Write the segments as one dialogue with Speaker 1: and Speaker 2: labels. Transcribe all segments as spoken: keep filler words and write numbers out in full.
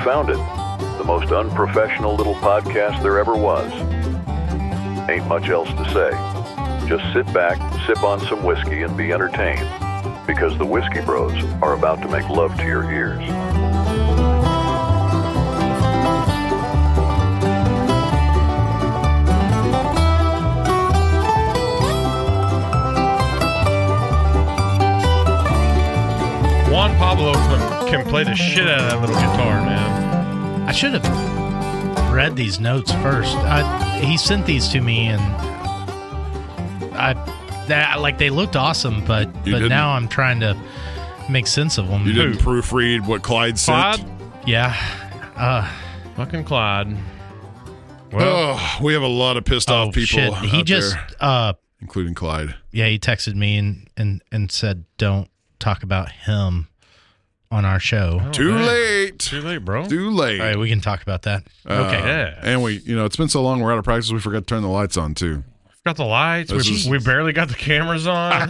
Speaker 1: found it. The most unprofessional little podcast there ever was. Ain't much else to say. Just sit back, sip on some whiskey, and be entertained. Because the Whiskey Bros are about to make love to your ears.
Speaker 2: Juan Pablo can play the shit out of that little guitar, man.
Speaker 3: I should have read these notes first. I, he sent these to me, and I that like they looked awesome, but
Speaker 4: You
Speaker 3: but
Speaker 4: didn't-
Speaker 3: now I'm trying to make sense of them.
Speaker 4: You didn't proofread what Clyde sent?
Speaker 2: Clyde?
Speaker 3: Yeah. Uh,
Speaker 2: Fucking Clyde. Well,
Speaker 4: Oh, we have a lot of pissed
Speaker 3: oh
Speaker 4: off people
Speaker 3: shit! He
Speaker 4: out
Speaker 3: just
Speaker 4: there,
Speaker 3: uh
Speaker 4: including Clyde.
Speaker 3: yeah he texted me and and and said don't talk about him on our show.
Speaker 2: oh,
Speaker 4: Too
Speaker 2: man.
Speaker 4: late.
Speaker 2: Too late, bro.
Speaker 4: Too late.
Speaker 3: All right, we can talk about that.
Speaker 4: Uh,
Speaker 3: okay.
Speaker 2: Yeah.
Speaker 4: And we, you know, it's been so long we're out of practice we forgot to turn the lights on too.
Speaker 2: Got the lights.
Speaker 4: This
Speaker 2: We,
Speaker 4: is-
Speaker 2: we barely got the cameras on.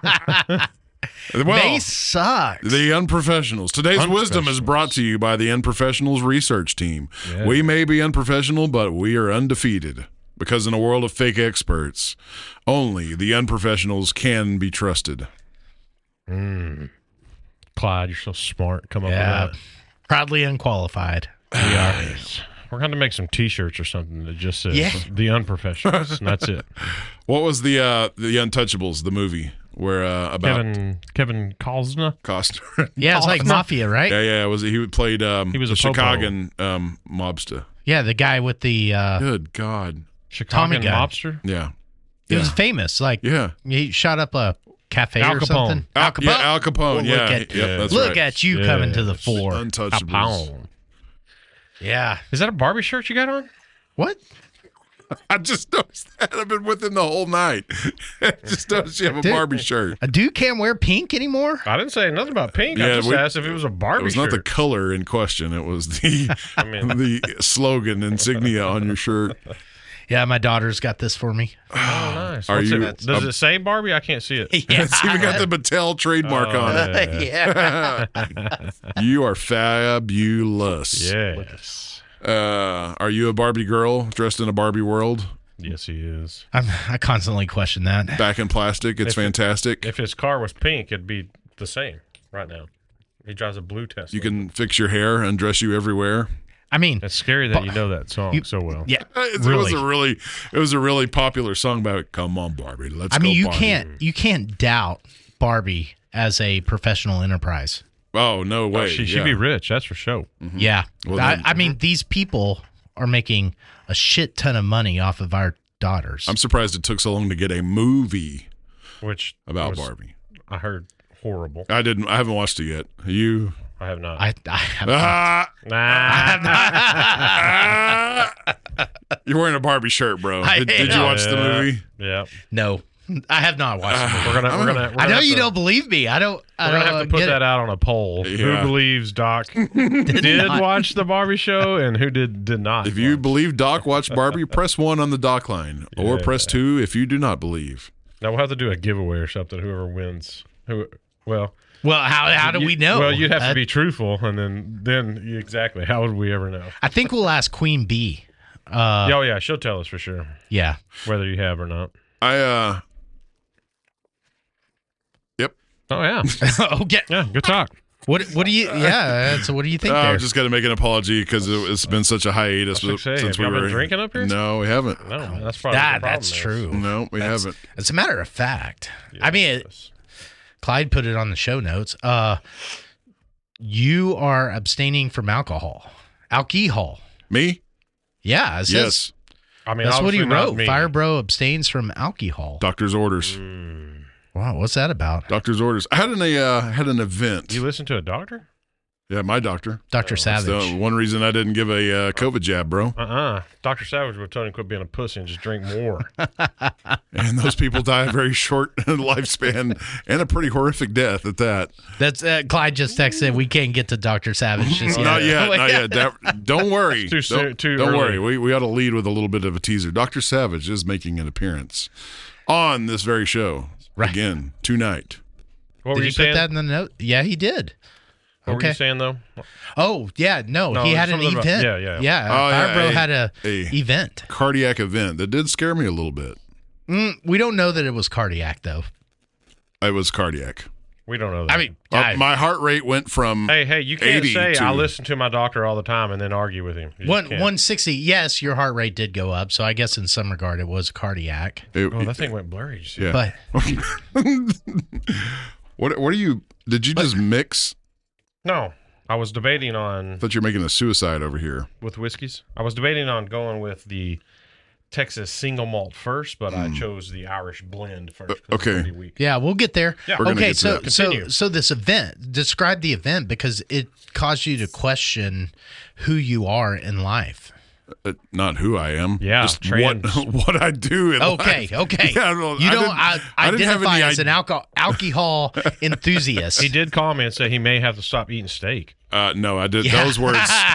Speaker 4: Well,
Speaker 3: They suck.
Speaker 4: the Unprofessionals. Today's wisdom is brought to you by the Unprofessionals research team.
Speaker 2: Yeah.
Speaker 4: We may be unprofessional, but we are undefeated. Because in a world of fake experts, only the unprofessionals can be trusted.
Speaker 2: mm. Clyde, you're so smart. Come up
Speaker 3: Yeah.
Speaker 2: with that.
Speaker 3: Proudly unqualified.
Speaker 2: We are. We're going to make some T-shirts or something that just says
Speaker 3: Yeah.
Speaker 2: the unprofessionals. And that's it.
Speaker 4: What was the uh, the Untouchables, the movie where uh, about
Speaker 2: Kevin Kevin Costner.
Speaker 4: Costner?
Speaker 3: Yeah, it's like Mafia, right?
Speaker 4: yeah, yeah. Was he played? Um,
Speaker 2: He was
Speaker 4: a
Speaker 2: a popo.
Speaker 4: Chicagan um, mobster.
Speaker 3: Yeah, the guy with the uh
Speaker 4: Good God.
Speaker 2: Chicago
Speaker 3: Tommy guy.
Speaker 2: mobster.
Speaker 4: Yeah.
Speaker 3: he
Speaker 4: Yeah.
Speaker 3: was famous. Like
Speaker 4: Yeah.
Speaker 3: he shot up a cafe
Speaker 2: Al
Speaker 3: or
Speaker 2: Capone.
Speaker 3: something.
Speaker 4: Al, yeah, Al Capone.
Speaker 3: Oh, look
Speaker 4: yeah.
Speaker 3: at-
Speaker 4: Yep, that's
Speaker 3: Look
Speaker 4: right.
Speaker 3: at you
Speaker 2: Yeah.
Speaker 3: coming to the fore.
Speaker 4: Untouchables.
Speaker 2: Capone.
Speaker 3: Yeah.
Speaker 2: Is that a Barbie shirt you got on?
Speaker 3: What?
Speaker 4: I just noticed that. I've been with him the whole night. I just noticed you have a
Speaker 3: Dude.
Speaker 4: Barbie shirt.
Speaker 3: A dude can't wear pink anymore?
Speaker 2: I didn't say nothing about pink. I
Speaker 4: Yeah,
Speaker 2: just
Speaker 4: we-
Speaker 2: asked if it was a Barbie
Speaker 4: It was
Speaker 2: shirt.
Speaker 4: not the color in question. It was the
Speaker 2: I mean,
Speaker 4: the slogan insignia on your shirt.
Speaker 3: Yeah, my daughter's got this for me.
Speaker 2: oh, nice.
Speaker 4: Are
Speaker 2: What's
Speaker 4: you-
Speaker 2: it, does it say Barbie? I can't see it.
Speaker 3: Yeah.
Speaker 4: It's even got the Mattel trademark
Speaker 2: Oh,
Speaker 4: on it.
Speaker 3: yeah.
Speaker 4: You are fabulous.
Speaker 2: Yes.
Speaker 4: Uh, are you a Barbie girl dressed in a Barbie world?
Speaker 2: Yes, he is.
Speaker 3: I'm, I constantly question that.
Speaker 4: Back in plastic. It's
Speaker 2: If it-
Speaker 4: fantastic.
Speaker 2: If his car was pink, it'd be the same right now. He drives a blue Tesla.
Speaker 4: You can fix your hair and dress you everywhere.
Speaker 3: I mean,
Speaker 2: It's scary that you know that song
Speaker 3: You-
Speaker 2: so well.
Speaker 3: yeah,
Speaker 4: It,
Speaker 3: really.
Speaker 4: was a really, it was a really popular song about "Come on, Barbie, let's
Speaker 3: I
Speaker 4: go."
Speaker 3: mean, you
Speaker 4: Barbie."
Speaker 3: can't you can't doubt Barbie as a professional enterprise.
Speaker 4: Oh no way!
Speaker 2: Oh, she should
Speaker 4: yeah.
Speaker 2: be rich. That's for sure.
Speaker 3: Yeah.
Speaker 4: Well,
Speaker 3: I,
Speaker 4: then-
Speaker 3: I mean, these people are making a shit ton of money off of our daughters.
Speaker 4: I'm surprised it took so long to get a movie
Speaker 2: Which
Speaker 4: about
Speaker 2: was,
Speaker 4: Barbie.
Speaker 2: I heard horrible.
Speaker 4: I didn't. I haven't watched it yet. You?
Speaker 2: I have not.
Speaker 3: I, I have
Speaker 4: Ah,
Speaker 2: nah.
Speaker 4: ah. You're wearing a Barbie shirt, bro.
Speaker 3: I
Speaker 4: Did, did you
Speaker 3: am.
Speaker 4: watch the
Speaker 2: Yeah.
Speaker 4: movie?
Speaker 2: Yeah.
Speaker 3: no, I have not watched it.
Speaker 2: We're gonna. We're gonna. We're
Speaker 3: I
Speaker 2: gonna
Speaker 3: know
Speaker 2: have
Speaker 3: you
Speaker 2: to,
Speaker 3: don't believe me. I don't. I
Speaker 2: We're
Speaker 3: don't
Speaker 2: gonna have to put
Speaker 3: get
Speaker 2: that
Speaker 3: it.
Speaker 2: out on a poll.
Speaker 4: Yeah.
Speaker 2: Who believes Doc did
Speaker 3: not.
Speaker 2: watch the Barbie show and who did did not?
Speaker 4: If you
Speaker 2: watch?
Speaker 4: believe Doc watched Barbie, press one on the Doc line, or
Speaker 2: Yeah.
Speaker 4: press two if you do not believe.
Speaker 2: now we'll have to do a giveaway or something. Whoever wins, who well.
Speaker 3: Well, how how do
Speaker 2: you-
Speaker 3: we know?
Speaker 2: Well, you'd have
Speaker 3: Uh,
Speaker 2: to be truthful, and then then you- exactly. How would we ever know?
Speaker 3: I think we'll ask Queen Bee. Uh,
Speaker 2: oh yeah, she'll tell us for sure
Speaker 3: yeah.
Speaker 2: whether you have or not.
Speaker 4: I uh, yep.
Speaker 2: Oh yeah,
Speaker 3: okay.
Speaker 2: yeah. Good talk.
Speaker 3: What what do you? Yeah. So what do you think
Speaker 4: Uh,
Speaker 3: there?
Speaker 4: I'm just got to make an apology because it, it's been such a hiatus
Speaker 2: I was gonna say,
Speaker 4: since
Speaker 2: have
Speaker 4: we
Speaker 2: y'all been
Speaker 4: were
Speaker 2: drinking up here?
Speaker 4: No, we haven't.
Speaker 2: No, that's probably
Speaker 3: that
Speaker 2: the problem
Speaker 3: that's
Speaker 2: is.
Speaker 3: true.
Speaker 4: No, we
Speaker 3: That's-
Speaker 4: haven't.
Speaker 3: As a matter of fact, I mean, it,
Speaker 2: Yes.
Speaker 3: Clyde put it on the show notes. Uh, you are abstaining from alcohol, alcohol.
Speaker 4: Me?
Speaker 3: Yeah, it says,
Speaker 4: Yes.
Speaker 2: I mean,
Speaker 3: that's what he
Speaker 2: obviously not
Speaker 3: wrote.
Speaker 2: me.
Speaker 3: Fire Bro abstains from alcohol.
Speaker 4: Doctor's orders.
Speaker 2: Mm.
Speaker 3: Wow, what's that about?
Speaker 4: Doctor's orders. I had an a uh, had an event.
Speaker 2: You listen to a doctor?
Speaker 4: Yeah, my doctor.
Speaker 3: Doctor
Speaker 4: That's
Speaker 3: Savage.
Speaker 4: the one reason I didn't give a uh, COVID jab, bro.
Speaker 2: Uh-uh. Doctor Savage would tell him to quit being a pussy and just drink more.
Speaker 4: And those people die a very short lifespan and a pretty horrific death at that.
Speaker 3: That's uh, Clyde just texted. We can't get to Doctor Savage just yet.
Speaker 4: Not yet, not yet. That, don't worry.
Speaker 2: Too soon-
Speaker 4: don't
Speaker 2: too
Speaker 4: don't
Speaker 2: early.
Speaker 4: worry. We we ought to lead with a little bit of a teaser. Doctor Savage is making an appearance on this very show
Speaker 3: Right.
Speaker 4: again tonight.
Speaker 2: What
Speaker 3: Did
Speaker 2: were
Speaker 3: you
Speaker 2: you
Speaker 3: put
Speaker 2: saying?
Speaker 3: that in the note? Yeah, he did.
Speaker 2: What
Speaker 3: Okay.
Speaker 2: were you saying though?
Speaker 3: Oh, yeah. No,
Speaker 2: No,
Speaker 3: he had an
Speaker 2: something about-
Speaker 3: event.
Speaker 2: yeah, yeah.
Speaker 3: Yeah.
Speaker 4: Oh, yeah,
Speaker 3: Fire Bro
Speaker 4: a-
Speaker 3: had a,
Speaker 4: a-
Speaker 3: event.
Speaker 4: Cardiac event that did scare me a little bit.
Speaker 3: Mm, we don't know that it was cardiac, though.
Speaker 4: It was cardiac.
Speaker 2: We don't know that.
Speaker 3: I mean,
Speaker 4: Uh,
Speaker 3: I-
Speaker 4: my heart rate went from
Speaker 2: hey, hey, you can't
Speaker 4: eighty
Speaker 2: say
Speaker 4: to-
Speaker 2: I listen to my doctor all the time and then argue with him. You just
Speaker 3: one,
Speaker 2: can't.
Speaker 3: one sixty. Yes, your heart rate did go up. So I guess in some regard it was cardiac.
Speaker 4: it-
Speaker 2: Oh, that thing went blurry. You see?
Speaker 4: yeah.
Speaker 3: But
Speaker 4: what what are you? Did you just mix?
Speaker 2: No, I was debating on
Speaker 4: I thought you were making a suicide over here.
Speaker 2: with whiskeys. I was debating on going with the Texas single malt first, but I chose the Irish blend first. 'cause it's
Speaker 4: Hmm. okay.
Speaker 2: pretty weak.
Speaker 3: yeah, we'll get there.
Speaker 2: Yeah.
Speaker 4: We're gonna
Speaker 3: Okay,
Speaker 4: get to
Speaker 3: so
Speaker 4: that.
Speaker 3: so
Speaker 2: Continue.
Speaker 3: so this event, describe the event because it caused you to question who you are in life.
Speaker 4: Uh, not who I am.
Speaker 2: Yeah,
Speaker 4: just
Speaker 2: trans.
Speaker 4: what what I do. In
Speaker 3: Okay,
Speaker 4: life.
Speaker 3: okay.
Speaker 4: Yeah, I don't-
Speaker 3: you
Speaker 4: I
Speaker 3: don't
Speaker 4: didn't-
Speaker 3: I,
Speaker 4: I didn't have
Speaker 3: identify
Speaker 4: any
Speaker 3: as
Speaker 4: id-
Speaker 3: an alcohol alcohol enthusiast.
Speaker 2: He did call me and say he may have to stop eating steak.
Speaker 4: Uh, no, I did.
Speaker 3: Yeah.
Speaker 4: Those words.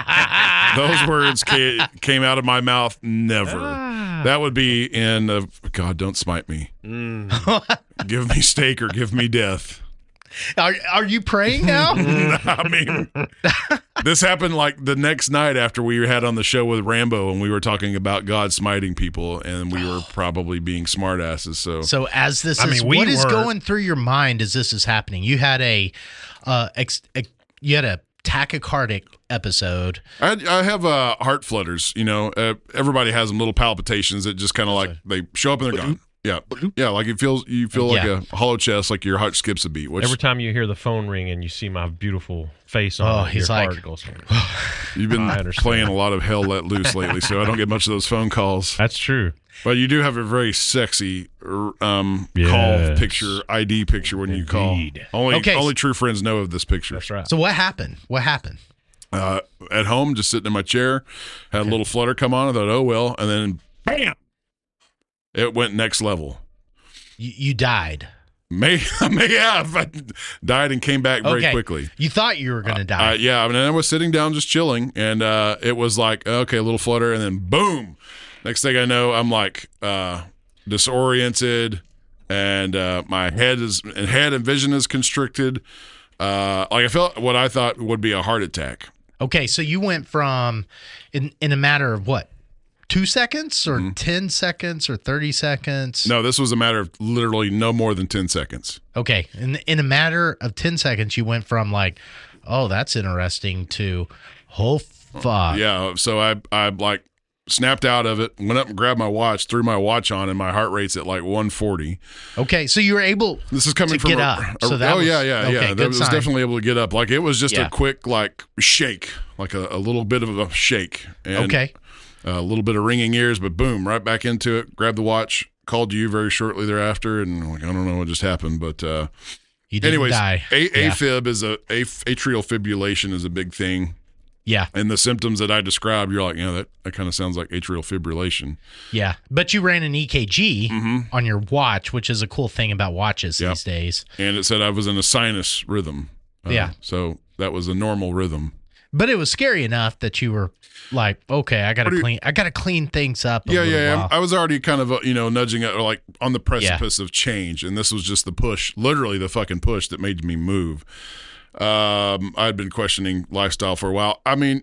Speaker 4: those words came, came out of my mouth. Never.
Speaker 2: Ah.
Speaker 4: That would be in. A, God, don't smite me.
Speaker 2: Mm.
Speaker 4: Give me steak or give me death.
Speaker 3: Are are you praying now?
Speaker 4: I mean, this happened like the next night after we had on the show with Rambo, and we were talking about God smiting people, and we were probably being smartasses. So,
Speaker 3: So as this
Speaker 2: I
Speaker 3: is,
Speaker 2: mean, we
Speaker 3: what is
Speaker 2: were-
Speaker 3: going through your mind as this is happening? You had a, uh, ex, ex, you had a tachycardic episode.
Speaker 4: I, I have uh, heart flutters. You know, uh, everybody has them, little palpitations that just kind of like they show up and they're gone. Yeah, yeah, like it feels. You feel like
Speaker 3: Yeah.
Speaker 4: a hollow chest, like your heart skips a beat. Which
Speaker 2: Every time you hear the phone ring and you see my beautiful face on
Speaker 3: Oh,
Speaker 2: it,
Speaker 3: he's
Speaker 2: your
Speaker 3: like-
Speaker 2: heart goes.
Speaker 4: you've been
Speaker 2: I understand.
Speaker 4: playing a lot of Hell Let Loose lately, so I don't get much of those phone calls.
Speaker 2: That's true.
Speaker 4: But you do have a very sexy er, um,
Speaker 2: Yes.
Speaker 4: call picture, I D picture when you call.
Speaker 2: Indeed.
Speaker 4: Only
Speaker 3: Okay.
Speaker 4: only true friends know of this picture.
Speaker 2: That's right.
Speaker 3: So what happened? What happened?
Speaker 4: Uh, at home, just sitting in my chair, had a little flutter come on. I thought, oh well, and then bam, it went next level.
Speaker 3: You, you died.
Speaker 4: May may have I died and came back very
Speaker 3: Okay.
Speaker 4: quickly.
Speaker 3: You thought you were going to die.
Speaker 4: Uh, yeah, I mean, I was sitting down just chilling, and uh, it was like, okay, a little flutter, and then boom. Next thing I know, I'm like uh, disoriented, and uh, my head is and head and vision is constricted. Uh, like I felt what I thought would be a heart attack.
Speaker 3: Okay, so you went from in in a matter of what? two seconds or ten seconds or thirty seconds?
Speaker 4: Mm-hmm. No, this was a matter of literally no more than ten seconds.
Speaker 3: Okay. In in a matter of ten seconds, you went from like, oh, that's interesting to, oh, fuck.
Speaker 4: Yeah, so I I like snapped out of it, went up and grabbed my watch, threw my watch on, and my heart rate's at like one forty.
Speaker 3: Okay, so you were able
Speaker 4: This is coming
Speaker 3: to
Speaker 4: from
Speaker 3: get
Speaker 4: a,
Speaker 3: up.
Speaker 4: a-
Speaker 3: So that
Speaker 4: oh
Speaker 3: was-
Speaker 4: yeah, yeah,
Speaker 3: okay,
Speaker 4: yeah.
Speaker 3: good
Speaker 4: That was
Speaker 3: sign.
Speaker 4: definitely able to get up. Like it was just
Speaker 3: Yeah.
Speaker 4: a quick like shake, like a, a little bit of a shake. And
Speaker 3: Okay.
Speaker 4: A little bit of ringing ears, but boom, right back into it. Grabbed the watch, called you very shortly thereafter, and like I don't know what just happened, but uh,
Speaker 3: You didn't
Speaker 4: anyways,
Speaker 3: die.
Speaker 4: A-
Speaker 3: Yeah.
Speaker 4: AFib is a, a atrial fibrillation is a big thing.
Speaker 3: Yeah,
Speaker 4: And the symptoms that I described, you're like, yeah, that, that kind of sounds like atrial fibrillation.
Speaker 3: yeah. But you ran an E K G on your watch, which is a cool thing about watches
Speaker 4: Yep.
Speaker 3: these days.
Speaker 4: And it said I was in a sinus rhythm. Uh,
Speaker 3: Yeah.
Speaker 4: So that was a normal rhythm.
Speaker 3: But it was scary enough that you were like, okay, I gotta
Speaker 4: What do you-
Speaker 3: clean, I gotta clean things up. A
Speaker 4: Yeah,
Speaker 3: little
Speaker 4: yeah.
Speaker 3: while.
Speaker 4: I was already kind of, uh, you know, nudging it, or like on the precipice of change. And this was just the push, literally the fucking push that made me move. Um, I'd been questioning lifestyle for a while. I mean,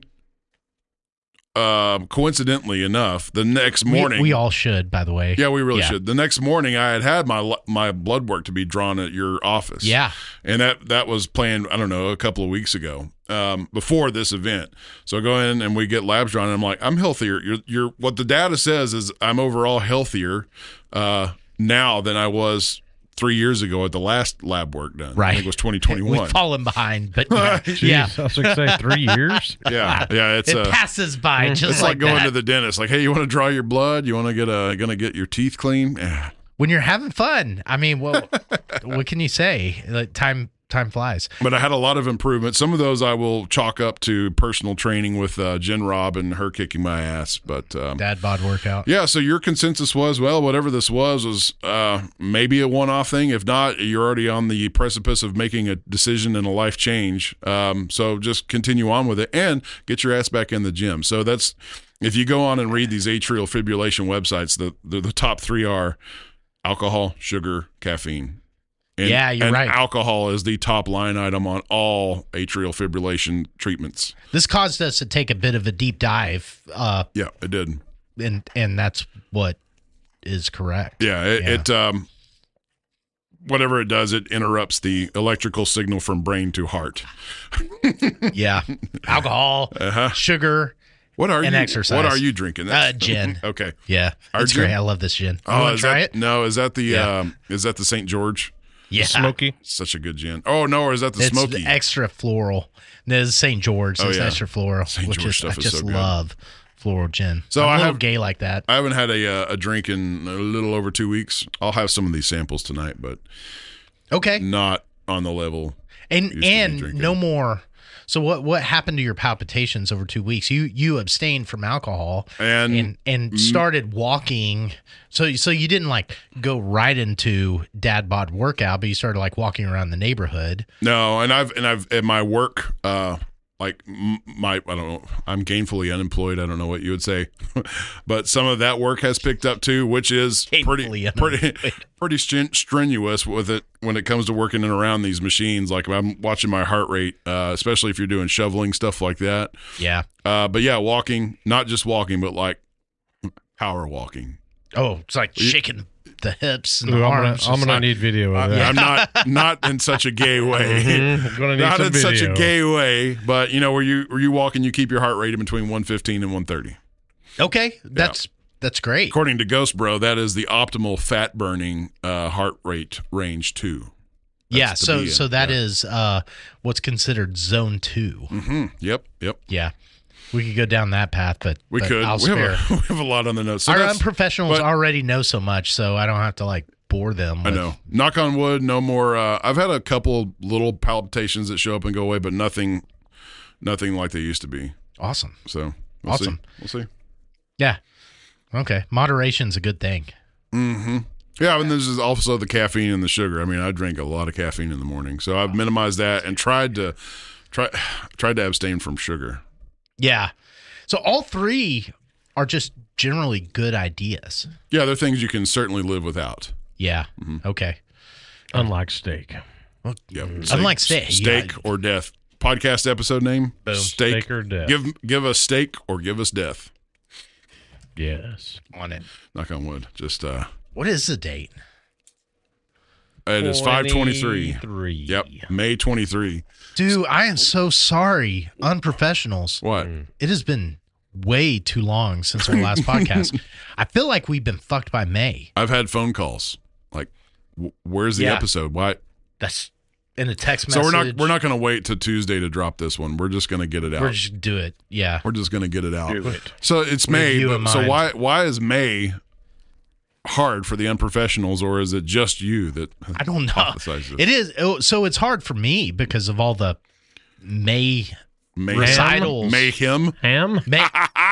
Speaker 4: um, coincidentally enough, the next
Speaker 3: We-
Speaker 4: morning,
Speaker 3: we, all should, by the way.
Speaker 4: yeah, we really
Speaker 3: Yeah.
Speaker 4: should. The next morning, I had had my my blood work to be drawn at your office.
Speaker 3: Yeah.
Speaker 4: and that that was planned. I don't know, a couple of weeks ago, um, before this event. So I go in and we get labs drawn, and I'm like, I'm healthier. You're you're what the data says is I'm overall healthier uh, now than I was three years ago at the last lab work done.
Speaker 3: Right.
Speaker 4: I think it was twenty twenty-one.
Speaker 3: We've fallen behind, but yeah,
Speaker 2: Jeez,
Speaker 3: yeah.
Speaker 2: I was going to say three years.
Speaker 4: yeah, yeah. It's
Speaker 3: it
Speaker 4: uh,
Speaker 3: passes by just
Speaker 4: it's
Speaker 3: like,
Speaker 4: like going
Speaker 3: that.
Speaker 4: to the dentist. Like, hey, you want to draw your blood? You want to get a gonna get your teeth clean? Eh.
Speaker 3: When you're having fun. I mean, well, what can you say? Like, time time flies.
Speaker 4: But I had a lot of improvement. Some of those I will chalk up to personal training with uh, Jen Robb and her kicking my ass. But um,
Speaker 3: Dad bod workout.
Speaker 4: yeah, so your consensus was, well, whatever this was, was uh, maybe a one-off thing. If not, you're already on the precipice of making a decision and a life change. Um, so just continue on with it and get your ass back in the gym. So that's, if you go on and read these atrial fibrillation websites, the, the, the top three are alcohol, sugar, caffeine. And,
Speaker 3: Yeah, you're
Speaker 4: and
Speaker 3: right.
Speaker 4: alcohol is the top line item on all atrial fibrillation treatments.
Speaker 3: This caused us to take a bit of a deep dive, uh,
Speaker 4: Yeah, it did.
Speaker 3: and and that's what is correct.
Speaker 4: Yeah, it,
Speaker 3: Yeah.
Speaker 4: it um, whatever it does, it interrupts the electrical signal from brain to heart.
Speaker 3: Yeah, alcohol,
Speaker 4: Uh-huh.
Speaker 3: sugar,
Speaker 4: What are
Speaker 3: and
Speaker 4: you?
Speaker 3: exercise.
Speaker 4: What are you drinking?
Speaker 3: Uh, gin.
Speaker 4: Okay.
Speaker 3: Yeah,
Speaker 4: Our
Speaker 3: it's
Speaker 4: gin?
Speaker 3: great. I love this gin. You
Speaker 4: Oh,
Speaker 3: want to
Speaker 4: is
Speaker 3: try
Speaker 4: that,
Speaker 3: it?
Speaker 4: No, is that the
Speaker 3: Yeah.
Speaker 4: um, is that the Saint George?
Speaker 3: Yeah,
Speaker 2: Smoky.
Speaker 4: Such a good gin. Oh no, or is that the
Speaker 3: it's
Speaker 4: smoky?
Speaker 3: extra floral. No, it's Saint George.
Speaker 4: Oh,
Speaker 3: It's
Speaker 4: yeah.
Speaker 3: extra floral,
Speaker 4: Saint
Speaker 3: which
Speaker 4: George
Speaker 3: is
Speaker 4: stuff
Speaker 3: I
Speaker 4: is
Speaker 3: just
Speaker 4: so good.
Speaker 3: love floral gin.
Speaker 4: So
Speaker 3: I'm
Speaker 4: I
Speaker 3: a little
Speaker 4: have-
Speaker 3: gay like that.
Speaker 4: I haven't had a uh, a drink in a little over two weeks. I'll have some of these samples tonight, but
Speaker 3: Okay,
Speaker 4: not on the level.
Speaker 3: and
Speaker 4: used to be
Speaker 3: and
Speaker 4: drinking.
Speaker 3: no more. So what what happened to your palpitations over two weeks? You you abstained from alcohol
Speaker 4: And,
Speaker 3: and and started walking. So so you didn't like go right into dad bod workout, but you started like walking around the neighborhood.
Speaker 4: no, and I've and I've at my work, uh, like m- my I don't know, I'm gainfully unemployed. I don't know what you would say, but some of that work has picked up too, which is pretty
Speaker 3: Gainfully
Speaker 4: pretty
Speaker 3: unemployed.
Speaker 4: pretty stren- strenuous with it when it comes to working in and around these machines. Like I'm watching my heart rate, uh, especially if you're doing shoveling stuff like that.
Speaker 3: Yeah.
Speaker 4: Uh, but yeah, walking, not just walking, but like power walking.
Speaker 3: Oh, it's like shaking the hips and
Speaker 2: Ooh,
Speaker 3: the
Speaker 2: I'm gonna,
Speaker 3: arms.
Speaker 2: I'm
Speaker 3: It's
Speaker 2: gonna
Speaker 3: like-
Speaker 2: need video of
Speaker 4: I,
Speaker 2: that.
Speaker 4: I'm not not in such a gay way.
Speaker 2: Mhm. I'm gonna need
Speaker 4: Not
Speaker 2: some
Speaker 4: in such a
Speaker 2: video.
Speaker 4: gay way, but you know where you where you walk and you keep your heart rate in between one fifteen and one thirty.
Speaker 3: okay, that's that's great.
Speaker 4: According to Ghost Bro, that is the optimal fat burning uh, heart rate range two.
Speaker 3: Yeah.
Speaker 4: That's to
Speaker 3: So
Speaker 4: be in.
Speaker 3: so that
Speaker 4: Yeah.
Speaker 3: is uh, what's considered zone two.
Speaker 4: Mm-hmm. Yep, yep.
Speaker 3: Yeah. We could go down that path, but
Speaker 4: We
Speaker 3: but
Speaker 4: could.
Speaker 3: I'll
Speaker 4: We
Speaker 3: spare.
Speaker 4: have, a, we have a lot on the notes. So
Speaker 3: Our
Speaker 4: that's-
Speaker 3: unprofessionals
Speaker 4: but-
Speaker 3: already know so much, so I don't have to like bore them.
Speaker 4: I
Speaker 3: with-
Speaker 4: know. Knock on wood, no more. Uh, I've had a couple little palpitations that show up and go away, but nothing, nothing like they used to be.
Speaker 3: Awesome.
Speaker 4: So we'll
Speaker 3: Awesome.
Speaker 4: see. We'll see.
Speaker 3: Yeah. Okay. Moderation's a good thing.
Speaker 4: Mm-hmm. Yeah, and this is also the caffeine and the sugar. I mean, I drink a lot of caffeine in the morning, so I've minimized that and tried to try tried to abstain from sugar.
Speaker 3: Yeah. So all three are just generally good ideas.
Speaker 4: Yeah, they're things you can certainly live without.
Speaker 3: Yeah.
Speaker 4: Mm-hmm.
Speaker 3: Okay.
Speaker 2: Unlike steak.
Speaker 4: Yep.
Speaker 3: Unlike steak,
Speaker 4: steak
Speaker 3: yeah.
Speaker 4: or death. Podcast episode name:
Speaker 3: Boom.
Speaker 4: Steak.
Speaker 2: Steak or death.
Speaker 4: Give give us steak or give us death.
Speaker 2: Yes.
Speaker 3: On it.
Speaker 4: Knock on wood. Just uh,
Speaker 3: What is the date?
Speaker 4: it is five twenty-three.
Speaker 2: Three.
Speaker 4: Yep, May twenty-three.
Speaker 3: Dude, I am so sorry. Unprofessionals.
Speaker 4: What?
Speaker 3: It has been way too long since our last podcast. I feel like we've been fucked by May.
Speaker 4: I've had phone calls like, w- "Where's the
Speaker 3: Yeah.
Speaker 4: episode? Why?"
Speaker 3: That's in a text
Speaker 4: So
Speaker 3: message.
Speaker 4: we're not we're not going to wait till Tuesday to drop this one. We're just going to get it out.
Speaker 3: We're just do it. Yeah.
Speaker 4: We're just going to get it out.
Speaker 2: Do it.
Speaker 4: So it's May.
Speaker 3: you
Speaker 4: But,
Speaker 3: in
Speaker 4: so
Speaker 3: mind.
Speaker 4: why why is May hard for the unprofessionals, or is it just you that?
Speaker 3: I don't know.
Speaker 4: hypothesizes this?
Speaker 3: It is oh, so it's hard for me because of all the May
Speaker 4: May
Speaker 3: recitals.
Speaker 4: mayhem.
Speaker 2: Ham?
Speaker 3: May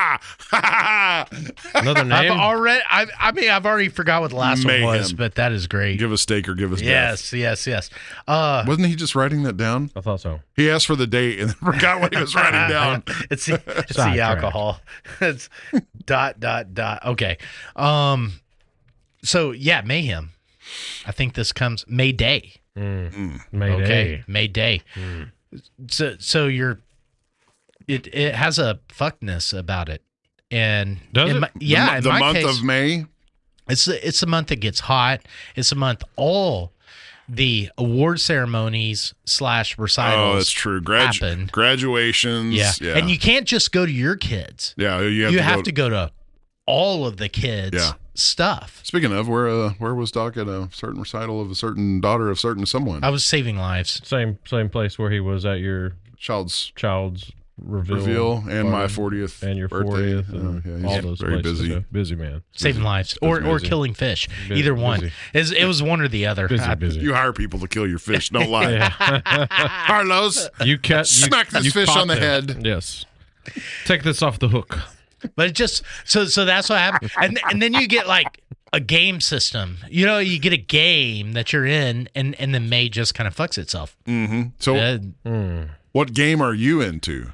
Speaker 2: Another
Speaker 3: I've
Speaker 2: name?
Speaker 3: already I, I mean I've already forgot what the last
Speaker 4: Mayhem.
Speaker 3: one was, but that is great.
Speaker 4: Give us steak or give us death.
Speaker 3: Yes, yes, yes. Uh
Speaker 4: Wasn't he just writing that down?
Speaker 2: I thought so.
Speaker 4: He asked for the date and then forgot what he was writing down.
Speaker 3: it's the, it's the
Speaker 2: Sidetrack.
Speaker 3: alcohol. It's dot dot dot. Okay. Um so yeah, mayhem. I think this comes May Day.
Speaker 2: Mm. Mayday.
Speaker 3: Okay. May Day. So so you're it it has a fuckness about it. And
Speaker 2: Does
Speaker 3: in
Speaker 2: it?
Speaker 3: my- yeah,
Speaker 4: the,
Speaker 3: in
Speaker 4: the
Speaker 3: my
Speaker 4: month
Speaker 3: case,
Speaker 4: of May.
Speaker 3: It's the, it's a month that gets hot. It's a month all the award ceremonies slash recitals.
Speaker 4: Oh, that's true. Grad-
Speaker 3: happen.
Speaker 4: graduations.
Speaker 3: Yeah.
Speaker 4: yeah.
Speaker 3: and you can't just go to your kids.
Speaker 4: yeah, you have
Speaker 3: You
Speaker 4: to
Speaker 3: have
Speaker 4: go.
Speaker 3: to go to all of the kids'
Speaker 4: Yeah.
Speaker 3: stuff.
Speaker 4: Speaking of, where uh, where was Doc at a certain recital of a certain daughter of certain someone?
Speaker 3: I was saving lives.
Speaker 2: Same same place where he was at your
Speaker 4: Child's
Speaker 2: child's reveal,
Speaker 4: reveal and my
Speaker 2: party
Speaker 4: fortieth
Speaker 2: and your
Speaker 4: birthday.
Speaker 2: fortieth
Speaker 4: Oh,
Speaker 2: and
Speaker 4: yeah, he's
Speaker 2: all those
Speaker 4: very
Speaker 2: places.
Speaker 4: busy.
Speaker 2: So busy man.
Speaker 3: Saving lives, or or
Speaker 2: busy.
Speaker 3: killing fish.
Speaker 2: Busy,
Speaker 3: Either one.
Speaker 2: busy.
Speaker 3: It's- It was one or the other.
Speaker 2: Busy,
Speaker 3: I-
Speaker 2: busy.
Speaker 4: You hire people to kill your fish. Don't lie,
Speaker 2: Yeah.
Speaker 4: Carlos.
Speaker 2: You cut. You,
Speaker 4: Smack this
Speaker 2: you
Speaker 4: fish
Speaker 2: caught
Speaker 4: on the
Speaker 2: them.
Speaker 4: head.
Speaker 2: Yes. Take this off the hook.
Speaker 3: But it just so so that's what happened. And and then you get like a game system. You know, you get a game that you're in, and and then May just kind of fucks itself.
Speaker 4: Mm-hmm. So,
Speaker 3: Uh,
Speaker 2: Mm.
Speaker 4: what game are you into?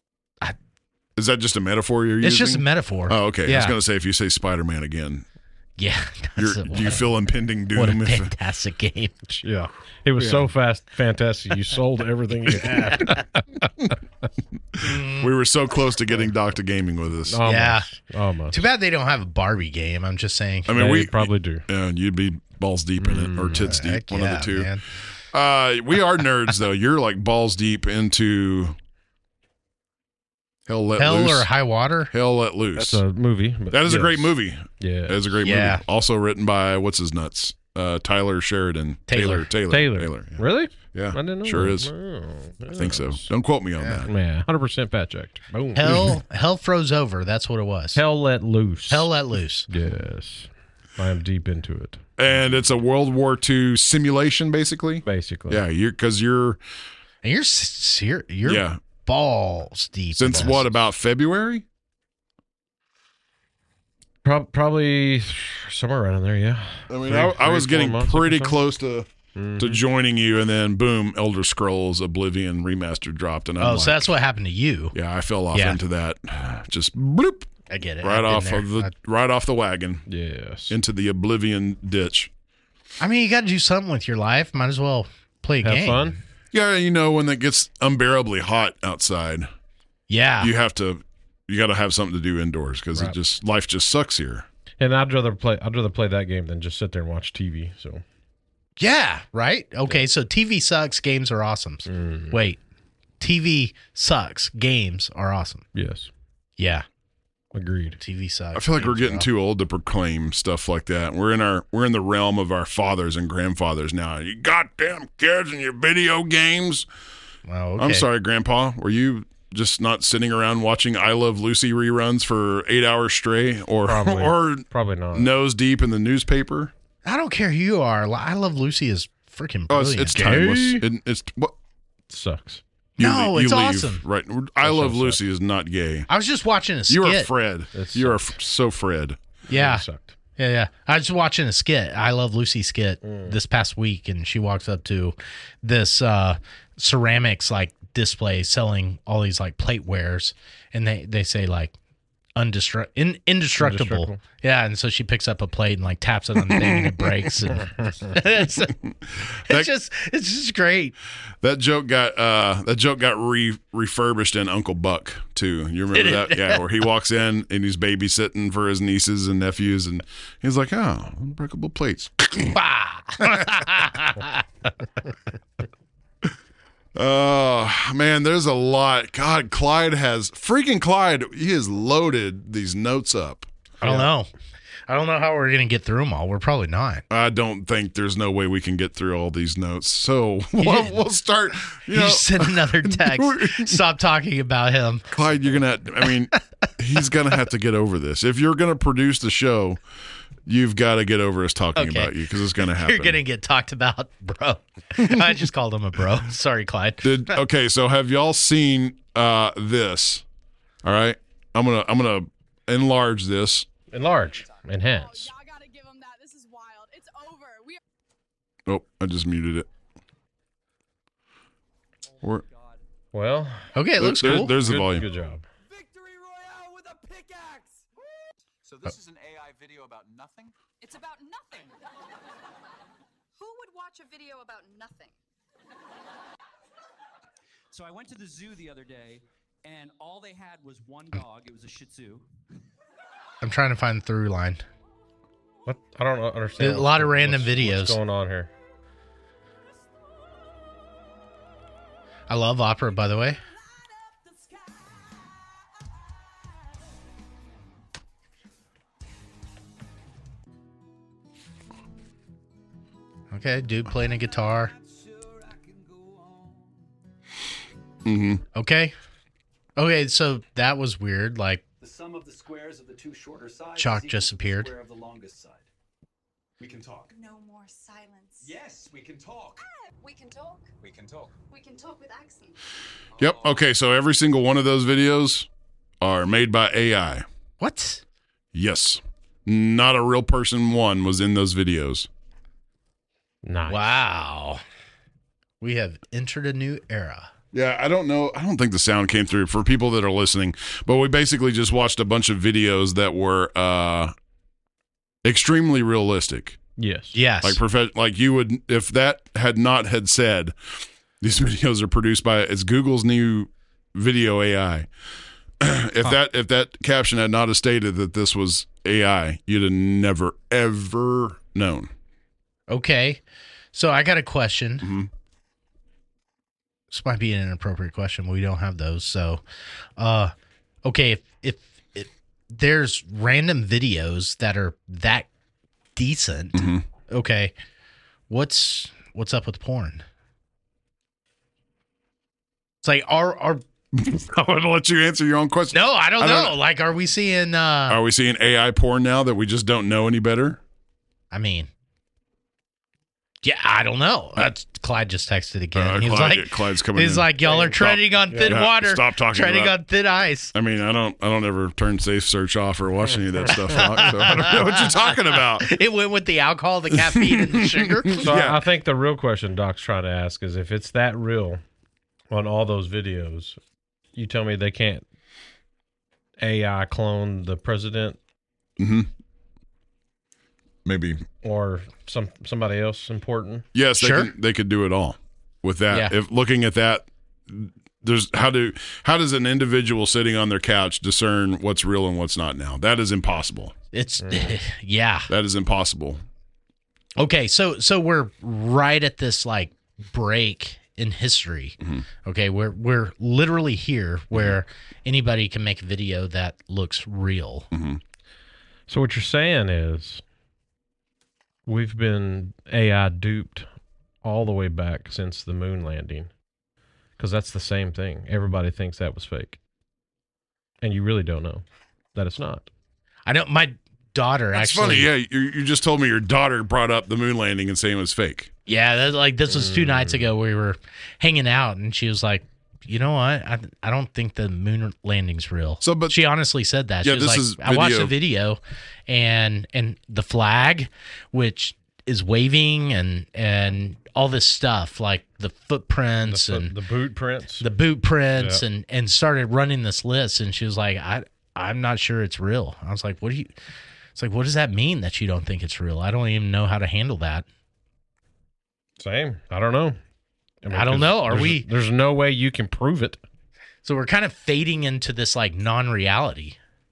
Speaker 3: I-
Speaker 4: Is that just a metaphor you're using?
Speaker 3: it's just a metaphor.
Speaker 4: Oh, okay. I was
Speaker 3: Yeah.
Speaker 4: going to say if you say Spider-Man again,
Speaker 3: Yeah.
Speaker 4: You're,
Speaker 3: that's a-
Speaker 4: do you feel impending doom?
Speaker 3: What a
Speaker 4: if-
Speaker 3: fantastic game.
Speaker 2: Yeah. It was so fast, fantastic. You sold everything you had.
Speaker 4: we were so close to getting Doctor Gaming with us.
Speaker 2: Almost.
Speaker 3: Yeah.
Speaker 2: Almost.
Speaker 3: Too bad they don't have a Barbie game. I'm just saying.
Speaker 4: I mean,
Speaker 2: They
Speaker 4: we
Speaker 2: probably do.
Speaker 4: Yeah, you'd be balls deep in it or tits deep,
Speaker 3: Heck
Speaker 4: one
Speaker 3: yeah,
Speaker 4: of the two.
Speaker 3: man.
Speaker 4: Uh, we are nerds though. You're like balls deep into Hell Let
Speaker 3: Hell
Speaker 4: Loose.
Speaker 3: or High Water?
Speaker 4: Hell Let Loose.
Speaker 2: That's a movie. but
Speaker 4: that is a
Speaker 2: yes.
Speaker 4: great movie.
Speaker 2: Yeah.
Speaker 4: That is a great
Speaker 3: Yeah.
Speaker 4: movie. Also written by what's his nuts? Uh, Tyler Sheridan.
Speaker 3: Taylor.
Speaker 4: Taylor.
Speaker 2: Taylor.
Speaker 4: Taylor. Yeah.
Speaker 2: Really?
Speaker 4: Yeah.
Speaker 2: I didn't know.
Speaker 4: Sure
Speaker 2: that.
Speaker 4: is.
Speaker 2: Oh,
Speaker 4: I think so.
Speaker 2: yes.
Speaker 4: Don't quote me on that.
Speaker 2: Yeah. one hundred percent fact checked. Boom.
Speaker 3: Hell, Hell Froze Over. That's what it was.
Speaker 2: Hell let loose.
Speaker 3: Hell Let Loose.
Speaker 2: Yes. I am deep into it,
Speaker 4: And it's a World War Two simulation, basically.
Speaker 2: basically.
Speaker 4: Yeah, you're because you're
Speaker 3: And you're ser- you're
Speaker 4: yeah.
Speaker 3: balls deep.
Speaker 4: Since
Speaker 3: in this.
Speaker 4: what about February?
Speaker 2: Pro- probably somewhere around in there, yeah.
Speaker 4: I mean,
Speaker 2: Three-
Speaker 4: I, I
Speaker 2: three,
Speaker 4: was
Speaker 2: four
Speaker 4: getting
Speaker 2: months
Speaker 4: pretty
Speaker 2: or so.
Speaker 4: close to to joining you, and then boom, Elder Scrolls Oblivion remastered dropped, and I'm
Speaker 3: Oh,
Speaker 4: like,
Speaker 3: so that's what happened to you.
Speaker 4: yeah, I fell off
Speaker 3: Yeah.
Speaker 4: into that, just bloop,
Speaker 3: I get it.
Speaker 4: right
Speaker 3: I've been
Speaker 4: off
Speaker 3: there.
Speaker 4: of the
Speaker 3: I,
Speaker 4: right off the wagon
Speaker 2: Yes.
Speaker 4: into the Oblivion ditch.
Speaker 3: I mean, you got to do something with your life. Might as well play a
Speaker 2: Have
Speaker 3: game.
Speaker 2: fun.
Speaker 4: Yeah, you know when it gets unbearably hot outside,
Speaker 3: Yeah.
Speaker 4: you have to, you got to have something to do indoors because
Speaker 2: Right.
Speaker 4: it just life just sucks here.
Speaker 2: And I'd rather play. I'd rather play that game than just sit there and watch T V. So
Speaker 3: yeah. Right. Okay. So T V sucks. Games are awesome.
Speaker 2: Mm.
Speaker 3: Wait. T V sucks. Games are awesome.
Speaker 2: yes,
Speaker 3: Yeah.
Speaker 2: agreed.
Speaker 3: T V sucks.
Speaker 4: I feel like we're
Speaker 3: games are
Speaker 4: getting too old to proclaim stuff like that. We're in our we're in the realm of our fathers and grandfathers now. You goddamn kids and your video games.
Speaker 3: awesome. Oh, okay.
Speaker 4: I'm sorry, Grandpa. Were you just not sitting around watching I Love Lucy reruns for eight hours straight, or
Speaker 2: Probably.
Speaker 4: or
Speaker 2: Probably not.
Speaker 4: nose deep in the newspaper?
Speaker 3: I don't care who you are. I Love Lucy is freaking
Speaker 4: Oh, it's,
Speaker 3: brilliant.
Speaker 4: it's timeless. It, it's what
Speaker 2: Sucks.
Speaker 4: you,
Speaker 3: No,
Speaker 4: le- you
Speaker 3: it's
Speaker 4: leave,
Speaker 3: awesome.
Speaker 4: Right. I
Speaker 2: That
Speaker 4: Love
Speaker 2: show
Speaker 4: Lucy is not gay.
Speaker 3: I was just watching a skit.
Speaker 4: You are Fred.
Speaker 2: It
Speaker 4: You are f- so Fred.
Speaker 3: Yeah.
Speaker 2: It sucked.
Speaker 3: Yeah, yeah. I was watching a skit, I Love Lucy skit
Speaker 2: Mm.
Speaker 3: this past week, and she walks up to this uh, ceramics like display selling all these like platewares, and they they say like undestru- in, indestructible.
Speaker 2: Indestructible.
Speaker 3: Yeah, and so she picks up a plate and like taps it on the thing and it breaks. And it's, it's
Speaker 4: That-
Speaker 3: just it's just great.
Speaker 4: That joke got uh that joke got re- refurbished in Uncle Buck too. You remember that? Yeah, where he walks in and he's babysitting for his nieces and nephews, and he's like, "Oh, unbreakable plates."
Speaker 3: Bah!
Speaker 4: Oh man, there's a lot. God, Clyde has freaking Clyde. He has loaded these notes up.
Speaker 3: I don't know. I don't know how we're gonna get through them all. We're probably not.
Speaker 4: I don't think there's no way we can get through all these notes. So we'll, we'll start. You
Speaker 3: You
Speaker 4: know,
Speaker 3: just send another text. Stop talking about him.
Speaker 4: Clyde, you're gonna. I mean, he's gonna have to get over this. If you're gonna produce the show, you've got to get over us talking
Speaker 3: Okay.
Speaker 4: about you because it's gonna happen.
Speaker 3: You're gonna get talked about, bro. I just called him a bro. Sorry, Clyde.
Speaker 4: Did okay? So have y'all seen uh, this? All right, I'm gonna I'm gonna enlarge this.
Speaker 2: Enlarge. Enhance.
Speaker 5: Y'all gotta give him that. This is wild. It's over. We
Speaker 4: Oh, I just muted it. We're,
Speaker 2: Well,
Speaker 3: Okay, it looks
Speaker 4: there-
Speaker 3: cool.
Speaker 4: There's the
Speaker 2: good,
Speaker 4: volume.
Speaker 2: good job.
Speaker 6: Victory Royale with a pickaxe! So this is an A I video about nothing?
Speaker 5: It's about nothing. Who would watch a video about nothing?
Speaker 7: So I went to the zoo the other day, and all they had was one dog. It was a Shih Tzu.
Speaker 3: I'm trying to find the through line.
Speaker 2: What? I don't understand.
Speaker 3: A lot of random
Speaker 2: what's-
Speaker 3: videos.
Speaker 2: What's going on here?
Speaker 3: I love opera, by the way. Okay, dude playing a guitar.
Speaker 4: Mm-hmm.
Speaker 3: Okay. Okay, so that was weird. Like,
Speaker 8: The sum of the squares of the two shorter sides
Speaker 3: Chalk
Speaker 8: is
Speaker 3: just
Speaker 8: equal to the
Speaker 3: appeared.
Speaker 8: square of the longest side. We can talk.
Speaker 5: No more silence.
Speaker 8: Yes, we can talk.
Speaker 5: We can talk.
Speaker 8: We can talk.
Speaker 5: We can talk with accent.
Speaker 4: Yep. Okay. So every single one of those videos are made by A I.
Speaker 3: what?
Speaker 4: Yes. Not a real person. One was in those videos.
Speaker 2: Nice.
Speaker 3: Wow. We have entered a new era.
Speaker 4: Yeah, I don't know. I don't think the sound came through for people that are listening, but we basically just watched a bunch of videos that were uh, extremely realistic.
Speaker 2: Yes.
Speaker 3: Yes.
Speaker 4: Like prof- like you would, if that had not had said, these videos are produced by, it's Google's new video A I. if huh. that if that caption had not have stated that this was A I, you'd have never ever known.
Speaker 3: Okay, so I got a question.
Speaker 4: Mm-hmm.
Speaker 3: This might be an inappropriate question, but we don't have those. So, uh, okay, if, if if there's random videos that are that decent,
Speaker 4: mm-hmm.
Speaker 3: okay, what's what's up with porn? It's like our our.
Speaker 4: I want to let you answer your own question.
Speaker 3: No, I don't,
Speaker 4: I don't
Speaker 3: know.
Speaker 4: know.
Speaker 3: Like, are we seeing? Uh,
Speaker 4: Are we seeing A I porn now that we just don't know any better?
Speaker 3: I mean, yeah, I don't know. That's, Clyde just texted again.
Speaker 4: Uh,
Speaker 3: he was
Speaker 4: Clyde,
Speaker 3: like,
Speaker 4: Clyde's coming
Speaker 3: he's
Speaker 4: in.
Speaker 3: like, y'all are
Speaker 4: Stop.
Speaker 3: treading on thin
Speaker 4: Yeah,
Speaker 3: water.
Speaker 4: stop talking
Speaker 3: Treading
Speaker 4: about-
Speaker 3: on thin ice.
Speaker 4: I mean, I don't, I don't ever turn Safe Search off or watch any of that stuff. Doc, so I don't know what you're talking about.
Speaker 3: It went with the alcohol, the caffeine, and the sugar.
Speaker 2: So
Speaker 4: Yeah.
Speaker 2: I, I think the real question Doc's trying to ask is if it's that real on all those videos, you tell me they can't A I clone the president
Speaker 4: Mm-hmm. Maybe.
Speaker 2: or some somebody else important?
Speaker 4: Yes, they
Speaker 3: Sure.
Speaker 4: can, they could do it all with that.
Speaker 3: Yeah.
Speaker 4: If looking at that, there's how do how does an individual sitting on their couch discern what's real and what's not now? That is impossible.
Speaker 3: It's, yeah.
Speaker 4: That is impossible.
Speaker 3: Okay, so so we're right at this like break in history.
Speaker 4: Mm-hmm.
Speaker 3: Okay, we're we're literally here where anybody can make a video that looks real.
Speaker 4: Mm-hmm.
Speaker 2: So what you're saying is we've been A I duped all the way back since the moon landing, because that's the same thing. Everybody thinks that was fake, and you really don't know that it's not.
Speaker 3: I know my daughter
Speaker 4: That's
Speaker 3: actually.
Speaker 4: funny. Yeah, you, you just told me your daughter brought up the moon landing and saying it was fake.
Speaker 3: Yeah, that, like this was two
Speaker 2: Mm.
Speaker 3: nights ago. We were hanging out, and she was like, "You know what? I I don't think the moon landing's real."
Speaker 4: So, but
Speaker 3: she honestly said that.
Speaker 4: Yeah,
Speaker 3: she was
Speaker 4: this
Speaker 3: like,
Speaker 4: is
Speaker 3: "I watched
Speaker 4: video.
Speaker 3: the video, and and the flag, which is waving, and and all this stuff, like the footprints
Speaker 2: The, foot-
Speaker 3: and
Speaker 2: the boot prints.
Speaker 3: the boot prints,
Speaker 2: Yeah.
Speaker 3: and and started running this list." And she was like, "I I'm not sure it's real." I was like, "What do you?" It's like, what does that mean that you don't think it's real? I don't even know how to handle that.
Speaker 2: Same. I don't know. mean,
Speaker 3: I don't
Speaker 2: 'cause
Speaker 3: know. Are
Speaker 2: there's-
Speaker 3: we-
Speaker 2: There's no way you can prove it.
Speaker 3: So we're kind of fading into this like non-reality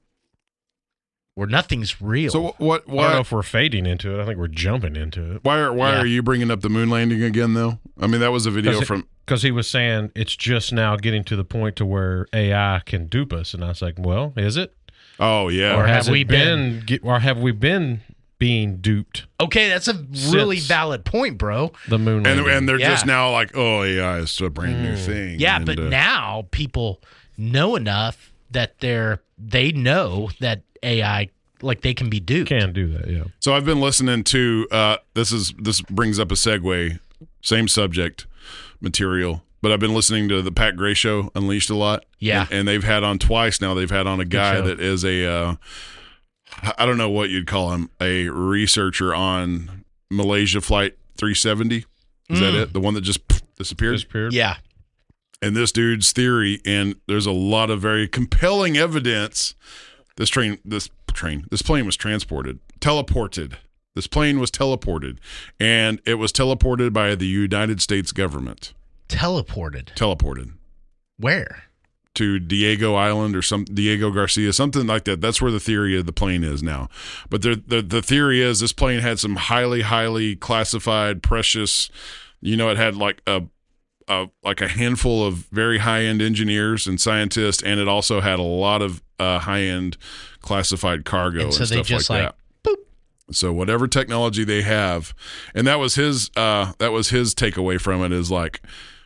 Speaker 3: where nothing's real.
Speaker 4: So what?
Speaker 2: I don't know
Speaker 4: Why?
Speaker 2: if we're fading into it. I think we're jumping into it.
Speaker 4: Why are Why
Speaker 3: Yeah.
Speaker 4: are you bringing up the moon landing again, though? I mean, that was a video
Speaker 2: Because it-
Speaker 4: from.
Speaker 2: Because he was saying it's just now getting to the point to where A I can dupe us, and I was like, "Well, is it?
Speaker 4: Oh yeah.
Speaker 2: Or
Speaker 3: have
Speaker 2: has
Speaker 3: we
Speaker 2: it been? get- Or have we been being duped?"
Speaker 3: Okay, that's a really
Speaker 2: Since-
Speaker 3: valid point, bro.
Speaker 2: The moon
Speaker 4: and
Speaker 2: landing.
Speaker 4: and they're
Speaker 3: Yeah.
Speaker 4: just now like, oh, A I is a brand new thing.
Speaker 3: Yeah,
Speaker 4: And,
Speaker 3: but
Speaker 4: uh,
Speaker 3: now people know enough that they're they know that A I like they can be duped.
Speaker 2: can do that. Yeah.
Speaker 4: So I've been listening to uh, this is this brings up a segue, same subject material, but I've been listening to the Pat Gray Show Unleashed a lot.
Speaker 3: Yeah.
Speaker 4: and, and they've had on twice now. They've had on a guy
Speaker 2: show.
Speaker 4: that is a uh, I don't know what you'd call him, a researcher on Malaysia Flight three seventy. Is that
Speaker 3: Mm.
Speaker 4: it? The one that just disappeared?
Speaker 2: Disappeared.
Speaker 3: Yeah.
Speaker 4: And this dude's theory, and there's a lot of very compelling evidence. This train, this train, this plane was transported, teleported. This plane was teleported, and it was teleported by the United States government.
Speaker 3: Teleported.
Speaker 4: Teleported
Speaker 3: Where?
Speaker 4: to Diego Island or some Diego Garcia, something like that. That's where the theory of the plane is now. But the the, the theory is this plane had some highly, highly classified, precious. You know, it had like a. Uh, like a handful of very high-end engineers and scientists, and it also had a lot of uh, high-end classified cargo
Speaker 3: And
Speaker 4: and,
Speaker 3: so they
Speaker 4: stuff
Speaker 3: just,
Speaker 4: like,
Speaker 3: like,
Speaker 4: that. So whatever technology they have, and that was his uh, that was his takeaway from it is like,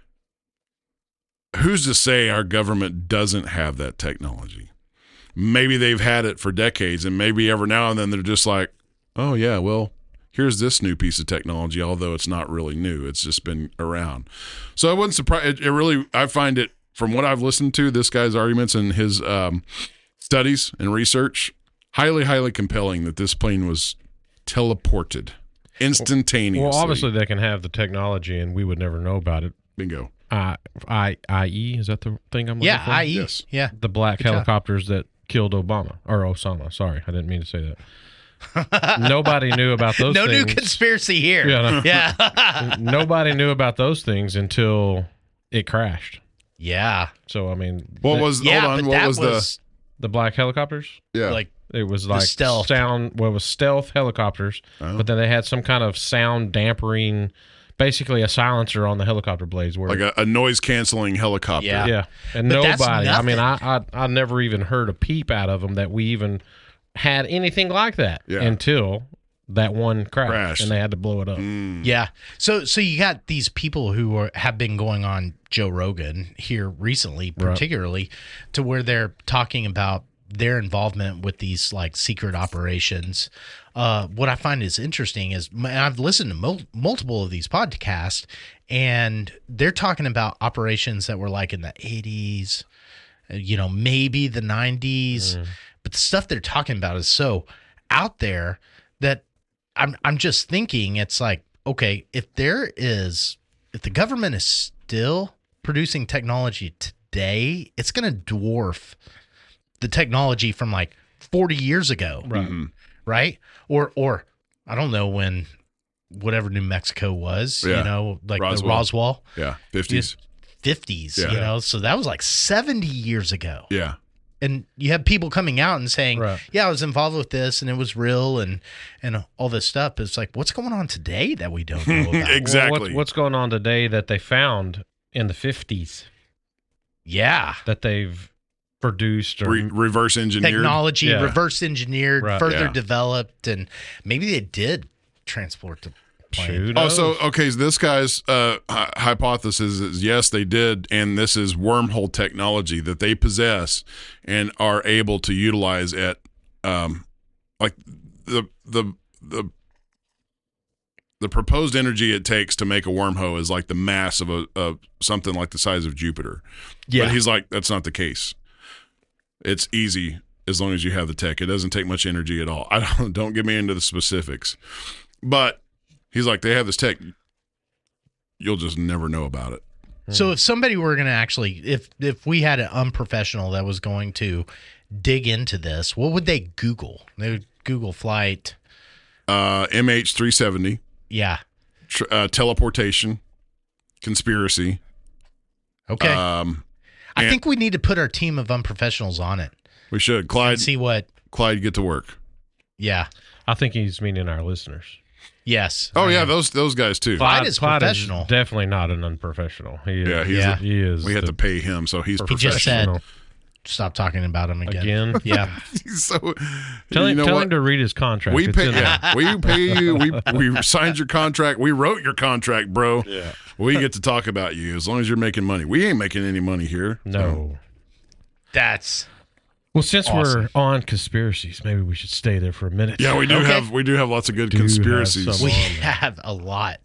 Speaker 4: who's to say our government doesn't have that technology? Maybe they've had it for decades, and maybe every now and then they're just like, oh yeah, well, here's this new piece of technology, although it's not really new. It's just been around. So I wasn't surprised. It, it really, I find it, from what I've listened to, this guy's arguments and his um, studies and research, highly, highly compelling that this plane was teleported instantaneously.
Speaker 2: Well, obviously they can have the technology, and we would never know about it.
Speaker 4: Bingo.
Speaker 2: I, I, I E is that the thing I'm looking
Speaker 3: Yeah,
Speaker 2: for?
Speaker 3: I E.
Speaker 4: Yes.
Speaker 3: Yeah.
Speaker 2: The black
Speaker 3: Good job.
Speaker 2: helicopters that killed Obama or Osama. Sorry, I didn't mean to say that. Nobody knew about those
Speaker 3: no
Speaker 2: things.
Speaker 3: new conspiracy here.
Speaker 2: Yeah, no.
Speaker 3: Yeah.
Speaker 2: Nobody knew about those things until it crashed.
Speaker 3: Yeah.
Speaker 2: So I mean,
Speaker 4: What
Speaker 2: the,
Speaker 4: was
Speaker 3: Yeah,
Speaker 4: hold on?
Speaker 3: but
Speaker 4: What
Speaker 3: that
Speaker 4: was,
Speaker 3: was
Speaker 2: the black helicopters?
Speaker 4: the yeah?
Speaker 3: like
Speaker 2: It was like
Speaker 3: stealth.
Speaker 2: sound. Well, it was stealth helicopters,
Speaker 4: Oh.
Speaker 2: but then they had some kind of sound dampering, basically a silencer on the helicopter blades. Where
Speaker 4: like a, a noise canceling helicopter.
Speaker 3: Yeah.
Speaker 2: yeah, and
Speaker 3: But that's
Speaker 2: nobody. I mean,
Speaker 3: nothing.
Speaker 2: I, I I never even heard a peep out of them that we even had anything like that
Speaker 4: Yeah.
Speaker 2: until that one crash,
Speaker 4: Crashed.
Speaker 2: and they had to blow it up.
Speaker 4: Mm.
Speaker 3: Yeah. So so you got these people who are, have been going on Joe Rogan here recently,
Speaker 2: Right.
Speaker 3: particularly to where they're talking about their involvement with these like secret operations. Uh, what I find is interesting is and I've listened to mul- multiple of these podcasts, and they're talking about operations that were like in the eighties, uh, you know, maybe the nineties. But the stuff they're talking about is so out there that I'm I'm just thinking it's like, okay, if there is if the government is still producing technology today, it's going to dwarf the technology from like forty years ago,
Speaker 2: Right.
Speaker 4: Mhm.
Speaker 3: right? Or or I don't know when whatever New Mexico was,
Speaker 4: Yeah.
Speaker 3: you know, like
Speaker 4: Roswell.
Speaker 3: the Roswell
Speaker 4: Yeah, fifties.
Speaker 3: fifties,
Speaker 4: Yeah.
Speaker 3: you know. So that was like seventy years ago.
Speaker 4: Yeah,
Speaker 3: And you have people coming out and saying,
Speaker 2: Right.
Speaker 3: "Yeah, I was involved with this, and it was real, and and all this stuff." It's like, what's going on today that we don't know about?
Speaker 4: Exactly.
Speaker 2: Well, what's, what's going on today that they found in the fifties
Speaker 3: Yeah,
Speaker 2: that they've produced or
Speaker 4: Re- reverse engineered.
Speaker 3: technology
Speaker 2: Yeah.
Speaker 3: reverse engineered,
Speaker 2: Right.
Speaker 3: further
Speaker 4: Yeah.
Speaker 3: developed, and maybe they did transport the plane.
Speaker 2: Who
Speaker 4: Oh,
Speaker 2: knows?
Speaker 4: so okay. So this guy's uh, hy- hypothesis is yes, they did, and this is wormhole technology that they possess and are able to utilize at, um, like the the the the proposed energy it takes to make a wormhole is like the mass of a of something like the size of Jupiter.
Speaker 3: Yeah.
Speaker 4: But he's like, that's not the case. It's easy as long as you have the tech. It doesn't take much energy at all. I don't don't get me into the specifics, but he's like, they have this tech. You'll just never know about it.
Speaker 3: So if somebody were going to actually, if if we had an unprofessional that was going to dig into this, what would they Google? They would Google flight.
Speaker 4: Uh, M H three seventy,
Speaker 3: Yeah.
Speaker 4: tr- uh, teleportation, conspiracy.
Speaker 3: Okay.
Speaker 4: Um,
Speaker 3: I
Speaker 4: and-
Speaker 3: think we need to put our team of unprofessionals on it
Speaker 4: we should.
Speaker 3: and
Speaker 4: Clyde,
Speaker 3: see what.
Speaker 4: Clyde, get to work.
Speaker 3: Yeah.
Speaker 2: I think he's meaning our listeners.
Speaker 3: Yes.
Speaker 4: Oh
Speaker 3: I
Speaker 4: yeah,
Speaker 3: am.
Speaker 4: those those guys too.
Speaker 3: Clyde is professional.
Speaker 2: definitely not an unprofessional. He is,
Speaker 4: Yeah, he's
Speaker 3: Yeah.
Speaker 4: a-
Speaker 2: he is.
Speaker 4: we had
Speaker 2: the
Speaker 4: to pay him, so he's
Speaker 3: He just said-
Speaker 2: professional.
Speaker 3: Stop talking about him again.
Speaker 2: again.
Speaker 3: Yeah.
Speaker 4: He's so.
Speaker 2: Tell
Speaker 4: you
Speaker 2: him,
Speaker 4: know
Speaker 2: tell
Speaker 4: what?
Speaker 2: him to read his contract.
Speaker 4: We
Speaker 2: It's
Speaker 4: pay.
Speaker 2: in there.
Speaker 4: Yeah, we pay you. We we signed your contract. We wrote your contract, bro.
Speaker 2: Yeah.
Speaker 4: We get to talk about you as long as you're making money. We ain't making any money here.
Speaker 2: No.
Speaker 3: That's
Speaker 2: Well, since
Speaker 3: Awesome.
Speaker 2: we're on conspiracies, maybe we should stay there for a minute.
Speaker 4: Yeah, we do
Speaker 3: Okay.
Speaker 4: have we do have lots of good
Speaker 2: Do have
Speaker 4: conspiracies.
Speaker 2: some.
Speaker 3: we
Speaker 2: on
Speaker 3: have a lot.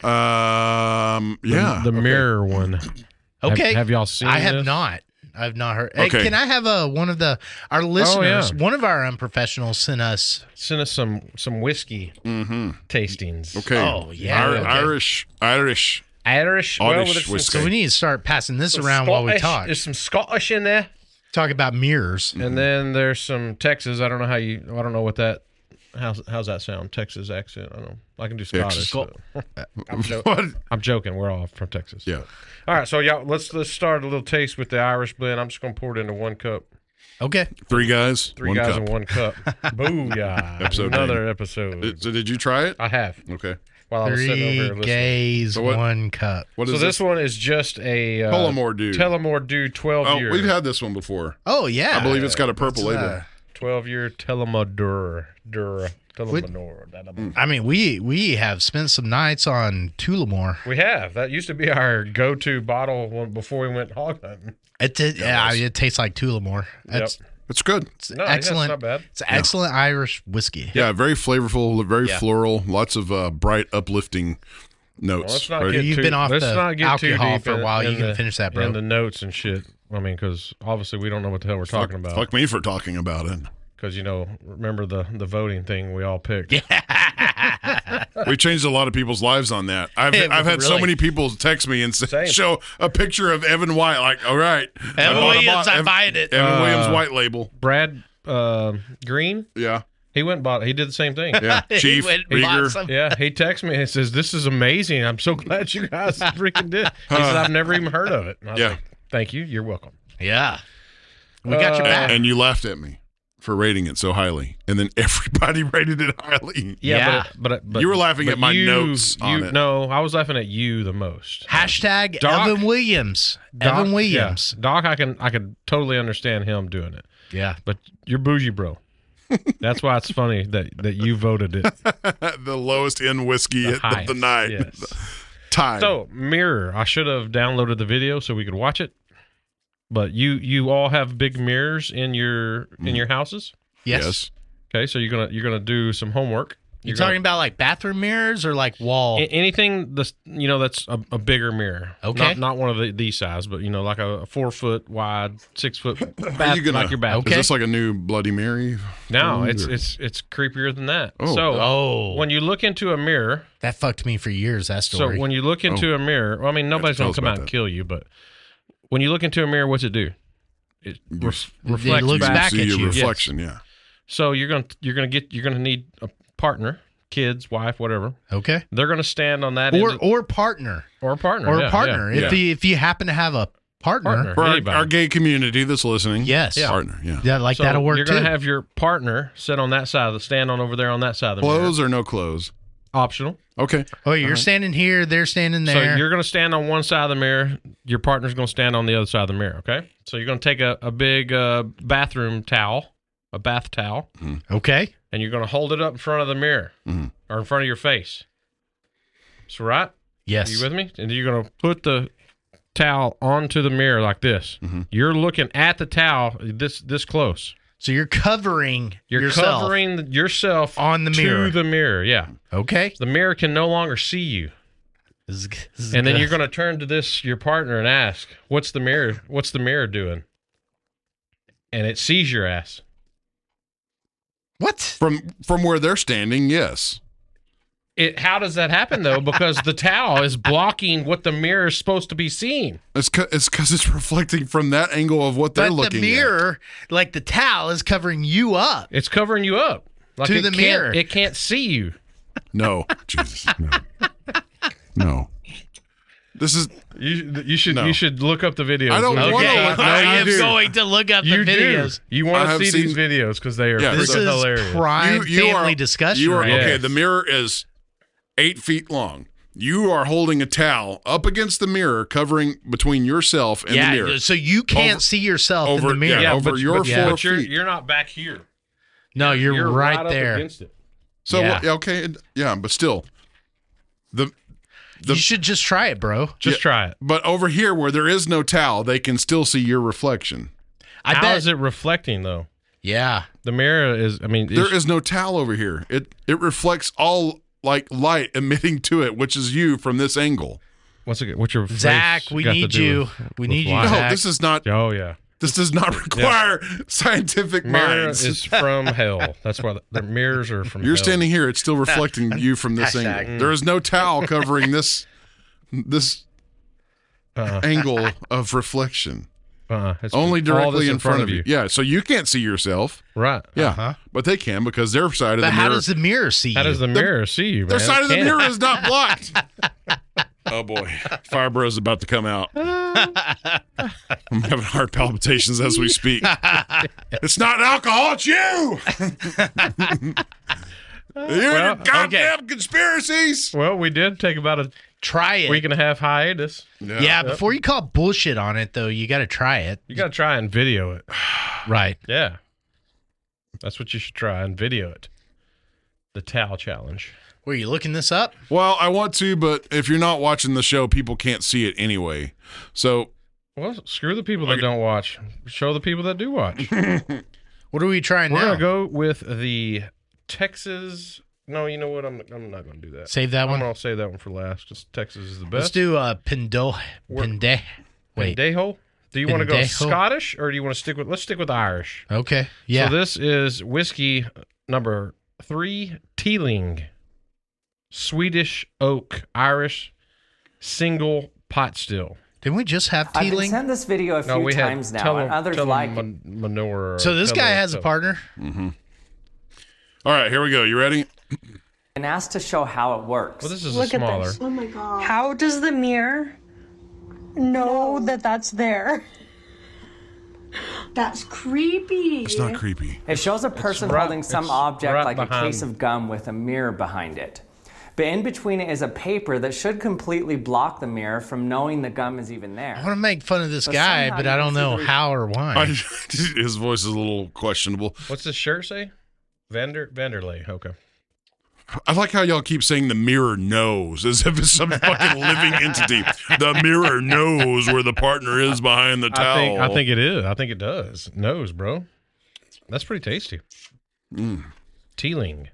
Speaker 4: Um. Yeah.
Speaker 2: The, the
Speaker 4: okay.
Speaker 2: mirror one. Have-
Speaker 3: Okay.
Speaker 2: Have, y'all seen
Speaker 3: I have
Speaker 2: this?
Speaker 3: not. I've not heard. Hey,
Speaker 4: Okay.
Speaker 3: can I have a one of the our listeners?
Speaker 2: yeah.
Speaker 3: One of our unprofessionals sent us.
Speaker 2: Send us some some whiskey
Speaker 4: Mm-hmm.
Speaker 2: tastings.
Speaker 4: Okay.
Speaker 3: Oh, yeah,
Speaker 4: Ir-
Speaker 3: okay.
Speaker 4: Irish. Irish.
Speaker 2: Irish. well,
Speaker 4: Irish
Speaker 2: with some-
Speaker 4: whiskey.
Speaker 3: So we need to start passing this
Speaker 2: some
Speaker 3: around while we
Speaker 2: Scottish-
Speaker 3: talk.
Speaker 2: There's some Scottish in there,
Speaker 3: Talk about mirrors.
Speaker 2: and then there's some Texas. I don't know how you. I don't know what that. How's how's that sound? Texas accent. I don't know. I can do Scottish.
Speaker 3: Texas.
Speaker 2: so- I'm, jo-
Speaker 4: What?
Speaker 2: I'm joking. We're all from Texas.
Speaker 4: Yeah.
Speaker 2: All right. So y'all, let's let's start a little taste with the Irish blend. I'm just gonna pour it into one cup.
Speaker 3: Okay.
Speaker 4: Three guys.
Speaker 2: Three
Speaker 4: one
Speaker 2: guys
Speaker 4: cup.
Speaker 2: in one cup. Booyah!
Speaker 4: Episode
Speaker 2: Another
Speaker 4: name.
Speaker 2: episode.
Speaker 4: Uh, So did you try it?
Speaker 2: I have
Speaker 4: Okay.
Speaker 2: while I was sitting over here
Speaker 3: Three
Speaker 2: listening.
Speaker 3: gays,
Speaker 4: So what-
Speaker 3: one cup.
Speaker 4: What
Speaker 2: So
Speaker 4: is
Speaker 2: this one is just a uh,
Speaker 4: Tullamore Dew.
Speaker 2: Tullamore Dew twelve
Speaker 4: Oh,
Speaker 2: year.
Speaker 4: we've had this one before.
Speaker 3: Oh yeah.
Speaker 4: I believe it's got a purple
Speaker 3: That's,
Speaker 4: label.
Speaker 3: uh,
Speaker 2: twelve year Tullamore Dur Dur Tullamore.
Speaker 3: I mean, we we have spent some nights on Tullamore.
Speaker 2: We have. That used to be our go to bottle when- before we went hog hunting.
Speaker 3: It did, yeah, it tastes like Tullamore. It's,
Speaker 4: It's good.
Speaker 3: it's
Speaker 2: No, yeah, it's
Speaker 3: excellent.
Speaker 2: not bad.
Speaker 3: It's excellent Irish whiskey.
Speaker 4: Yeah, very flavorful, very
Speaker 3: Yeah.
Speaker 4: floral, lots of uh, bright, uplifting
Speaker 2: Well,
Speaker 4: notes.
Speaker 2: let's not
Speaker 4: Right?
Speaker 2: get
Speaker 3: You've
Speaker 2: too,
Speaker 3: been off
Speaker 2: let's
Speaker 3: the
Speaker 2: not get too
Speaker 3: alcohol
Speaker 2: deep
Speaker 3: for a
Speaker 2: in-
Speaker 3: while.
Speaker 2: in
Speaker 3: You can
Speaker 2: the-
Speaker 3: finish that, bro.
Speaker 2: And the notes and shit. I mean, because obviously we don't know what the hell we're talking
Speaker 4: fuck,
Speaker 2: about.
Speaker 4: fuck me for talking about it.
Speaker 2: Because, you know, remember the, the voting thing we all picked.
Speaker 4: We changed a lot of people's lives on that. I've
Speaker 3: It
Speaker 4: I've
Speaker 3: was
Speaker 4: had so
Speaker 3: really-
Speaker 4: many people text me and say,
Speaker 2: Same.
Speaker 4: show a picture of Evan White. Like, all right,
Speaker 3: Evan
Speaker 4: I bought a
Speaker 3: Williams,
Speaker 4: bo-
Speaker 3: I
Speaker 4: Ev-
Speaker 3: buying it.
Speaker 4: Evan
Speaker 2: Uh,
Speaker 4: Williams white label.
Speaker 2: Brad uh, Green,
Speaker 4: Yeah,
Speaker 2: He went and bought it. He did the same thing.
Speaker 4: Yeah,
Speaker 3: He
Speaker 4: Chief
Speaker 3: went and bought
Speaker 4: Rieger.
Speaker 3: some.
Speaker 2: Yeah, he texted me and says, "This is amazing. I'm so glad you guys freaking did." He said, "I've never even heard of it." And I was
Speaker 4: Yeah.
Speaker 2: like, "Thank you. You're welcome."
Speaker 3: Yeah. We got your
Speaker 2: Uh,
Speaker 3: back.
Speaker 4: And you laughed at me for rating it so highly, and then everybody rated it highly.
Speaker 2: Yeah,
Speaker 3: Yeah.
Speaker 2: But, but but
Speaker 4: You were laughing
Speaker 2: but
Speaker 4: at my
Speaker 2: you-
Speaker 4: notes on
Speaker 2: you,
Speaker 4: it.
Speaker 2: No, I was laughing at you the most.
Speaker 3: Hashtag
Speaker 2: Doc-
Speaker 3: Evan Williams.
Speaker 2: Doc-
Speaker 3: Evan Williams.
Speaker 2: yeah. Doc, I can I can totally understand him doing it,
Speaker 3: Yeah.
Speaker 2: but you're bougie, bro. That's why it's funny that that you voted it
Speaker 4: The lowest end whiskey
Speaker 2: the
Speaker 4: of
Speaker 2: highest.
Speaker 4: the night.
Speaker 2: Yes.
Speaker 4: Time.
Speaker 2: So mirror, I should have downloaded the video so we could watch it. But you you all have big mirrors in your in your houses.
Speaker 3: Yes.
Speaker 4: yes.
Speaker 2: Okay, so you're gonna you're gonna do some homework.
Speaker 3: You
Speaker 2: You're
Speaker 3: talking
Speaker 2: gonna,
Speaker 3: about like bathroom mirrors or like wall?
Speaker 2: a- anything that's you know that's a, a bigger mirror.
Speaker 3: Okay.
Speaker 2: Not, not one of the, these size, but you know like a, a four foot wide, six foot
Speaker 4: Are
Speaker 2: bath,
Speaker 4: you gonna,
Speaker 2: like your bathroom.
Speaker 3: Okay.
Speaker 4: Is this like a new Bloody Mary?
Speaker 2: No,
Speaker 4: food,
Speaker 2: it's
Speaker 4: or-
Speaker 2: it's it's creepier than that.
Speaker 4: Oh.
Speaker 2: so
Speaker 3: oh,
Speaker 2: when you look into a mirror,
Speaker 3: that fucked me for years. That story.
Speaker 2: so when you look into a mirror, well, I mean nobody's
Speaker 4: tell
Speaker 2: gonna
Speaker 4: us
Speaker 2: come
Speaker 4: about
Speaker 2: out and
Speaker 4: that.
Speaker 2: kill you, but when you look into a mirror, what's it do? It ref- reflects
Speaker 3: looks
Speaker 2: back.
Speaker 3: back
Speaker 4: see
Speaker 3: at
Speaker 4: your
Speaker 3: you.
Speaker 4: reflection. Yeah.
Speaker 2: So you're gonna you're gonna get you're gonna need a partner, kids, wife, whatever.
Speaker 3: okay.
Speaker 2: They're gonna stand on that
Speaker 3: Or
Speaker 2: end of-
Speaker 3: or partner
Speaker 2: or a partner
Speaker 3: or
Speaker 2: yeah,
Speaker 3: a partner.
Speaker 2: yeah.
Speaker 3: If
Speaker 4: yeah.
Speaker 3: you if you happen to have a partner,
Speaker 2: Partner.
Speaker 4: For our,
Speaker 2: Anybody.
Speaker 4: our gay community that's listening.
Speaker 3: yes,
Speaker 2: Yeah.
Speaker 4: Partner. Yeah.
Speaker 3: yeah, like
Speaker 2: So
Speaker 3: that'll work
Speaker 2: You're
Speaker 3: too.
Speaker 2: gonna have your partner sit on that side of the stand on over there on that side of the
Speaker 4: Clothes
Speaker 2: mirror.
Speaker 4: or no clothes?
Speaker 2: Optional.
Speaker 4: Okay.
Speaker 3: oh, you're standing here, they're standing there.
Speaker 2: So you're gonna stand on one side of the mirror. Your partner's gonna stand on the other side of the mirror. Okay. So you're gonna take a, a big uh, bathroom towel, a bath towel,
Speaker 3: okay.
Speaker 2: and you're gonna hold it up in front of the mirror
Speaker 4: Mhm.
Speaker 2: or in front of your face. So right.
Speaker 3: Yes.
Speaker 2: Are you with me? And you're going to put the towel onto the mirror like this.
Speaker 4: Mm-hmm.
Speaker 2: You're looking at the towel this this close.
Speaker 3: So you're covering
Speaker 2: You're
Speaker 3: yourself
Speaker 2: covering the- yourself
Speaker 3: on the
Speaker 2: to
Speaker 3: mirror.
Speaker 2: the mirror. Yeah.
Speaker 3: Okay.
Speaker 2: The mirror can no longer see you.
Speaker 3: This is, this is
Speaker 2: And then
Speaker 3: good.
Speaker 2: you're going to turn to this your partner and ask, "What's the mirror? What's the mirror doing?" And it sees your ass.
Speaker 3: what?
Speaker 4: From from where they're standing, yes.
Speaker 2: It how does that happen though? Because the towel is blocking what the mirror is supposed to be seeing.
Speaker 4: It's cu- it's because it's reflecting from that angle of what they're
Speaker 3: But
Speaker 4: looking
Speaker 3: the mirror, like the towel, is covering you up.
Speaker 2: It's covering you up. Like
Speaker 3: To
Speaker 2: it
Speaker 3: the
Speaker 2: can't-
Speaker 3: mirror.
Speaker 2: It can't see you.
Speaker 4: at. No, Jesus, no, no. This is
Speaker 2: You you should
Speaker 4: No.
Speaker 2: you should look up the videos.
Speaker 4: I don't
Speaker 2: No,
Speaker 4: wanna
Speaker 3: Okay,
Speaker 4: look-
Speaker 2: no,
Speaker 3: I
Speaker 2: you
Speaker 3: am
Speaker 2: do.
Speaker 3: going to look up
Speaker 2: You
Speaker 3: the videos.
Speaker 2: do. You
Speaker 4: I
Speaker 2: want
Speaker 4: have
Speaker 2: to see these
Speaker 4: seen-
Speaker 2: videos because they are
Speaker 4: Yeah,
Speaker 3: This
Speaker 2: freaking
Speaker 3: is
Speaker 2: hilarious.
Speaker 3: prime
Speaker 4: You- you
Speaker 3: family
Speaker 4: are-
Speaker 3: discussion.
Speaker 4: you are
Speaker 3: right
Speaker 4: okay.
Speaker 2: Yes.
Speaker 4: The mirror is eight feet long. You are holding a towel up against the mirror, covering between yourself and
Speaker 3: yeah,
Speaker 4: the mirror.
Speaker 3: so you can't
Speaker 4: Over-
Speaker 3: see yourself
Speaker 4: over-
Speaker 3: in the mirror.
Speaker 4: yeah,
Speaker 2: yeah,
Speaker 4: over
Speaker 2: but,
Speaker 4: your
Speaker 2: but,
Speaker 3: four
Speaker 2: but you're
Speaker 4: feet.
Speaker 2: you're not back here.
Speaker 3: no, you're, right,
Speaker 2: up
Speaker 3: there.
Speaker 2: against it.
Speaker 4: So
Speaker 3: Yeah.
Speaker 4: yeah, okay, it- yeah, but still, the the
Speaker 3: you should just try it, bro.
Speaker 2: Just
Speaker 4: Yeah.
Speaker 2: try it.
Speaker 4: but over here where there is no towel, they can still see your reflection.
Speaker 3: I
Speaker 2: How
Speaker 3: bet.
Speaker 2: is it reflecting though?
Speaker 3: Yeah.
Speaker 2: The mirror is. I mean,
Speaker 4: There
Speaker 2: it's-
Speaker 4: is no towel over here. It it reflects all like light emitting to it, which is you from this angle.
Speaker 2: what's it? What's your
Speaker 3: Zach,
Speaker 2: face
Speaker 3: we
Speaker 2: got to
Speaker 3: need
Speaker 2: do
Speaker 3: you.
Speaker 2: with-
Speaker 3: We
Speaker 2: with
Speaker 3: need you,
Speaker 2: light?
Speaker 4: No,
Speaker 3: Zach.
Speaker 4: this is not.
Speaker 2: Oh yeah.
Speaker 4: This does not require scientific
Speaker 2: Mirror
Speaker 4: minds.
Speaker 2: is from hell. That's why the, the mirrors are from.
Speaker 4: You're
Speaker 2: hell.
Speaker 4: standing here; it's still reflecting you from this
Speaker 3: Hashtag.
Speaker 4: angle. There is no towel covering this this
Speaker 2: Uh,
Speaker 4: angle of reflection.
Speaker 2: uh, it's
Speaker 4: Only
Speaker 2: all
Speaker 4: directly
Speaker 2: this
Speaker 4: in front of you. Yeah, so you can't see yourself.
Speaker 2: Right.
Speaker 4: Yeah,
Speaker 3: Uh-huh.
Speaker 4: but they can because their side of
Speaker 3: But
Speaker 4: the
Speaker 3: how
Speaker 4: mirror.
Speaker 3: does the mirror see
Speaker 2: How
Speaker 3: you?
Speaker 2: does the mirror see you, man?
Speaker 4: their side of the
Speaker 2: Can't.
Speaker 4: mirror is not blocked. Oh boy, Fire Bro's about to come out. I'm having heart palpitations as we speak. It's not alcohol, it's you. You're
Speaker 2: Well,
Speaker 4: the goddamn conspiracies.
Speaker 2: Well, we did take about a
Speaker 3: try it.
Speaker 2: week and a half hiatus.
Speaker 3: yeah, before you call bullshit on it, though, you got to try it.
Speaker 2: You got to try and video it.
Speaker 3: Right.
Speaker 2: Yeah. That's what you should try and video it. The towel challenge.
Speaker 3: Were you looking this up?
Speaker 4: Well, I want to, but if you're not watching the show, people can't see it anyway. So
Speaker 2: Well, screw the people that don't watch. Show the people that do watch.
Speaker 3: What are we trying
Speaker 2: We're
Speaker 3: now?
Speaker 2: gonna go with the Texas. No, you know what? I'm I'm not gonna do that.
Speaker 3: Save that
Speaker 2: I'm
Speaker 3: one.
Speaker 2: gonna save that one for last. Just Texas is the
Speaker 3: Let's
Speaker 2: best.
Speaker 3: do uh, Pindo.
Speaker 2: We're-
Speaker 3: Pinde. Wait.
Speaker 2: Pendejo. Do you want to go
Speaker 3: Pendejo?
Speaker 2: Scottish or do you want to stick with? Let's stick with Irish.
Speaker 3: Okay. Yeah.
Speaker 2: So this is whiskey number three, Teeling, Swedish oak, Irish, single pot still.
Speaker 3: Didn't we just have
Speaker 9: I've been
Speaker 3: Teeling?
Speaker 9: sent this video a few
Speaker 2: No, we had
Speaker 9: times now,
Speaker 2: tell
Speaker 9: and others
Speaker 2: tell
Speaker 9: like it.
Speaker 2: Man- Manure.
Speaker 3: So this
Speaker 2: tell
Speaker 3: guy
Speaker 2: them-
Speaker 3: has a
Speaker 2: tell-
Speaker 3: partner.
Speaker 4: All right, here we go. You ready?
Speaker 9: And asked to show how it works.
Speaker 2: Well, this is
Speaker 10: Look
Speaker 2: a
Speaker 10: at
Speaker 2: smaller.
Speaker 10: this. Oh my god. How does the mirror know that that's there? That's creepy.
Speaker 4: It's not creepy.
Speaker 9: It shows a person
Speaker 2: right-
Speaker 9: holding some
Speaker 2: it's
Speaker 9: object
Speaker 2: right
Speaker 9: like a
Speaker 2: behind-
Speaker 9: case of gum with a mirror behind it. But in between it is a paper that should completely block the mirror from knowing the gum is even there.
Speaker 3: I want to make fun of this
Speaker 9: But
Speaker 3: guy,
Speaker 9: somehow
Speaker 3: but
Speaker 9: you
Speaker 3: I
Speaker 9: can
Speaker 3: don't
Speaker 9: see
Speaker 3: know
Speaker 9: the-
Speaker 3: how or why.
Speaker 4: I, his voice is a little questionable.
Speaker 2: What's this shirt say? Vander Vanderlei. Okay.
Speaker 4: I like how y'all keep saying the mirror knows as if it's some fucking living entity. The mirror knows where the partner is behind the towel.
Speaker 2: I think I think it is. I think it does. Nose, bro. That's pretty tasty.
Speaker 4: Mm.
Speaker 2: Teeling.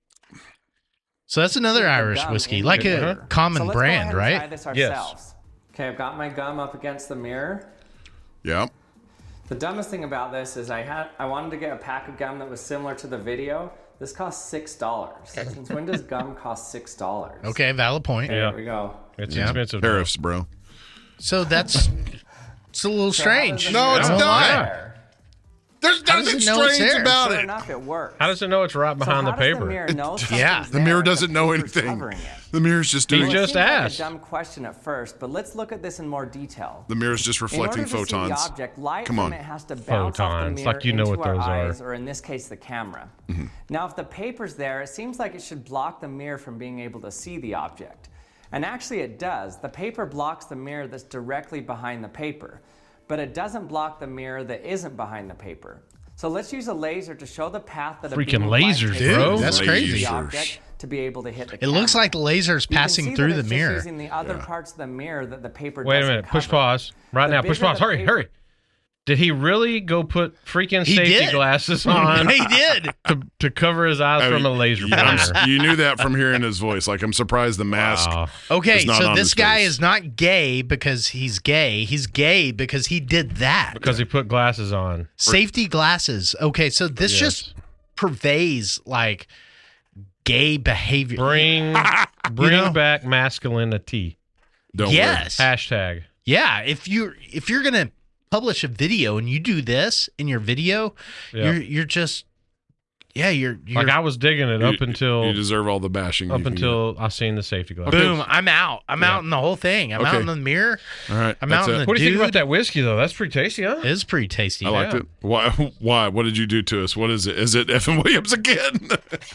Speaker 3: So that's another
Speaker 9: The
Speaker 3: Irish
Speaker 9: gum
Speaker 3: whiskey,
Speaker 9: in
Speaker 3: like
Speaker 9: the
Speaker 3: a
Speaker 9: mirror.
Speaker 3: common
Speaker 9: So let's go
Speaker 3: brand,
Speaker 9: ahead and
Speaker 3: right?
Speaker 9: Try this
Speaker 2: Yes.
Speaker 9: ourselves. Okay, I've got my gum up against the mirror.
Speaker 4: Yeah.
Speaker 9: The dumbest thing about this is I had I wanted to get a pack of gum that was similar to the video. This cost six dollars. Since when does gum cost six dollars?
Speaker 3: Okay, valid point.
Speaker 2: Yeah.
Speaker 9: There we go.
Speaker 2: It's
Speaker 3: Yeah.
Speaker 2: expensive.
Speaker 4: Tariffs, bro.
Speaker 3: So that's it's a little
Speaker 9: So how does
Speaker 3: strange.
Speaker 9: the
Speaker 4: No,
Speaker 9: mirror
Speaker 4: it's
Speaker 9: know
Speaker 4: not.
Speaker 9: there?
Speaker 4: There's
Speaker 3: How does
Speaker 4: nothing
Speaker 3: it know it's
Speaker 4: strange
Speaker 3: there?
Speaker 4: about
Speaker 9: Sure
Speaker 4: it.
Speaker 9: enough, it works.
Speaker 2: How does it know it's right
Speaker 9: So
Speaker 2: behind
Speaker 9: how
Speaker 2: the
Speaker 9: does
Speaker 2: paper?
Speaker 9: The mirror know
Speaker 3: yeah,
Speaker 9: something's
Speaker 4: The mirror
Speaker 9: there if
Speaker 4: doesn't know
Speaker 9: paper's
Speaker 4: anything.
Speaker 9: covering it?
Speaker 4: The mirror's just doing
Speaker 2: He
Speaker 9: Well,
Speaker 2: just
Speaker 9: it seems
Speaker 2: asked.
Speaker 9: Like a dumb question at first, but let's look at this in more detail.
Speaker 4: The mirror's just
Speaker 9: In
Speaker 4: reflecting
Speaker 9: order to see
Speaker 4: photons.
Speaker 9: the object, light
Speaker 4: Come
Speaker 9: from
Speaker 4: on.
Speaker 9: it has to bounce off the
Speaker 2: Photons,
Speaker 9: mirror
Speaker 2: like you know
Speaker 9: into
Speaker 2: what
Speaker 9: our
Speaker 2: those are.
Speaker 9: eyes, or in this case, the camera.
Speaker 4: Mm-hmm.
Speaker 9: Now, if the paper's there, it seems like it should block the mirror from being able to see the object. And actually, it does. The paper blocks the mirror that's directly behind the paper, but it doesn't block the mirror that isn't behind the paper. So let's use a laser to show the path that a
Speaker 2: Freaking
Speaker 9: beam of light
Speaker 2: lasers,
Speaker 9: takes
Speaker 3: Dude,
Speaker 9: to
Speaker 3: that's
Speaker 9: see
Speaker 3: crazy.
Speaker 9: the
Speaker 4: Lasers.
Speaker 9: object to be able to hit the
Speaker 3: It looks
Speaker 9: camera.
Speaker 3: like lasers
Speaker 9: You can
Speaker 3: passing
Speaker 9: see
Speaker 3: through
Speaker 9: that
Speaker 3: the
Speaker 9: it's just
Speaker 3: mirror.
Speaker 9: using the other parts of the mirror that the paper
Speaker 2: Wait a
Speaker 9: doesn't
Speaker 2: minute. Push
Speaker 9: cover.
Speaker 2: pause. Right
Speaker 9: The
Speaker 2: now. Push
Speaker 9: bigger
Speaker 2: pause.
Speaker 9: the
Speaker 2: Hurry,
Speaker 9: paper-
Speaker 2: hurry. Did he really go put freaking
Speaker 3: He
Speaker 2: safety
Speaker 3: did.
Speaker 2: glasses on
Speaker 3: He did.
Speaker 2: to, to cover his eyes
Speaker 4: I
Speaker 2: from a
Speaker 4: mean,
Speaker 2: laser
Speaker 4: yeah, I'm
Speaker 2: pointer?
Speaker 4: s- you knew that from hearing his voice. Like, I'm surprised the mask.
Speaker 2: Wow.
Speaker 3: Okay,
Speaker 4: is not
Speaker 3: so
Speaker 4: on
Speaker 3: this
Speaker 4: his
Speaker 3: guy
Speaker 4: face.
Speaker 3: is not gay because he's gay. He's gay because he did that.
Speaker 2: Because he put glasses on.
Speaker 3: Safety glasses. Okay, so this
Speaker 2: Yes.
Speaker 3: just pervades like gay behavior.
Speaker 2: Bring bring
Speaker 3: know?
Speaker 2: back masculinity.
Speaker 4: Don't
Speaker 3: yes.
Speaker 2: Hashtag.
Speaker 3: Yeah, if you if you're gonna publish a video and you do this in your video,
Speaker 2: Yeah.
Speaker 3: you're you're just yeah you're, you're
Speaker 2: Like I was digging it
Speaker 4: worry.
Speaker 2: up until
Speaker 4: You deserve all the bashing.
Speaker 2: up
Speaker 4: you can
Speaker 2: until I seen the safety glasses.
Speaker 3: boom. I'm out. I'm
Speaker 2: Yeah.
Speaker 3: out in the whole thing. I'm
Speaker 4: Okay.
Speaker 3: out in the mirror.
Speaker 4: get. All right.
Speaker 3: I'm
Speaker 4: that's
Speaker 3: out in
Speaker 4: it.
Speaker 3: the-
Speaker 2: What do you think
Speaker 3: Dude.
Speaker 2: about that whiskey though? That's pretty tasty, huh?
Speaker 3: It is pretty tasty.
Speaker 4: I liked
Speaker 2: Yeah.
Speaker 4: it. Why? Why? What did you do to us? What is it? Is it Evan Williams again?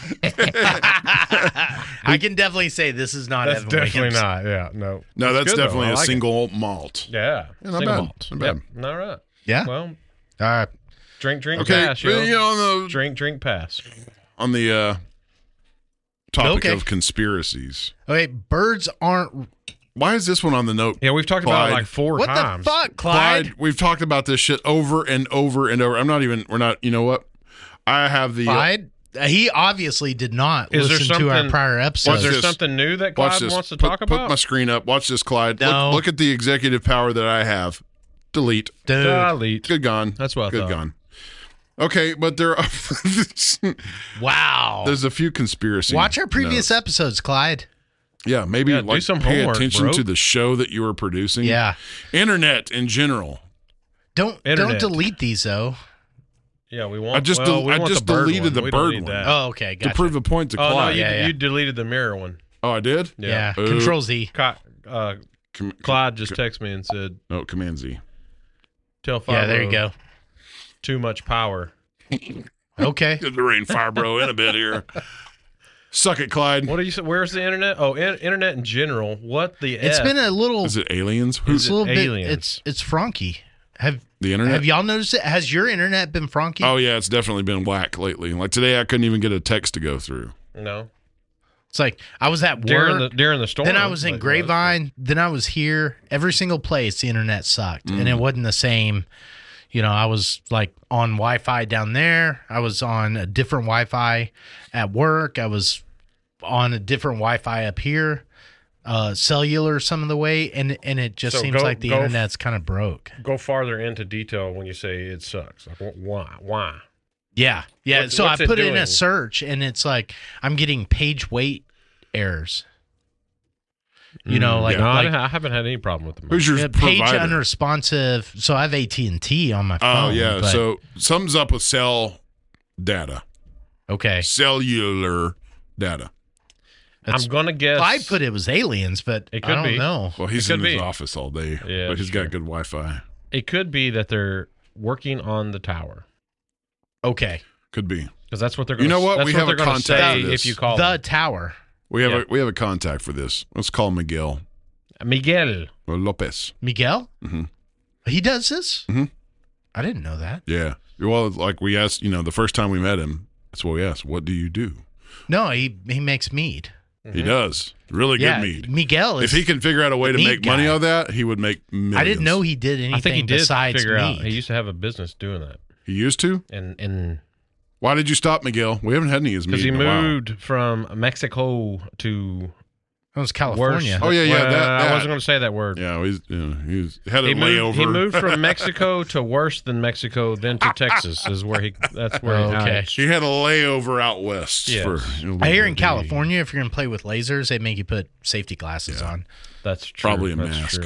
Speaker 3: I can definitely say this is not
Speaker 2: That's
Speaker 3: Evan
Speaker 2: definitely
Speaker 3: Williams.
Speaker 2: not. Yeah, no.
Speaker 4: no,
Speaker 2: It's
Speaker 4: that's
Speaker 2: good, though.
Speaker 4: definitely
Speaker 2: I
Speaker 4: a
Speaker 2: like it.
Speaker 4: single malt.
Speaker 2: Yeah.
Speaker 4: Yeah, not
Speaker 2: Single
Speaker 4: bad.
Speaker 2: malt.
Speaker 4: Not
Speaker 2: Yep.
Speaker 4: bad.
Speaker 2: All right.
Speaker 3: Yeah.
Speaker 2: Well,
Speaker 3: All right.
Speaker 2: drink, drink,
Speaker 4: Okay,
Speaker 2: pass,
Speaker 4: but,
Speaker 2: yo.
Speaker 4: you know, on the
Speaker 2: Drink, drink, pass.
Speaker 4: on the uh, topic
Speaker 3: Okay.
Speaker 4: of conspiracies,
Speaker 3: Okay. Birds aren't.
Speaker 4: why is this one on the note?
Speaker 2: Yeah, we've talked about
Speaker 4: Clyde.
Speaker 2: it like four
Speaker 3: What
Speaker 2: times.
Speaker 3: the fuck, Clyde?
Speaker 4: Clyde, we've talked about this shit over and over and over. I'm not even. We're not. You know what? I have the.
Speaker 3: Clyde? Uh, he obviously did not
Speaker 2: Is there
Speaker 3: listen to our
Speaker 2: something-
Speaker 3: prior
Speaker 2: Was
Speaker 3: episodes.
Speaker 2: there
Speaker 4: this.
Speaker 2: something new that
Speaker 4: Watch
Speaker 2: Clyde
Speaker 4: this.
Speaker 2: wants to
Speaker 4: put,
Speaker 2: talk
Speaker 4: put
Speaker 2: about?
Speaker 4: my screen up. Watch this, Clyde.
Speaker 3: No.
Speaker 4: Look, look at the executive power that I have. Delete.
Speaker 3: Dude.
Speaker 2: Delete.
Speaker 4: Good gone.
Speaker 2: That's what I
Speaker 4: Good
Speaker 2: thought.
Speaker 4: gone. Okay, but there are.
Speaker 3: Wow.
Speaker 4: There's a few conspiracy.
Speaker 3: Watch our previous
Speaker 4: notes.
Speaker 3: episodes, Clyde.
Speaker 4: Yeah, maybe
Speaker 2: Yeah, do
Speaker 4: like
Speaker 2: some
Speaker 4: pay
Speaker 2: homework,
Speaker 4: attention
Speaker 2: bro.
Speaker 4: to the show that you were producing.
Speaker 3: Yeah.
Speaker 4: Internet in general.
Speaker 3: Don't
Speaker 2: Internet.
Speaker 3: don't delete these though.
Speaker 2: Yeah, we want.
Speaker 4: I just
Speaker 2: well,
Speaker 4: del-
Speaker 2: we
Speaker 4: I
Speaker 2: want
Speaker 4: just
Speaker 2: the bird
Speaker 4: deleted
Speaker 2: one.
Speaker 4: the
Speaker 2: We don't
Speaker 4: bird
Speaker 2: need
Speaker 4: one.
Speaker 2: that.
Speaker 3: Oh, okay. Gotcha.
Speaker 4: To prove a point to
Speaker 2: Oh no,
Speaker 4: Clyde.
Speaker 2: you,
Speaker 3: Yeah, yeah.
Speaker 2: you deleted the mirror one.
Speaker 4: Oh, I did?
Speaker 3: yeah.
Speaker 4: Uh,
Speaker 3: Control Z.
Speaker 2: Cly- uh,
Speaker 4: Com-
Speaker 2: Clyde just texted me and said,
Speaker 4: No, Command Z.
Speaker 2: "Tell Fire
Speaker 3: Yeah, there you
Speaker 2: Bro
Speaker 3: go.
Speaker 2: Too much power."
Speaker 3: Okay.
Speaker 4: Get the rain fire bro in a bit here. Suck it, Clyde.
Speaker 2: What do you say? Where's the internet? Oh, in, internet in general. What the?
Speaker 3: It's
Speaker 2: F?
Speaker 3: been a little
Speaker 4: Is it aliens?
Speaker 3: it's
Speaker 4: Who's
Speaker 3: a little
Speaker 2: aliens?
Speaker 3: bit it's it's Frankie. Have
Speaker 4: the internet?
Speaker 3: have y'all noticed it? Has your internet been Frankie?
Speaker 4: Oh yeah, it's definitely been whack lately. Like today, I couldn't even get a text to go through.
Speaker 2: no
Speaker 3: It's like I was at work.
Speaker 2: during the during the storm.
Speaker 3: Then I was in
Speaker 2: like,
Speaker 3: Grapevine. Then I was here. Every single place, the internet sucked, and
Speaker 2: Mm.
Speaker 3: it wasn't the same. You know, I was like on Wi-Fi down there. I was on a different Wi-Fi at work. I was on a different Wi-Fi up here, uh, cellular some of the way, and and it just
Speaker 2: So
Speaker 3: seems
Speaker 2: go-
Speaker 3: like the
Speaker 2: go f-
Speaker 3: internet's kind of broke.
Speaker 2: Go farther into detail when you say it sucks. Like wh- why? Why?
Speaker 3: Yeah, yeah.
Speaker 2: What's-
Speaker 3: so I
Speaker 2: what's it
Speaker 3: put it in
Speaker 2: doing?
Speaker 3: a search, and it's like I'm getting page weight errors. You know, like,
Speaker 2: no,
Speaker 3: like
Speaker 2: I, I haven't had any problem with them.
Speaker 4: Who's your
Speaker 3: yeah, page
Speaker 4: provider?
Speaker 3: unresponsive. So I have A T and T on my phone.
Speaker 4: Oh yeah,
Speaker 3: but-
Speaker 4: so something's up with cell data.
Speaker 3: Okay.
Speaker 4: Cellular data.
Speaker 3: That's-
Speaker 2: I'm gonna guess.
Speaker 3: I put it was aliens, but
Speaker 2: It
Speaker 3: I
Speaker 2: could
Speaker 3: don't
Speaker 2: be.
Speaker 3: know.
Speaker 4: Well, he's
Speaker 2: It
Speaker 4: in
Speaker 2: could
Speaker 4: his
Speaker 2: be.
Speaker 4: office all day,
Speaker 2: Yeah,
Speaker 4: but he's
Speaker 2: that's
Speaker 4: got
Speaker 2: true.
Speaker 4: good Wi-Fi.
Speaker 2: It could be that they're working on the tower
Speaker 3: Okay.
Speaker 4: Could be.
Speaker 2: because that's what they're.
Speaker 4: You
Speaker 2: Gonna,
Speaker 4: know what?
Speaker 2: That's
Speaker 4: We
Speaker 2: what
Speaker 4: have
Speaker 2: they're
Speaker 4: a
Speaker 2: gonna
Speaker 4: contact
Speaker 2: say
Speaker 4: for this.
Speaker 2: if you call
Speaker 3: The
Speaker 2: them.
Speaker 3: tower.
Speaker 4: We have
Speaker 2: Yeah.
Speaker 4: a we have a contact for this. Let's call Miguel
Speaker 2: Miguel.
Speaker 4: or Lopez.
Speaker 3: Miguel?
Speaker 4: Mhm.
Speaker 3: He does this?
Speaker 4: Mhm.
Speaker 3: I didn't know that.
Speaker 4: Yeah. Well, like we asked, you know, the first time we met him, that's what we asked. What do you do?
Speaker 3: No, he he makes mead.
Speaker 4: He does really
Speaker 3: Yeah,
Speaker 4: good mead.
Speaker 3: Miguel is
Speaker 4: If he can figure out a way to
Speaker 3: mead
Speaker 4: make money
Speaker 3: guy.
Speaker 4: on that, he would make millions.
Speaker 3: I didn't know he did anything
Speaker 2: I think he did
Speaker 3: besides
Speaker 2: figure
Speaker 3: mead.
Speaker 2: out. He used to have a business doing that,
Speaker 4: He used to.
Speaker 2: and and
Speaker 4: Why did you stop, Miguel? We haven't had any of his mead
Speaker 2: because he
Speaker 4: in a while.
Speaker 2: moved from Mexico to
Speaker 3: That was California.
Speaker 4: Oh, yeah, yeah,
Speaker 2: Well,
Speaker 4: that-
Speaker 2: I
Speaker 4: that.
Speaker 2: wasn't going to say that word.
Speaker 4: Yeah, he's you know, he's had a
Speaker 2: He
Speaker 4: layover.
Speaker 2: moved, he moved from Mexico to worse than Mexico, then to Texas is where he. That's where
Speaker 3: Oh,
Speaker 2: he
Speaker 3: okay.
Speaker 2: hides.
Speaker 4: He had a layover out west.
Speaker 2: Yes.
Speaker 4: For, you know,
Speaker 3: I hear in California, if you're going to play with lasers, they make you put safety glasses on.
Speaker 2: That's true.
Speaker 4: Probably a
Speaker 2: That's
Speaker 4: mask.
Speaker 2: True.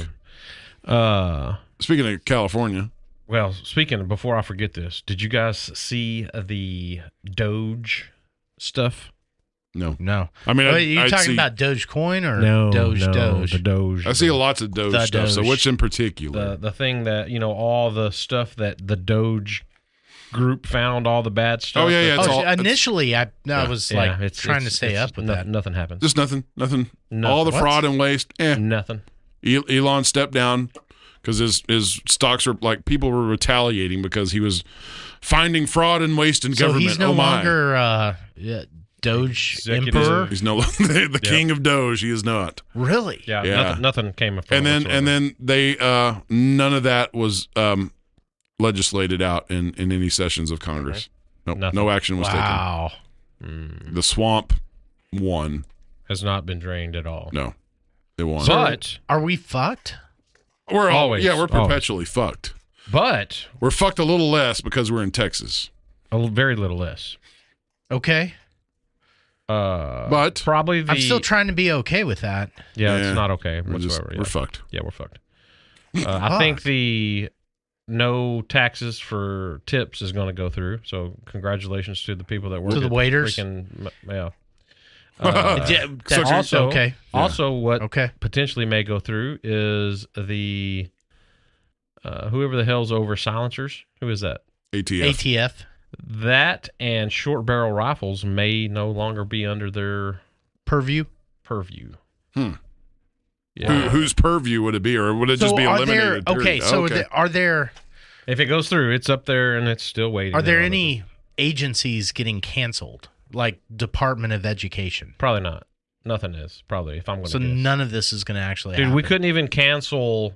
Speaker 2: Uh,
Speaker 4: Speaking of California,
Speaker 2: well, speaking of, before I forget this, did you guys see the Doge stuff?
Speaker 4: no,
Speaker 3: No.
Speaker 4: I mean,
Speaker 3: Wait,
Speaker 4: I,
Speaker 3: are you
Speaker 4: I'd
Speaker 3: talking
Speaker 4: see,
Speaker 3: about Dogecoin or
Speaker 2: No,
Speaker 3: Doge
Speaker 2: no,
Speaker 3: Doge?
Speaker 2: the Doge.
Speaker 4: I see lots of Doge
Speaker 3: The
Speaker 4: stuff. So
Speaker 3: Doge.
Speaker 4: which in particular?
Speaker 2: the the thing that you know all the stuff that the Doge group found, all the bad stuff.
Speaker 4: Oh, yeah, yeah,
Speaker 3: Oh,
Speaker 4: it's all-
Speaker 3: so initially, I, I
Speaker 4: Yeah.
Speaker 3: was
Speaker 2: Yeah,
Speaker 3: like
Speaker 2: it's-
Speaker 3: trying
Speaker 2: it's-
Speaker 3: to stay
Speaker 2: it's
Speaker 3: up with
Speaker 2: no-
Speaker 3: that.
Speaker 2: Nothing happened.
Speaker 4: Just nothing, nothing.
Speaker 2: No.
Speaker 4: All the
Speaker 3: What?
Speaker 4: fraud and waste. Eh.
Speaker 2: Nothing.
Speaker 4: El- Elon stepped down because his his stocks were like people were retaliating because he was finding fraud and waste in
Speaker 3: So
Speaker 4: government.
Speaker 3: he's no
Speaker 4: oh my.
Speaker 3: longer uh, yeah, Doge
Speaker 2: Executive.
Speaker 3: Emperor?
Speaker 4: He's no the, the king of Doge. He is not.
Speaker 3: Really?
Speaker 2: Yeah,
Speaker 4: Yeah.
Speaker 2: Nothing, nothing came from.
Speaker 4: And
Speaker 2: it
Speaker 4: then
Speaker 2: whatsoever.
Speaker 4: and then they uh none of that was um legislated out in in any sessions of Congress. No,
Speaker 2: Nothing.
Speaker 4: no action was
Speaker 3: Wow.
Speaker 4: taken. The swamp won.
Speaker 2: has not been drained at all.
Speaker 4: No, it won.
Speaker 2: But
Speaker 3: Are we fucked?
Speaker 4: we're all,
Speaker 2: always,
Speaker 4: yeah, we're
Speaker 2: always.
Speaker 4: perpetually fucked.
Speaker 2: but
Speaker 4: We're fucked a little less because we're in Texas.
Speaker 2: a l- very little less.
Speaker 3: Okay.
Speaker 2: Uh,
Speaker 4: But
Speaker 2: probably the.
Speaker 3: I'm still trying to be okay with that.
Speaker 2: Yeah,
Speaker 4: Yeah.
Speaker 2: it's not okay
Speaker 4: we're just
Speaker 2: whatsoever.
Speaker 4: we're
Speaker 2: yeah.
Speaker 4: fucked.
Speaker 2: Yeah, we're fucked. Uh, I think the no taxes for tips is going to go through. So congratulations to the people that work
Speaker 3: To the
Speaker 2: at
Speaker 3: waiters?
Speaker 2: Freaking, yeah. Uh,
Speaker 3: Yeah, that's
Speaker 2: also,
Speaker 3: okay.
Speaker 2: also, what
Speaker 3: Okay.
Speaker 2: potentially may go through is the uh, whoever the hell's over silencers. Who is that?
Speaker 4: A T F.
Speaker 3: A T F.
Speaker 2: That and short barrel rifles may no longer be under their
Speaker 3: Purview.
Speaker 2: purview.
Speaker 4: Hmm.
Speaker 2: Yeah.
Speaker 4: Who, whose purview would it be, or would it just
Speaker 3: So
Speaker 4: be
Speaker 3: are
Speaker 4: eliminated?
Speaker 3: there? Okay.
Speaker 4: period?
Speaker 3: So
Speaker 4: okay.
Speaker 3: the- are there
Speaker 2: If it goes through, it's up there and it's still waiting.
Speaker 3: are there
Speaker 2: on it.
Speaker 3: any agencies getting canceled, like Department of Education?
Speaker 2: Probably not. Nothing is probably. If I'm going to
Speaker 3: So
Speaker 2: guess.
Speaker 3: none of this is going to actually
Speaker 2: Dude,
Speaker 3: happen.
Speaker 2: we couldn't even cancel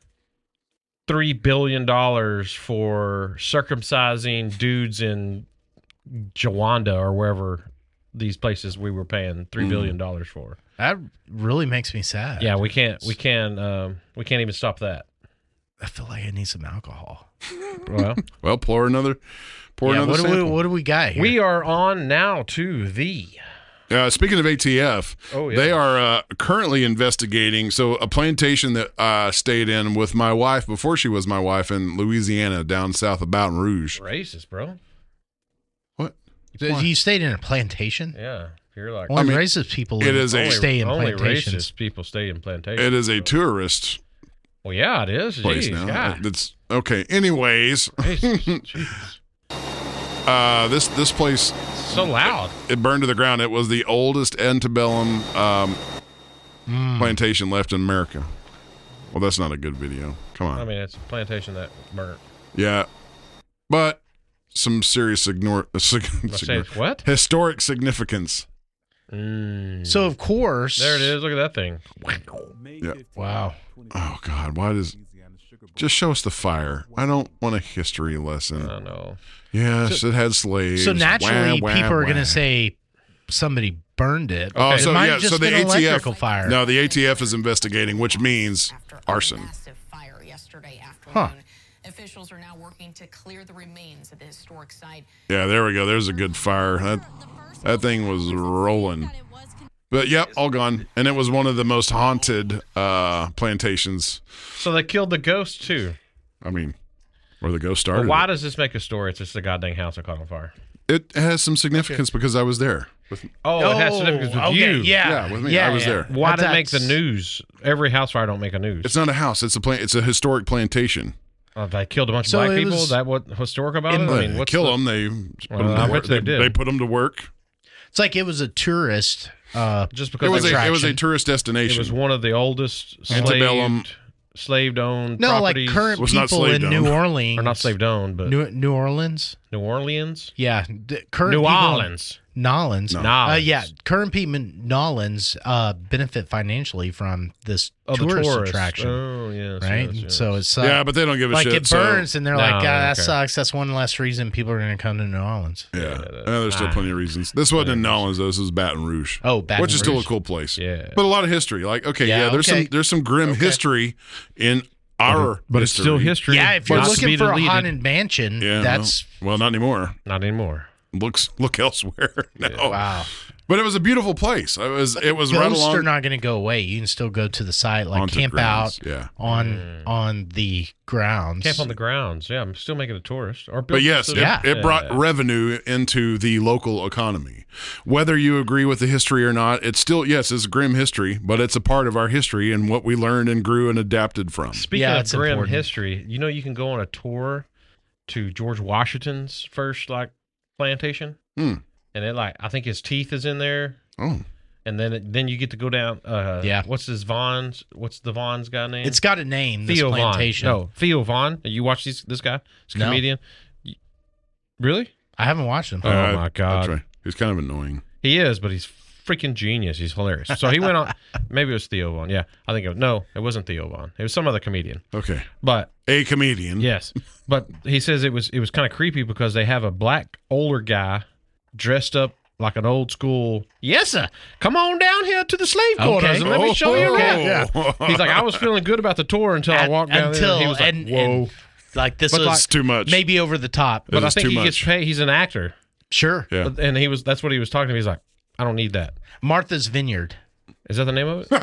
Speaker 2: three billion dollars for circumcising dudes in Jawanda or wherever these places we were paying three billion dollars for.
Speaker 3: That really makes me sad.
Speaker 2: Yeah, we can't. We can. Um, we can't even stop that.
Speaker 3: I feel like I need some alcohol.
Speaker 2: Well,
Speaker 4: Well, pour another, pour
Speaker 3: Yeah,
Speaker 4: another
Speaker 3: what do we
Speaker 4: sample.
Speaker 3: what do we got here?
Speaker 2: we are on now to the.
Speaker 4: Uh, speaking of A T F,
Speaker 2: Oh, yeah.
Speaker 4: they are uh, currently investigating. So, a plantation that I stayed in with my wife before she was my wife in Louisiana, down south of Baton Rouge.
Speaker 2: Racist, bro.
Speaker 4: What?
Speaker 3: Did you stayed in a plantation?
Speaker 2: Yeah, you're like
Speaker 3: Only
Speaker 4: mean,
Speaker 3: racist people
Speaker 4: it
Speaker 3: in-
Speaker 4: is a-
Speaker 3: stay in
Speaker 2: only
Speaker 3: plantations.
Speaker 2: racist people stay in plantations.
Speaker 4: It is a tourist
Speaker 2: Well, yeah, it is.
Speaker 4: place
Speaker 2: Jeez,
Speaker 4: now.
Speaker 2: God.
Speaker 4: That's okay. Anyways,
Speaker 2: Racist. Jesus.
Speaker 4: uh, this this place
Speaker 2: So loud.
Speaker 4: it burned to the ground. It was the oldest antebellum um,
Speaker 3: Hmm.
Speaker 4: plantation left in America. Well, that's not a good video. Come on.
Speaker 2: I mean, it's a plantation that burnt.
Speaker 4: Yeah, but some serious ignore, sig-
Speaker 2: Let's say it's what?
Speaker 4: historic significance.
Speaker 2: Mm.
Speaker 3: So of course,
Speaker 2: There it is. Look at that thing.
Speaker 4: Yeah.
Speaker 3: Wow.
Speaker 4: Oh God, why does just show us the fire? I don't want a history lesson.
Speaker 2: I don't know.
Speaker 4: Yes, it had slaves.
Speaker 3: So naturally,
Speaker 4: Wah, wah,
Speaker 3: people are going
Speaker 4: wah.
Speaker 3: to say somebody burned it.
Speaker 4: Oh,
Speaker 3: It
Speaker 4: so
Speaker 3: might
Speaker 4: yeah,
Speaker 3: have just
Speaker 4: so the
Speaker 3: been
Speaker 4: A T F
Speaker 3: electrical fire.
Speaker 4: No, the A T F is investigating, which means arson.
Speaker 11: Massive fire yesterday afternoon.
Speaker 3: Huh.
Speaker 11: Officials are now working to clear the remains of the historic site.
Speaker 4: Yeah, there we go. There's a good fire. That that thing was rolling. But yep, all gone. And it was one of the most haunted uh, plantations.
Speaker 2: So they killed the ghost too.
Speaker 4: I mean, where the ghost
Speaker 2: But
Speaker 4: started.
Speaker 2: why
Speaker 4: it.
Speaker 2: does this make a story? It's just a goddamn house that caught on fire.
Speaker 4: It has some significance because I was there. With,
Speaker 2: Oh, it has significance with
Speaker 3: okay,
Speaker 2: you.
Speaker 3: Yeah,
Speaker 4: Yeah, with me.
Speaker 3: Yeah,
Speaker 4: I was
Speaker 3: yeah.
Speaker 4: there.
Speaker 2: Why did it make the
Speaker 3: That's-
Speaker 2: news? Every house fire don't make a news.
Speaker 4: It's not a house. It's a plant. It's a historic plantation.
Speaker 2: Uh, they killed a bunch
Speaker 3: So
Speaker 2: of black
Speaker 3: it
Speaker 2: people.
Speaker 3: was-
Speaker 2: Is that what historic about it?
Speaker 3: In-
Speaker 2: I mean,
Speaker 4: They
Speaker 2: what's
Speaker 4: kill
Speaker 2: the-
Speaker 4: them. They put
Speaker 2: Well,
Speaker 4: them to
Speaker 2: I bet
Speaker 4: work.
Speaker 2: they
Speaker 4: They,
Speaker 2: did.
Speaker 4: they put them to work.
Speaker 3: It's like it was a tourist. Uh,
Speaker 2: Just because
Speaker 4: It was
Speaker 2: they-
Speaker 4: a it was a
Speaker 3: attraction.
Speaker 4: tourist destination.
Speaker 2: It was one of the oldest
Speaker 4: Antebellum.
Speaker 2: slaved, slaved owned
Speaker 3: no, like
Speaker 2: properties.
Speaker 3: current
Speaker 4: Was not
Speaker 3: people in
Speaker 4: slave
Speaker 3: New
Speaker 4: owned.
Speaker 3: Orleans.
Speaker 2: or not slaved owned, but
Speaker 3: New, New Orleans.
Speaker 2: New Orleans,
Speaker 3: Yeah, the current
Speaker 2: New
Speaker 3: people in
Speaker 2: Orleans.
Speaker 3: Nolans.
Speaker 2: No.
Speaker 3: Uh,
Speaker 2: Nolans.
Speaker 3: yeah, current people in Nolans uh, benefit financially from this
Speaker 2: Oh, the
Speaker 3: tourist
Speaker 2: tourist.
Speaker 3: attraction.
Speaker 2: Oh, yes,
Speaker 3: right?
Speaker 2: yes, yes.
Speaker 3: So it's uh,
Speaker 4: yeah, but they don't give a
Speaker 3: like
Speaker 4: shit.
Speaker 3: it
Speaker 4: so-
Speaker 3: burns, and they're
Speaker 2: No,
Speaker 3: like, God, that
Speaker 2: okay.
Speaker 3: sucks. That's one less reason people are going to come to New Orleans.
Speaker 4: Yeah,
Speaker 2: Yeah,
Speaker 4: Uh,
Speaker 2: that-
Speaker 4: there's still
Speaker 2: ah.
Speaker 4: plenty of reasons. This wasn't in Nolans though. This was Baton Rouge.
Speaker 3: Oh, Baton
Speaker 4: which is still a
Speaker 3: Rouge.
Speaker 4: cool place.
Speaker 2: Yeah.
Speaker 4: but a lot of history. Like, okay, yeah,
Speaker 3: Yeah,
Speaker 4: there's
Speaker 3: okay.
Speaker 4: some there's some grim history in our,
Speaker 2: but it's still history.
Speaker 3: Yeah, if you're
Speaker 2: not to
Speaker 3: looking
Speaker 2: be
Speaker 3: for a
Speaker 2: deleted.
Speaker 3: haunted mansion,
Speaker 4: Yeah,
Speaker 3: that's
Speaker 4: well, well, not anymore.
Speaker 2: Not anymore.
Speaker 4: Looks look elsewhere. No.
Speaker 3: wow.
Speaker 4: But it was a beautiful place. It was it was right
Speaker 3: Ghosts
Speaker 4: along
Speaker 3: are not going to go away. You can still go to the site, like
Speaker 4: Haunted
Speaker 3: camp
Speaker 4: grounds,
Speaker 3: out
Speaker 4: yeah.
Speaker 3: on on the grounds.
Speaker 2: Camp on the grounds. Yeah, I'm still making a tourist. Or
Speaker 4: But
Speaker 2: build
Speaker 4: yes,
Speaker 2: just
Speaker 4: it,
Speaker 2: a-
Speaker 4: it brought
Speaker 2: Yeah.
Speaker 4: revenue into the local economy. Whether you agree with the history or not, it's still, yes, it's grim history, but it's a part of our history and what we learned and grew and adapted from.
Speaker 2: Speaking
Speaker 3: Yeah,
Speaker 2: of
Speaker 3: it's
Speaker 2: grim
Speaker 3: important.
Speaker 2: history, you know you can go on a tour to George Washington's first like plantation,
Speaker 4: Hmm.
Speaker 2: and it like I think his teeth is in there,
Speaker 4: Oh,
Speaker 2: and then it, then you get to go down. Uh,
Speaker 3: Yeah.
Speaker 2: what's his Vaughn's? What's the Vaughn's guy name?
Speaker 3: It's got a name. This
Speaker 2: Theo Vaughn.
Speaker 3: plantation.
Speaker 2: No, Theo Vaughn. You watch these, this guy? This
Speaker 3: No.
Speaker 2: comedian. You- Really?
Speaker 3: I haven't watched them.
Speaker 2: Oh,
Speaker 4: Uh,
Speaker 2: my God.
Speaker 4: That's right. He's kind of annoying.
Speaker 2: He is, but he's freaking genius. He's hilarious. So he went on. Maybe it was Theo Vaughn. Yeah, I think it was. No, it wasn't Theo Vaughn. It was some other comedian.
Speaker 4: Okay,
Speaker 2: But
Speaker 4: a comedian.
Speaker 2: yes, but he says it was it was kind of creepy because they have a black older guy dressed up like an old school. Yes, sir. Come on down here to the slave quarters
Speaker 3: Okay.
Speaker 2: and let me show you
Speaker 4: Okay.
Speaker 2: around. Yeah. He's like, I was feeling good about the tour until I
Speaker 3: At-
Speaker 2: walked down
Speaker 3: until
Speaker 2: there. And he was like,
Speaker 3: and,
Speaker 2: whoa.
Speaker 3: and like this
Speaker 2: But
Speaker 3: was
Speaker 2: like-
Speaker 4: It's too much.
Speaker 3: maybe over the top.
Speaker 2: but I
Speaker 4: is
Speaker 2: think
Speaker 4: too
Speaker 2: he gets
Speaker 4: much.
Speaker 2: paid. He's an actor.
Speaker 3: Sure.
Speaker 4: Yeah.
Speaker 2: But, and he was. That's what he was talking to me. He's like, I don't need that.
Speaker 3: Martha's Vineyard.
Speaker 2: Is that the name of it?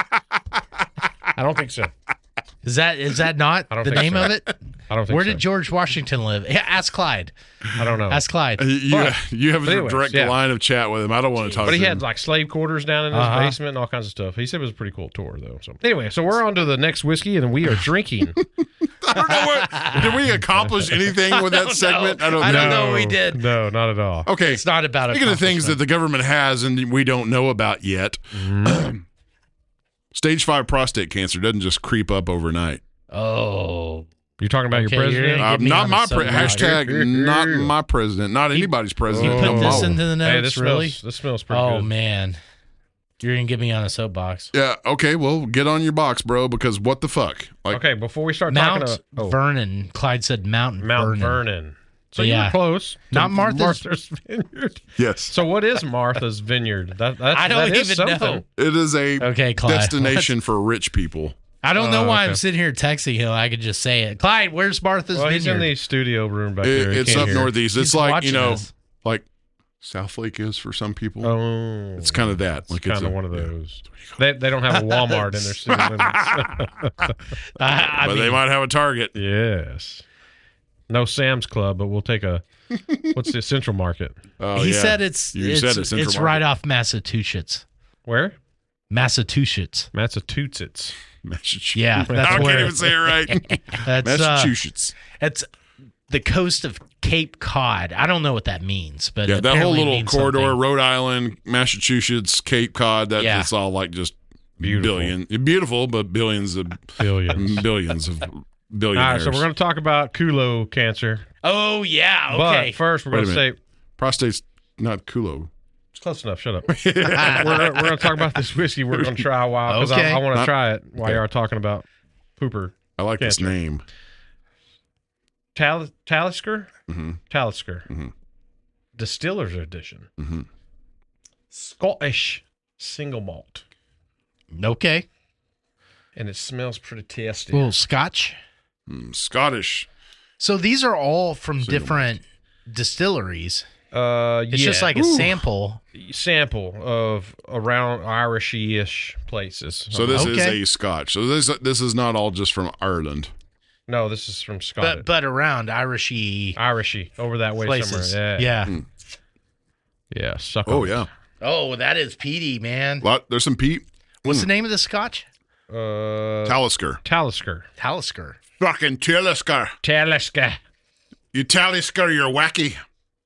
Speaker 2: I don't think so.
Speaker 3: Is that is that not
Speaker 2: I don't
Speaker 3: the
Speaker 2: think
Speaker 3: name
Speaker 2: so.
Speaker 3: of it?
Speaker 2: I don't think
Speaker 3: Where
Speaker 2: so.
Speaker 3: did George Washington live? Yeah, ask Clyde.
Speaker 2: I don't know.
Speaker 3: Ask Clyde.
Speaker 4: Uh, You,
Speaker 2: But-
Speaker 4: you have
Speaker 2: but
Speaker 4: a
Speaker 2: anyways,
Speaker 4: direct
Speaker 2: yeah.
Speaker 4: line of chat with him. I don't want to talk
Speaker 2: But
Speaker 4: to
Speaker 2: he
Speaker 4: him.
Speaker 2: had like slave quarters down in his
Speaker 3: Uh-huh.
Speaker 2: basement and all kinds of stuff. He said it was a pretty cool tour, though. So anyway, so we're on to the next whiskey, and we are drinking.
Speaker 4: I don't know what. Did we accomplish anything with that segment? I don't
Speaker 3: I
Speaker 4: know.
Speaker 3: don't know. we did.
Speaker 2: No, not at all.
Speaker 4: Okay.
Speaker 3: It's not about
Speaker 4: Speaking of things that
Speaker 3: accomplishment.
Speaker 4: the government has and we don't know about yet, stage five prostate cancer doesn't just creep up overnight.
Speaker 3: Oh.
Speaker 2: You're talking about
Speaker 3: Okay,
Speaker 2: your
Speaker 3: you're
Speaker 2: president?
Speaker 3: gonna
Speaker 4: Uh,
Speaker 3: Get me
Speaker 4: not
Speaker 3: on
Speaker 4: my
Speaker 3: the
Speaker 4: pre-
Speaker 3: soapbox.
Speaker 4: hashtag not my president, not anybody's president.
Speaker 3: You put
Speaker 4: No,
Speaker 3: this
Speaker 4: no.
Speaker 3: into the notes,
Speaker 2: Hey, this
Speaker 3: really?
Speaker 2: smells. This smells pretty
Speaker 3: Oh
Speaker 2: good.
Speaker 3: man, you're gonna get me on a soapbox.
Speaker 4: Yeah. Okay. Well, get on your box, bro. Because what the fuck? Like,
Speaker 2: Okay, before we start
Speaker 3: Mount
Speaker 2: talking about oh,
Speaker 3: Vernon. Clyde said Mount
Speaker 2: Mount
Speaker 3: Vernon.
Speaker 2: Vernon. So you
Speaker 3: Yeah.
Speaker 2: were close. to
Speaker 3: Not Martha's-
Speaker 2: Vineyard.
Speaker 4: yes,
Speaker 2: So what is Martha's Vineyard? That, that's,
Speaker 3: I don't
Speaker 2: that is
Speaker 3: even
Speaker 2: something.
Speaker 3: know.
Speaker 4: it is a
Speaker 3: Okay, Clyde.
Speaker 4: destination for rich people.
Speaker 3: I don't know
Speaker 2: Oh,
Speaker 3: why
Speaker 2: okay.
Speaker 3: I'm sitting here texting him. I could just say it. Clyde, where's Martha's
Speaker 2: Well, he's in
Speaker 3: Vineyard?
Speaker 2: the studio room back
Speaker 4: It-
Speaker 2: there. He
Speaker 4: it's
Speaker 2: can't
Speaker 4: up
Speaker 2: hear.
Speaker 4: northeast. It's
Speaker 3: He's
Speaker 4: like you
Speaker 3: watching
Speaker 4: know,
Speaker 3: us.
Speaker 4: like South Lake is for some people.
Speaker 2: Oh,
Speaker 4: It's kind of that.
Speaker 2: It's
Speaker 4: Like
Speaker 2: kind of
Speaker 4: a-
Speaker 2: one of
Speaker 4: yeah.
Speaker 2: those. They they don't have a Walmart in their city limits.
Speaker 3: I, I
Speaker 4: but
Speaker 3: mean,
Speaker 4: they might have a Target.
Speaker 2: Yes. No Sam's Club, but we'll take a. What's the Central Market?
Speaker 4: Oh,
Speaker 3: he
Speaker 4: yeah.
Speaker 3: said it's
Speaker 4: You
Speaker 3: it's,
Speaker 4: said it, Central
Speaker 3: it's
Speaker 4: Market.
Speaker 3: right off Massachusetts.
Speaker 2: Where?
Speaker 3: Massachusetts.
Speaker 2: Massachusetts.
Speaker 4: Massachusetts.
Speaker 3: Yeah, that's
Speaker 4: I can't
Speaker 3: where-
Speaker 4: even say it right.
Speaker 3: That's uh,
Speaker 4: Massachusetts.
Speaker 3: it's the coast of Cape Cod. I don't know what that means, but
Speaker 4: Yeah, that whole
Speaker 3: apparently it
Speaker 4: little
Speaker 3: means
Speaker 4: corridor,
Speaker 3: something.
Speaker 4: Rhode Island, Massachusetts, Cape Cod, that,
Speaker 3: Yeah.
Speaker 4: that's all like just
Speaker 2: Beautiful.
Speaker 4: billion. Beautiful, but billions of
Speaker 2: Billions.
Speaker 4: billions of
Speaker 2: All right,
Speaker 4: billionaires.
Speaker 2: so we're going to talk about culo cancer.
Speaker 3: Oh yeah, okay.
Speaker 2: But first, we're
Speaker 4: Wait a
Speaker 2: going to say
Speaker 4: Prostate's not culo.
Speaker 2: it's close enough. Shut up. we're we're going to talk about this whiskey. We're going to try a while because
Speaker 3: Okay.
Speaker 2: I, I want to
Speaker 4: Not-
Speaker 2: try it while
Speaker 4: okay.
Speaker 2: you are talking about pooper.
Speaker 4: I like this
Speaker 2: Cancer.
Speaker 4: name.
Speaker 2: Tal- Talisker?
Speaker 4: Mm-hmm.
Speaker 2: Talisker.
Speaker 4: Mhm.
Speaker 2: Distiller's Edition.
Speaker 4: Mm-hmm.
Speaker 2: Scottish single malt.
Speaker 3: Okay.
Speaker 2: And it smells pretty tasty.
Speaker 3: A little scotch.
Speaker 4: Mm, Scottish.
Speaker 3: So these are all from
Speaker 4: Single
Speaker 3: different distilleries.
Speaker 2: Uh,
Speaker 3: It's just like a sample.
Speaker 2: sample of around Irish-ish places.
Speaker 4: So this is
Speaker 3: Okay.
Speaker 4: a Scotch. So this this is not all just from Ireland.
Speaker 2: No, this is from Scotland.
Speaker 3: But but around Irishy
Speaker 2: Irishy over that way
Speaker 3: places.
Speaker 2: somewhere. Yeah.
Speaker 3: Yeah.
Speaker 4: Hmm.
Speaker 2: Yeah, suck
Speaker 4: Oh
Speaker 2: on it.
Speaker 4: yeah,
Speaker 3: Oh, that is peaty, man.
Speaker 4: lot. There's some peat.
Speaker 3: What's
Speaker 4: Mm.
Speaker 3: the name of the scotch?
Speaker 2: Uh,
Speaker 4: Talisker.
Speaker 2: Talisker.
Speaker 3: Talisker.
Speaker 4: Fucking Talisker.
Speaker 2: Talisker.
Speaker 4: You Talisker, you're wacky.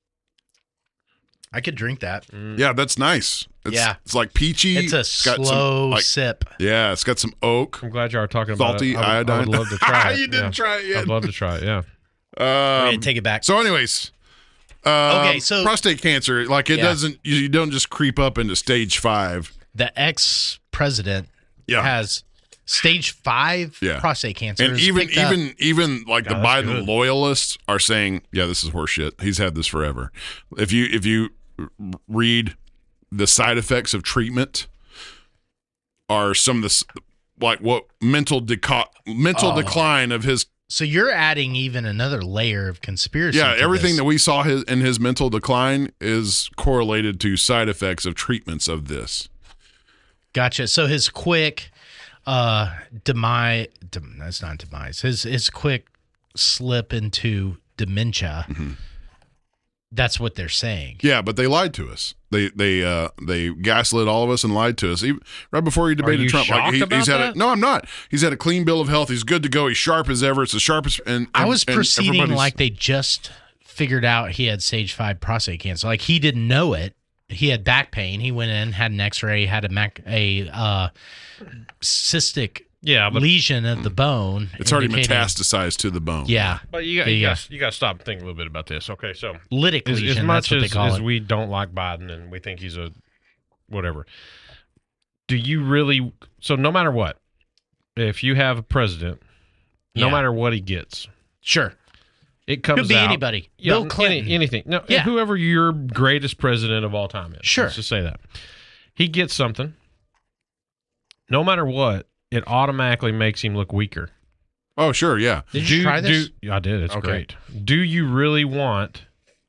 Speaker 3: I could drink that.
Speaker 4: Yeah, that's nice. It's,
Speaker 3: Yeah.
Speaker 4: it's like peachy.
Speaker 3: It's a
Speaker 4: got some,
Speaker 3: slow
Speaker 4: like-
Speaker 3: sip.
Speaker 4: Yeah, it's got some oak.
Speaker 2: I'm glad y'all are talking
Speaker 4: Salty
Speaker 2: about it. I would, I would
Speaker 4: iodine.
Speaker 2: love to try it.
Speaker 4: You didn't
Speaker 2: yeah.
Speaker 4: try it yet.
Speaker 2: I'd love to try it, yeah.
Speaker 4: Um,
Speaker 3: Okay, take it back.
Speaker 4: So, anyways, um,
Speaker 3: Okay, so-
Speaker 4: prostate cancer, like it
Speaker 3: Yeah.
Speaker 4: doesn't, you, you don't just creep up into stage five.
Speaker 3: The ex-president
Speaker 4: Yeah.
Speaker 3: has stage five
Speaker 4: Yeah.
Speaker 3: prostate cancer.
Speaker 4: And
Speaker 3: It's
Speaker 4: even
Speaker 3: picked up.
Speaker 4: even even like the
Speaker 2: Yeah, that's
Speaker 4: Biden
Speaker 2: good.
Speaker 4: loyalists are saying, yeah, this is horseshit. He's had this forever. If you if you read the side effects of treatment, are some of the s- like what mental deco- mental
Speaker 3: Oh.
Speaker 4: decline of his.
Speaker 3: So you're adding even another layer of conspiracy.
Speaker 4: Yeah,
Speaker 3: to
Speaker 4: everything
Speaker 3: this.
Speaker 4: that we saw his, in his mental decline is correlated to side effects of treatments of this.
Speaker 3: Gotcha. So his quick uh demise, dem, that's not demise. His his quick slip into dementia.
Speaker 4: Mm-hmm.
Speaker 3: That's what they're saying.
Speaker 4: Yeah, but they lied to us. They they uh they gaslit all of us and lied to us. Even, right before he debated
Speaker 2: you
Speaker 4: Trump, like
Speaker 2: shocked
Speaker 4: he,
Speaker 2: about
Speaker 4: he's had
Speaker 2: that?
Speaker 4: a no, I'm not. He's had a clean bill of health. He's good to go. He's sharp as ever. It's the sharpest. And, and
Speaker 3: I was
Speaker 4: and
Speaker 3: proceeding
Speaker 4: everybody's-
Speaker 3: like they just figured out he had stage five prostate cancer. Like he didn't know it. He had back pain. He went in, had an X-ray, had a mac, a uh, cystic
Speaker 2: Yeah, but
Speaker 3: lesion of the bone.
Speaker 4: it's already
Speaker 3: indicating-
Speaker 4: metastasized to the bone.
Speaker 3: Yeah,
Speaker 2: But you got
Speaker 3: There
Speaker 2: you
Speaker 3: you
Speaker 2: got you got to stop and think a little bit about this. Okay, so
Speaker 3: lytic
Speaker 2: as,
Speaker 3: lesion.
Speaker 2: as much
Speaker 3: that's what
Speaker 2: as,
Speaker 3: they call
Speaker 2: as
Speaker 3: it.
Speaker 2: we don't like Biden and we think he's a whatever, do you really? So no matter what, if you have a president, no
Speaker 3: Yeah.
Speaker 2: matter what he gets,
Speaker 3: Sure,
Speaker 2: it comes
Speaker 3: could be
Speaker 2: out-
Speaker 3: anybody.
Speaker 2: Yeah,
Speaker 3: Bill
Speaker 2: any-
Speaker 3: Clinton.
Speaker 2: anything. No,
Speaker 3: Yeah.
Speaker 2: whoever your greatest president of all time is.
Speaker 3: Sure.
Speaker 2: Let's just say that he gets something. No matter what, it automatically makes him look weaker.
Speaker 4: Oh, sure. Yeah.
Speaker 3: Did you
Speaker 2: do,
Speaker 3: try this?
Speaker 2: Do, yeah, I did. It's
Speaker 3: Okay.
Speaker 2: great. Do you really want?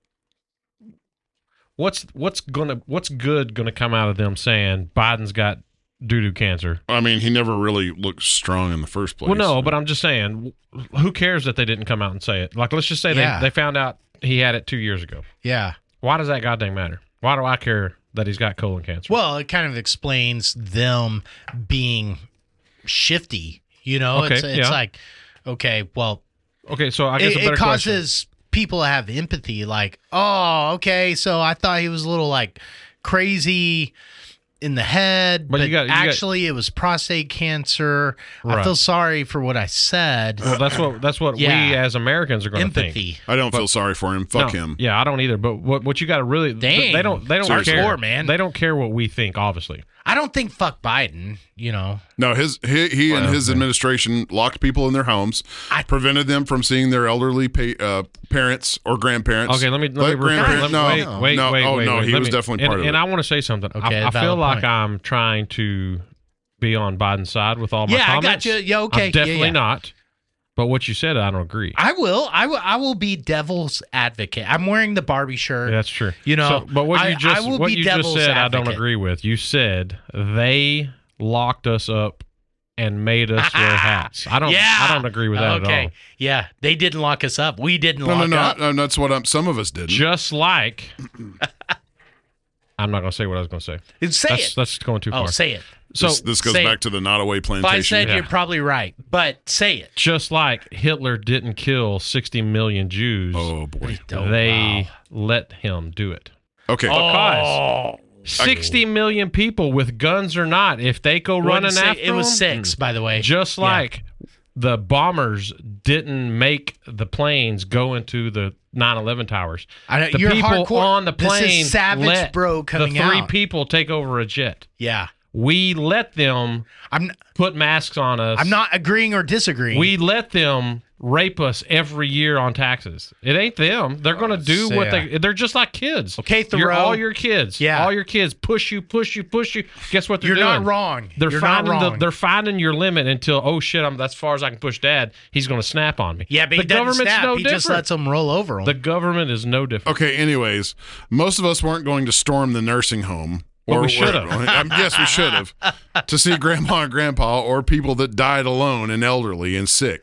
Speaker 2: What's what's gonna what's good gonna come out of them saying Biden's got doo doo cancer?
Speaker 4: I mean, he never really looked strong in the first place.
Speaker 2: Well, no, but I'm just saying, who cares that they didn't come out and say it? Like, let's just say
Speaker 3: Yeah.
Speaker 2: they, they found out he had it two years ago.
Speaker 3: Yeah.
Speaker 2: Why does that goddamn matter? Why do I care that he's got colon cancer?
Speaker 3: Well, it kind of explains them being shifty. You know,
Speaker 2: Okay,
Speaker 3: it's it's
Speaker 2: yeah.
Speaker 3: like, okay, well,
Speaker 2: okay, so I guess
Speaker 3: it,
Speaker 2: a better
Speaker 3: it
Speaker 2: question.
Speaker 3: causes people to have empathy. Like, oh, okay, so I thought he was a little like crazy in the head,
Speaker 2: But
Speaker 3: but,
Speaker 2: you got- you got-
Speaker 3: actually it was prostate cancer. I
Speaker 2: Right.
Speaker 3: feel sorry for what I said.
Speaker 2: Well, that's what that's what we
Speaker 3: Yeah.
Speaker 2: as Americans are going to think.
Speaker 3: Empathy.
Speaker 4: I don't feel sorry for him. Fuck
Speaker 2: No,
Speaker 4: him.
Speaker 2: Yeah, I don't either. But what what you got to really
Speaker 3: Dang.
Speaker 2: they don't they don't
Speaker 3: Seriously.
Speaker 2: care,
Speaker 3: Hardcore, man.
Speaker 2: They don't care what we think. Obviously,
Speaker 3: I don't think fuck Biden. You know,
Speaker 4: No, his he, he and
Speaker 2: Well,
Speaker 4: his
Speaker 2: yeah.
Speaker 4: administration locked people in their homes,
Speaker 3: I-
Speaker 4: prevented them from seeing their elderly pa- uh, parents or grandparents.
Speaker 2: okay. Let me let me refer,
Speaker 4: grandparent-
Speaker 2: let me-
Speaker 4: no,
Speaker 2: wait wait
Speaker 4: no,
Speaker 2: wait
Speaker 4: oh
Speaker 2: wait.
Speaker 4: no,
Speaker 2: wait.
Speaker 4: he
Speaker 2: Let
Speaker 4: was
Speaker 2: me-
Speaker 4: definitely
Speaker 2: and,
Speaker 4: part of
Speaker 2: and
Speaker 4: it.
Speaker 2: I want to say something.
Speaker 3: Okay,
Speaker 2: I, I feel
Speaker 3: valid
Speaker 2: like
Speaker 3: point.
Speaker 2: I'm trying to be on Biden's side with all my
Speaker 3: Yeah, I got
Speaker 2: comments.
Speaker 3: you. Yeah, okay.
Speaker 2: I'm definitely
Speaker 3: Yeah, yeah.
Speaker 2: not. But what you said, I don't agree.
Speaker 3: I will. I will. I will be devil's advocate. I'm wearing the Barbie shirt.
Speaker 2: That's true.
Speaker 3: You know,
Speaker 2: So- but what
Speaker 3: I-
Speaker 2: you just
Speaker 3: I will
Speaker 2: what
Speaker 3: be
Speaker 2: you just
Speaker 3: devil's
Speaker 2: said, I don't
Speaker 3: advocate.
Speaker 2: agree with. You said they locked us up and made us wear hats. I don't.
Speaker 3: Yeah.
Speaker 2: I don't agree with that
Speaker 3: okay.
Speaker 2: at all.
Speaker 3: Yeah, they didn't lock us up. We didn't
Speaker 4: No,
Speaker 3: lock
Speaker 4: no, no,
Speaker 3: up.
Speaker 4: no. That's what I'm, some of us didn't.
Speaker 2: Just like, I'm not going to say what I was going to say.
Speaker 3: Say
Speaker 2: That's
Speaker 3: it.
Speaker 2: that's going too
Speaker 3: Oh,
Speaker 2: far.
Speaker 3: say it.
Speaker 2: So
Speaker 4: this, this goes
Speaker 3: say
Speaker 4: back
Speaker 3: it.
Speaker 4: to the Nottoway
Speaker 3: If I
Speaker 4: plantation.
Speaker 3: said
Speaker 2: yeah.
Speaker 3: you're probably right, but say it.
Speaker 2: just like Hitler didn't kill sixty million Jews,
Speaker 4: Oh boy.
Speaker 3: Oh,
Speaker 2: they
Speaker 3: wow.
Speaker 2: let him do it.
Speaker 4: Okay.
Speaker 2: Because sixty million people with guns or not, if they go running
Speaker 3: Wouldn't say-
Speaker 2: after
Speaker 3: it was
Speaker 2: them,
Speaker 3: six, by the way.
Speaker 2: just
Speaker 3: Yeah.
Speaker 2: like the bombers didn't make the planes go into the nine eleven towers.
Speaker 3: I know,
Speaker 2: The
Speaker 3: you're
Speaker 2: people
Speaker 3: hardcore.
Speaker 2: on the
Speaker 3: This is
Speaker 2: plane
Speaker 3: Savage
Speaker 2: let
Speaker 3: Bro coming
Speaker 2: the three
Speaker 3: out.
Speaker 2: people take over a jet.
Speaker 3: Yeah,
Speaker 2: We let them
Speaker 3: I'm.
Speaker 2: put masks on us.
Speaker 3: I'm not agreeing or disagreeing.
Speaker 2: We let them rape us every year on taxes. It ain't them. They're going to do
Speaker 3: so
Speaker 2: what
Speaker 3: yeah.
Speaker 2: they. They're just like kids.
Speaker 3: Okay,
Speaker 2: You're,
Speaker 3: Thoreau.
Speaker 2: all your kids.
Speaker 3: Yeah.
Speaker 2: all your kids push you, push you, push you. Guess what they're
Speaker 3: You're
Speaker 2: doing?
Speaker 3: not wrong.
Speaker 2: They're
Speaker 3: You're not
Speaker 2: finding the.
Speaker 3: wrong.
Speaker 2: They're finding your limit until oh shit, I'm that's far as I can push Dad. He's going to snap on me.
Speaker 3: Yeah, but
Speaker 2: the
Speaker 3: he doesn't
Speaker 2: government's
Speaker 3: snap.
Speaker 2: no
Speaker 3: he
Speaker 2: different.
Speaker 3: just lets them roll over 'em.
Speaker 2: The government is no different.
Speaker 4: Okay. Anyways, most of us weren't going to storm the nursing home.
Speaker 2: Well,
Speaker 4: or
Speaker 2: we should have.
Speaker 4: Um, yes, we should have to see grandma and grandpa or people that died alone and elderly and sick.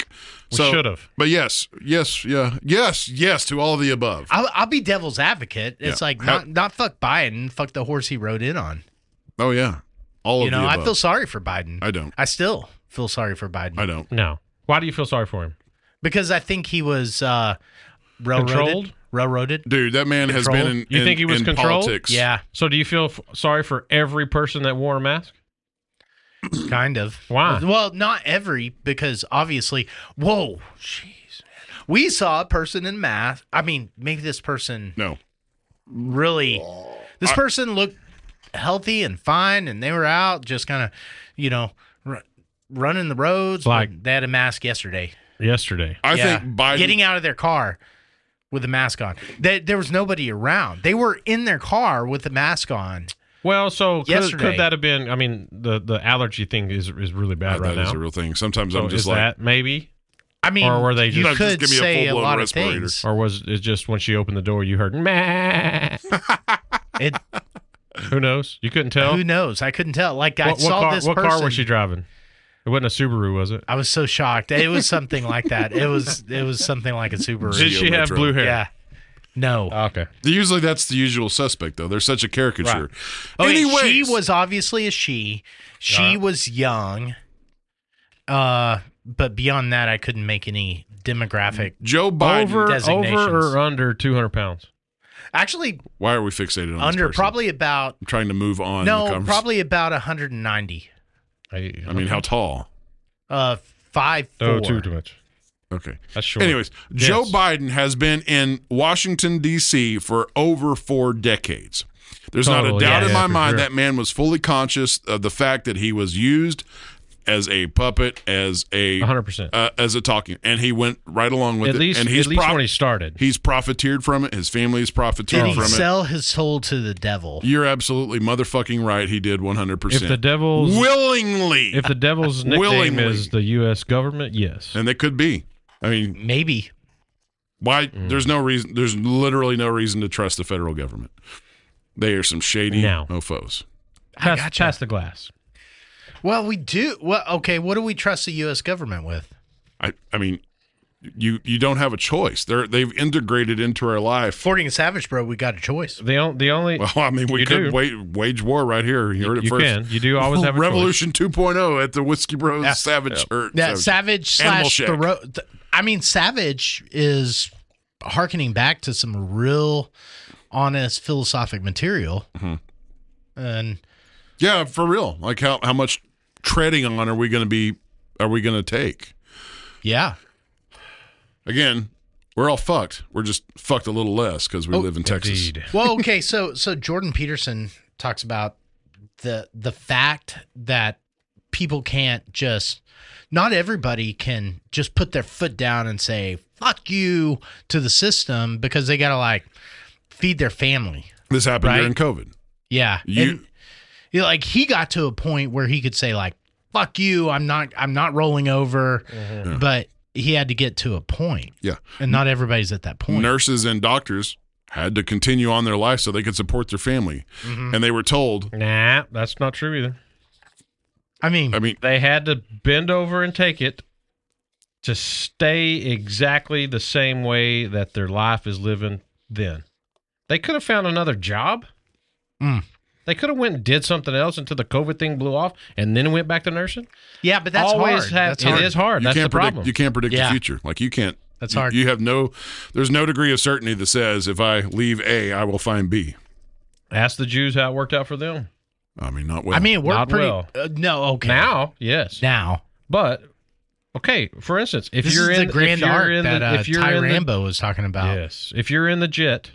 Speaker 2: We
Speaker 4: So-
Speaker 2: should have.
Speaker 4: But yes, yes, yeah, yes, yes to all of the above.
Speaker 3: I'll, I'll be devil's advocate. It's
Speaker 4: Yeah.
Speaker 3: like
Speaker 4: How-
Speaker 3: not not fuck Biden, fuck the horse he rode in on.
Speaker 4: Oh yeah, all
Speaker 3: You
Speaker 4: of
Speaker 3: know,
Speaker 4: the
Speaker 3: I
Speaker 4: above.
Speaker 3: feel sorry for Biden.
Speaker 4: I don't.
Speaker 3: I still feel sorry for Biden.
Speaker 4: I don't.
Speaker 2: No. Why do you feel sorry for him?
Speaker 3: Because I think he was uh, railroaded.
Speaker 2: Controlled?
Speaker 3: Railroaded.
Speaker 4: Dude, that man has
Speaker 3: Controlled?
Speaker 4: been in.
Speaker 2: You
Speaker 4: in-
Speaker 2: think he was
Speaker 4: in
Speaker 2: controlled?
Speaker 4: Politics.
Speaker 3: Yeah,
Speaker 2: So do you feel f- sorry for every person that wore a mask?
Speaker 3: kind of.
Speaker 2: Why?
Speaker 3: Well, not every, because obviously, whoa, jeez. We saw a person in mask. I mean, maybe this person
Speaker 4: No.
Speaker 3: really, this
Speaker 4: I-
Speaker 3: person looked healthy and fine, and they were out just kind of, you know, r- running the roads.
Speaker 2: Like-
Speaker 3: but they had a mask yesterday.
Speaker 2: Yesterday.
Speaker 4: I
Speaker 3: Yeah.
Speaker 4: think Biden.
Speaker 3: Getting out of their car with a mask on. They, there was nobody around. They were in their car with the mask on.
Speaker 2: Well, so could,
Speaker 3: Yesterday.
Speaker 2: could that have been? I mean, the, the allergy thing is is really bad
Speaker 4: Oh,
Speaker 2: right
Speaker 4: that is
Speaker 2: now.
Speaker 4: a real thing. Sometimes
Speaker 2: So
Speaker 4: I'm just
Speaker 2: is
Speaker 4: like,
Speaker 2: that maybe,
Speaker 3: I mean,
Speaker 2: Or were they
Speaker 3: you
Speaker 2: just-
Speaker 3: could
Speaker 4: just give me a
Speaker 3: say a,
Speaker 4: full-blown
Speaker 3: lot
Speaker 4: respirator.
Speaker 3: of things.
Speaker 2: or was it just when she opened the door you heard? Meh.
Speaker 3: It,
Speaker 2: Who knows? You couldn't tell.
Speaker 3: who knows? I couldn't tell. Like, I
Speaker 2: what what
Speaker 3: saw
Speaker 2: car?
Speaker 3: this
Speaker 2: What
Speaker 3: person.
Speaker 2: car was she driving? It wasn't a Subaru, was it?
Speaker 3: I was so shocked. It was something like that. It was it was something like a Subaru.
Speaker 2: Did she have
Speaker 4: Metro.
Speaker 2: blue hair?
Speaker 3: Yeah. No.
Speaker 2: Okay.
Speaker 4: usually that's the usual suspect, though. They're such a caricature.
Speaker 3: Okay,
Speaker 4: Anyways,
Speaker 3: she was obviously a she. She
Speaker 2: Right.
Speaker 3: was young. Uh, but beyond that, I couldn't make any demographic.
Speaker 4: Joe Biden.
Speaker 2: Over,
Speaker 3: designations.
Speaker 2: over or under two hundred pounds?
Speaker 3: Actually,
Speaker 4: Why are we fixated on
Speaker 3: under
Speaker 4: this person?
Speaker 3: probably about
Speaker 4: I'm trying to move on. the
Speaker 3: no,
Speaker 4: conversation.
Speaker 3: probably about one hundred ninety.
Speaker 2: I,
Speaker 4: I mean, how tall?
Speaker 3: Uh, five four.
Speaker 2: Oh, too, too much.
Speaker 4: Okay.
Speaker 2: That's short.
Speaker 4: Anyways, Joe
Speaker 2: Yes.
Speaker 4: Biden has been in Washington, D C for over four decades. There's not a
Speaker 2: Totally.
Speaker 4: doubt
Speaker 2: Yeah,
Speaker 4: in
Speaker 2: yeah,
Speaker 4: my
Speaker 2: for
Speaker 4: mind
Speaker 2: sure.
Speaker 4: that man was fully conscious of the fact that he was used as a puppet, as a
Speaker 2: one hundred percent.
Speaker 4: uh, as a talking, and he went right along with
Speaker 2: At
Speaker 4: it.
Speaker 2: least,
Speaker 4: and he's
Speaker 2: at least
Speaker 4: prof-
Speaker 2: when he started.
Speaker 4: he's profiteered from it. His family has profiteered
Speaker 3: Did he
Speaker 4: from it.
Speaker 3: sell his soul to the devil?
Speaker 4: You're absolutely motherfucking right. He did one hundred percent.
Speaker 2: If the devil's
Speaker 4: willingly,
Speaker 2: if the devil's nickname
Speaker 4: Willingly.
Speaker 2: is the U S government, yes.
Speaker 4: and they could be. I mean,
Speaker 3: Maybe.
Speaker 4: why?
Speaker 2: Mm.
Speaker 4: There's no reason. There's literally no reason to trust the federal government. They are some shady
Speaker 2: No.
Speaker 4: mofos.
Speaker 2: Pass,
Speaker 3: gotcha.
Speaker 2: pass the glass.
Speaker 3: Well, we do. Well, okay. What do we trust the U S government with?
Speaker 4: I. I mean, you you don't have a choice. They're they've integrated into our life.
Speaker 3: According to Savage Bro, we got a choice.
Speaker 2: The, on, the only
Speaker 4: Well, I mean, we
Speaker 2: You
Speaker 4: could
Speaker 2: do.
Speaker 4: wait, wage war right here. You heard it
Speaker 2: you
Speaker 4: first.
Speaker 2: can. You do always have a choice.
Speaker 4: Revolution two point oh at the Whiskey Bros
Speaker 3: Yeah.
Speaker 4: Savage or
Speaker 3: That
Speaker 4: Savage.
Speaker 3: Savage
Speaker 4: Animal
Speaker 3: slash
Speaker 4: Shack.
Speaker 3: the road. I mean, Savage is hearkening back to some real honest philosophic material.
Speaker 4: Mm-hmm.
Speaker 3: And
Speaker 4: Yeah, for real. Like how how much treading on are we going to be? Are we going to take?
Speaker 3: yeah,
Speaker 4: Again, we're all fucked. We're just fucked a little less because we
Speaker 3: Oh,
Speaker 4: live in Texas.
Speaker 2: Indeed.
Speaker 3: well, okay. So, so Jordan Peterson talks about the the fact that people can't just, not everybody can just put their foot down and say "fuck you" to the system because they got to like feed their family.
Speaker 4: This happened
Speaker 3: Right?
Speaker 4: during COVID.
Speaker 3: Yeah,
Speaker 4: You-
Speaker 3: and, you know, like he got to a point where he could say like "fuck you," I'm not, I'm not rolling over, but he had to get to a point,
Speaker 4: Yeah.
Speaker 3: and not everybody's at that point.
Speaker 4: Nurses and doctors had to continue on their life so they could support their family.
Speaker 3: Mm-hmm.
Speaker 4: And they were told,
Speaker 2: Nah, that's not true either.
Speaker 3: I mean,
Speaker 4: I mean,
Speaker 2: They had to bend over and take it to stay exactly the same way that their life is living then. They could have found another job.
Speaker 3: Mm.
Speaker 2: They could have went and did something else until the COVID thing blew off and then went back to nursing.
Speaker 3: yeah, but that's
Speaker 2: Always
Speaker 3: hard.
Speaker 2: have-
Speaker 3: That's
Speaker 2: it
Speaker 3: hard.
Speaker 2: is hard.
Speaker 4: you
Speaker 2: That's
Speaker 4: can't
Speaker 2: the
Speaker 4: predict
Speaker 2: problem.
Speaker 4: you can't predict
Speaker 3: Yeah.
Speaker 4: the future. Like you can't
Speaker 3: That's
Speaker 4: you-
Speaker 3: hard.
Speaker 4: You have no there's no degree of certainty that says if I leave A, I will find B.
Speaker 2: Ask the Jews how it worked out for them.
Speaker 4: I mean, not well.
Speaker 3: I mean, it worked
Speaker 2: Not
Speaker 3: pretty.
Speaker 2: well.
Speaker 3: Uh, no, okay.
Speaker 2: Now, yes.
Speaker 3: now,
Speaker 2: But okay, for instance, if
Speaker 3: this
Speaker 2: you're
Speaker 3: is
Speaker 2: in
Speaker 3: the grand
Speaker 2: if you're
Speaker 3: arc
Speaker 2: in
Speaker 3: that
Speaker 2: the,
Speaker 3: uh,
Speaker 2: if you're
Speaker 3: Ty
Speaker 2: in the,
Speaker 3: Rambo was talking about.
Speaker 2: yes, if you're in the jet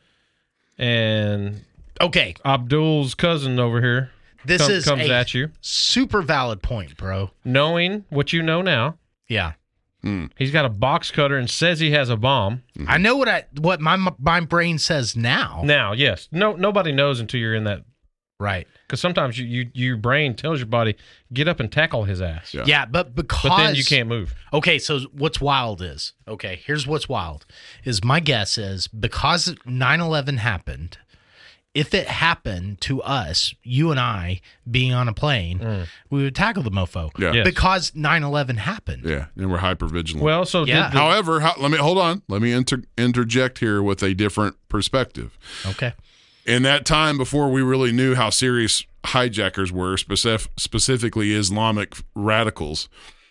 Speaker 2: and
Speaker 3: Okay,
Speaker 2: Abdul's cousin over here
Speaker 3: this
Speaker 2: come-
Speaker 3: is
Speaker 2: comes
Speaker 3: a
Speaker 2: at you,
Speaker 3: super valid point, bro.
Speaker 2: knowing what you know now,
Speaker 3: Yeah,
Speaker 2: he's got a box cutter and says he has a bomb.
Speaker 3: I know what I what my my brain says now.
Speaker 2: Now, yes, no, nobody knows until you're in that,
Speaker 3: Right.
Speaker 2: because sometimes you, you your brain tells your body get up and tackle his ass,
Speaker 4: Yeah.
Speaker 3: Yeah, but because
Speaker 2: but then you can't move.
Speaker 3: Okay, so what's wild is okay. Here's what's wild is my guess is because nine eleven happened, if it happened to us, you and I being on a plane,
Speaker 2: Mm.
Speaker 3: we would tackle the mofo.
Speaker 4: Yeah.
Speaker 2: Yes.
Speaker 3: Because nine eleven happened.
Speaker 4: Yeah, and we're hyper vigilant.
Speaker 2: Well, so
Speaker 3: Yeah.
Speaker 2: did the,
Speaker 4: However, how, let me hold on. Let me inter, interject here with a different perspective.
Speaker 3: Okay.
Speaker 4: In that time before we really knew how serious hijackers were, specif- specifically Islamic radicals,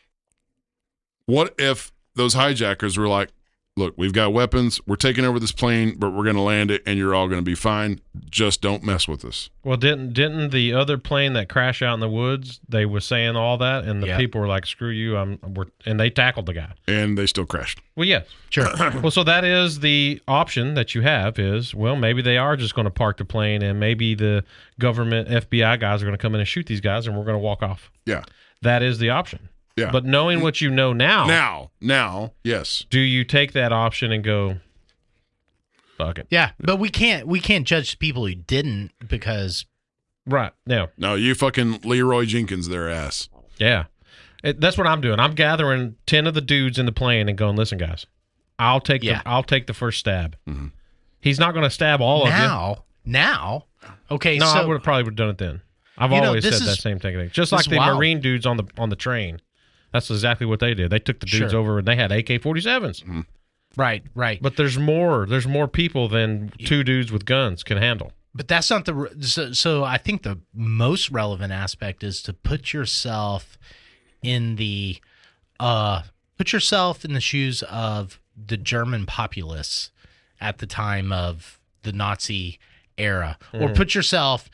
Speaker 4: what if those hijackers were like, look, we've got weapons, we're taking over this plane, but we're going to land it, and you're all going to be fine. Just don't mess with us.
Speaker 2: well, didn't didn't the other plane that crashed out in the woods? They were saying all that, and the
Speaker 3: Yeah.
Speaker 2: people were like, "Screw you!" I'm, we're, and they tackled the guy.
Speaker 4: And they still crashed.
Speaker 2: Well, yes,
Speaker 3: Sure.
Speaker 2: well, so that is the option that you have is, well, maybe they are just going to park the plane, and maybe the government F B I guys are going to come in and shoot these guys, and we're going to walk off.
Speaker 4: Yeah.
Speaker 2: That is the option.
Speaker 4: Yeah.
Speaker 2: But knowing what you know now,
Speaker 4: Now, now, yes.
Speaker 2: do you take that option and go, fuck it?
Speaker 3: Yeah, but we can't we can't judge people who didn't because
Speaker 2: Right. No.
Speaker 4: No, you fucking Leroy Jenkins their ass.
Speaker 2: Yeah. It, that's what I'm doing. I'm gathering ten of the dudes in the plane and going, listen, guys, I'll take
Speaker 3: Yeah.
Speaker 2: the I'll take the first stab.
Speaker 4: Mm-hmm.
Speaker 2: He's not going to stab all
Speaker 3: now now okay
Speaker 2: of you. No,
Speaker 3: so
Speaker 2: I would have probably would have done it then. I've
Speaker 3: You know,
Speaker 2: always said
Speaker 3: this
Speaker 2: that
Speaker 3: is-
Speaker 2: same thing. Just
Speaker 3: this
Speaker 2: like
Speaker 3: is
Speaker 2: the
Speaker 3: wild.
Speaker 2: Marine dudes on the on the train. That's exactly what they did. They took the dudes
Speaker 3: Sure.
Speaker 2: over and they had A K forty-sevens.
Speaker 4: Mm-hmm.
Speaker 3: right right
Speaker 2: But there's more. There's more people than two dudes with guns can handle.
Speaker 3: But that's not the re- so, so I think the most relevant aspect is to put yourself in the uh put yourself in the shoes of the German populace at the time of the Nazi era, or
Speaker 2: Mhm.
Speaker 3: put yourself